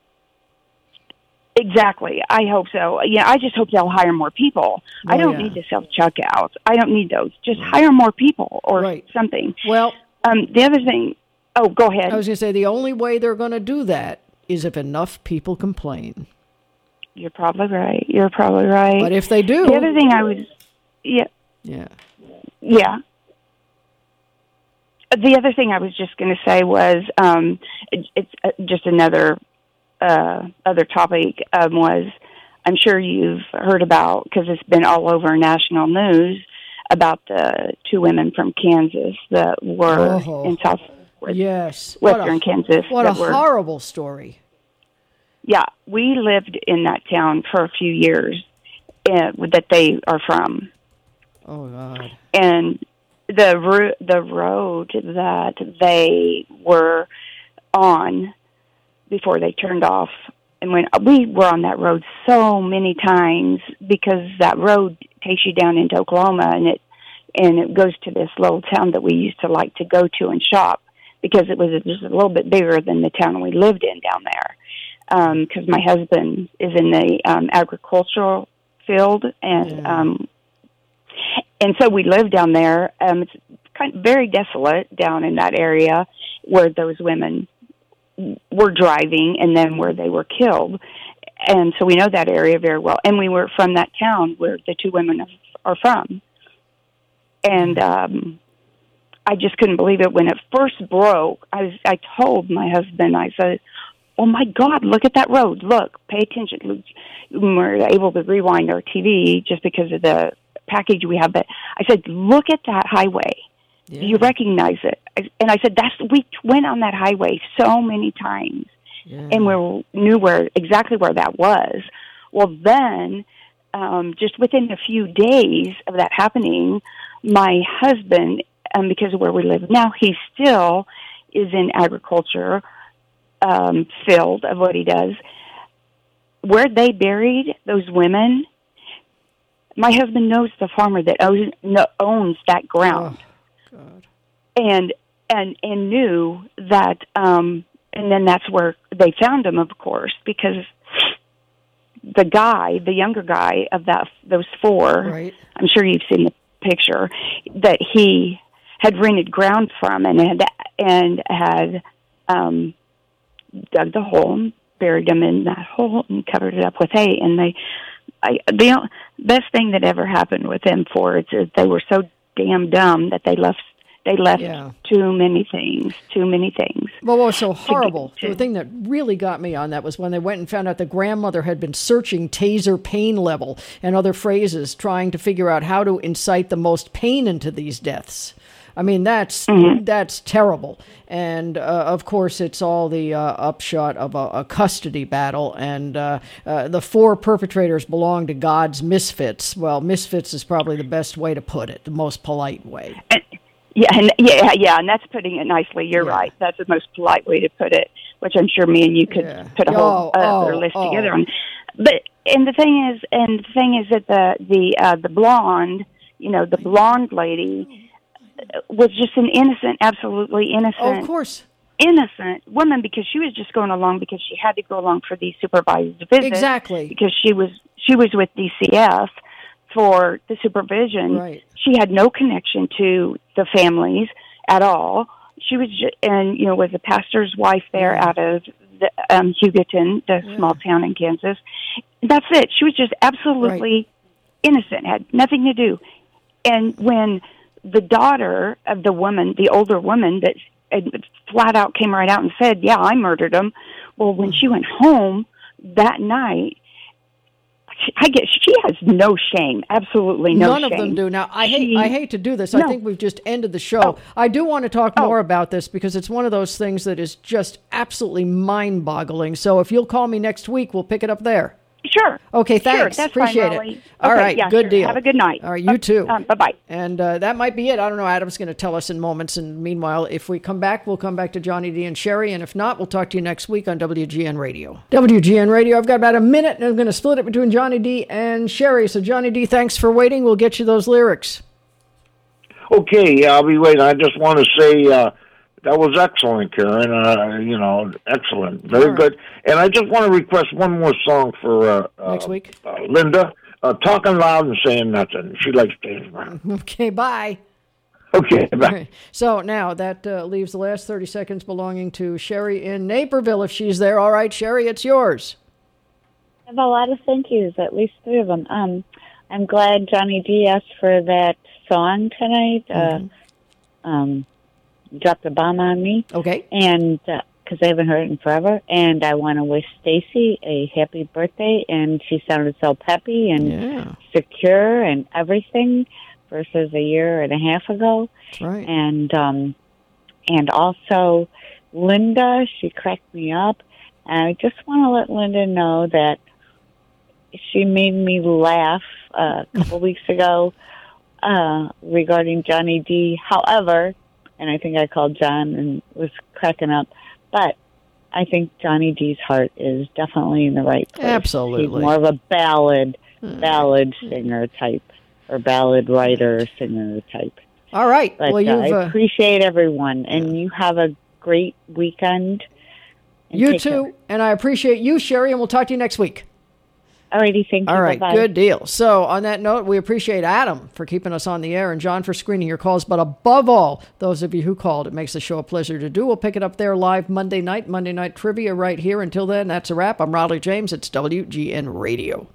Speaker 19: Exactly. I hope so. Yeah, I just hope they'll hire more people. I
Speaker 1: Oh,
Speaker 19: don't
Speaker 1: yeah.
Speaker 19: need the self checkouts. I don't need those. Just hire more people or something.
Speaker 1: Well,
Speaker 19: um, the other thing. Oh, go ahead.
Speaker 1: I was going to say the only way they're going to do that is if enough people complain.
Speaker 19: You're probably right. You're probably right.
Speaker 1: But if they do,
Speaker 19: the other thing I was, yeah,
Speaker 1: yeah,
Speaker 19: yeah. The other thing I was just going to say was, um, it, it's uh, just another uh, other topic um, was, I'm sure you've heard about because it's been all over national news about the two women from Kansas that were
Speaker 1: Oh.
Speaker 19: in South
Speaker 1: yes, What a-
Speaker 19: Western Kansas.
Speaker 1: What a
Speaker 19: that were,
Speaker 1: horrible story.
Speaker 19: Yeah, we lived in that town for a few years uh, that they are from.
Speaker 1: Oh God.
Speaker 19: And the ro- the road that they were on before they turned off, and when we were on that road so many times because that road takes you down into Oklahoma, and it and it goes to this little town that we used to like to go to and shop because it was just a little bit bigger than the town we lived in down there. Because my husband is in the um, agricultural field, and um, and so we lived down there. Um, it's kind of very desolate down in that area where those women were driving and then where they were killed. And so we know that area very well. And we were from that town where the two women are from. And um, I just couldn't believe it. When it first broke, I, was, I told my husband, I said, oh, my God, look at that road. Look, pay attention. We were able to rewind our T V just because of the package we have. But I said, look at that highway. Yeah. Do you recognize it? And I said, "That's we went on that highway so many times, yeah. and we knew where exactly where that was." Well, then, um, just within a few days of that happening, my husband, um, because of where we live now, he still is in agriculture um, field of what he does. Where they buried those women, my husband knows the farmer that owns, owns that ground. Oh. God. And and and knew that, um, and then that's where they found him, of course, because the guy, the younger guy of that those four,
Speaker 1: right.
Speaker 19: I'm sure you've seen the picture, that he had rented ground from and had and had um, dug the hole, and buried him in that hole, and covered it up with hay. And they, I, the best thing that ever happened with them for it is they were so damn dumb that they left they left
Speaker 1: yeah.
Speaker 19: too many things too many things
Speaker 1: well what was so horrible
Speaker 19: to, to,
Speaker 1: the thing that really got me on that was when they went and found out the grandmother had been searching taser pain level and other phrases trying to figure out how to incite the most pain into these deaths. I mean, that's mm-hmm. that's terrible. And, uh, of course, it's all the uh, upshot of a, a custody battle. And uh, uh, the four perpetrators belong to God's misfits. Well, misfits is probably the best way to put it, the most polite way.
Speaker 19: And, yeah, and, yeah, yeah, and that's putting it nicely. You're
Speaker 1: yeah.
Speaker 19: right. That's the most polite way to put it, which I'm sure me and you could
Speaker 1: yeah.
Speaker 19: put a whole
Speaker 1: oh,
Speaker 19: other
Speaker 1: oh,
Speaker 19: list
Speaker 1: oh.
Speaker 19: together on. But and the thing is, and the thing is that the the uh, the blonde, you know, the blonde lady was just an innocent, absolutely innocent,
Speaker 1: oh, of course,
Speaker 19: innocent woman, because she was just going along because she had to go along for these supervised visits.
Speaker 1: Exactly,
Speaker 19: because she was she was with D C F for the supervision.
Speaker 1: Right.
Speaker 19: She had no connection to the families at all. She was, just, and you know, was a pastor's wife there
Speaker 1: yeah.
Speaker 19: out of the, um, Hugoton, the
Speaker 1: yeah.
Speaker 19: small town in Kansas. That's it. She was just absolutely
Speaker 1: right.
Speaker 19: innocent, had nothing to do. And when the daughter of the woman, the older woman, that flat out came right out and said, "Yeah, I murdered him." Well, when she went home that night, I guess she has no shame, absolutely no
Speaker 1: None
Speaker 19: shame.
Speaker 1: None of them do. Now, I
Speaker 19: she,
Speaker 1: hate I hate to do this.
Speaker 19: no.
Speaker 1: I think we've just ended the show.
Speaker 19: Oh.
Speaker 1: I do want to talk
Speaker 19: oh.
Speaker 1: more about this because it's one of those things that is just absolutely mind-boggling. So if you'll call me next week, we'll pick it up there.
Speaker 19: Sure.
Speaker 1: Okay, thanks.
Speaker 19: Sure, that's
Speaker 1: Appreciate
Speaker 19: fine,
Speaker 1: it.
Speaker 19: Molly.
Speaker 1: All
Speaker 19: okay,
Speaker 1: right,
Speaker 19: yeah,
Speaker 1: good
Speaker 19: sure.
Speaker 1: deal.
Speaker 19: Have a good night.
Speaker 1: All right, you too.
Speaker 19: Um, bye-bye.
Speaker 1: And uh, that might be it. I don't know. Adam's going to tell us in moments. And meanwhile, if we come back, we'll come back to Johnny D and Sherry. And if not, we'll talk to you next week on W G N Radio. W G N Radio, I've got about a minute, and I'm going to split it between Johnny D and Sherry. So, Johnny D, thanks for waiting. We'll get you those lyrics.
Speaker 16: Okay, yeah, I'll be waiting. I just want to say uh, that was excellent, Karen. Uh, you know, excellent. Very
Speaker 1: right.
Speaker 16: good. And I just want to request one more song for uh,
Speaker 1: next
Speaker 16: uh,
Speaker 1: week.
Speaker 16: Uh, Linda. Uh, talking loud and saying nothing. She likes staying around.
Speaker 1: Okay, bye.
Speaker 16: Okay, bye.
Speaker 1: So now that uh, leaves the last thirty seconds belonging to Sherry in Naperville, if she's there. All right, Sherry, it's yours.
Speaker 20: I have a lot of thank yous, at least three of them. Um, I'm glad Johnny D asked for that song tonight.
Speaker 1: Mm-hmm.
Speaker 20: Uh, um, dropped a bomb on me.
Speaker 1: Okay.
Speaker 20: And because uh, I haven't heard it in forever. And I want to wish Stacy a happy birthday. And she sounded so peppy and
Speaker 1: yeah.
Speaker 20: secure and everything versus a year and a half ago.
Speaker 1: That's right.
Speaker 20: And, um, and also Linda, she cracked me up. And I just want to let Linda know that she made me laugh uh, a couple weeks ago uh, regarding Johnny D. However, and I think I called John and was cracking up, but I think Johnny D's heart is definitely in the right place.
Speaker 1: Absolutely.
Speaker 20: He's more of a ballad,
Speaker 1: hmm.
Speaker 20: ballad singer type, or ballad writer singer type.
Speaker 1: All right.
Speaker 20: But
Speaker 1: well,
Speaker 20: uh,
Speaker 1: you've,
Speaker 20: I
Speaker 1: uh,
Speaker 20: appreciate everyone, and you have a great weekend.
Speaker 1: You too, care. And I appreciate you, Sherry, and we'll talk to you next week.
Speaker 20: Alrighty, thank you.
Speaker 1: All right,
Speaker 20: Bye-bye.
Speaker 1: good deal. So on that note, we appreciate Adam for keeping us on the air and John for screening your calls. But above all, those of you who called, it makes the show a pleasure to do. We'll pick it up there live Monday night, Monday Night Trivia right here. Until then, that's a wrap. I'm Raleigh James. It's W G N Radio.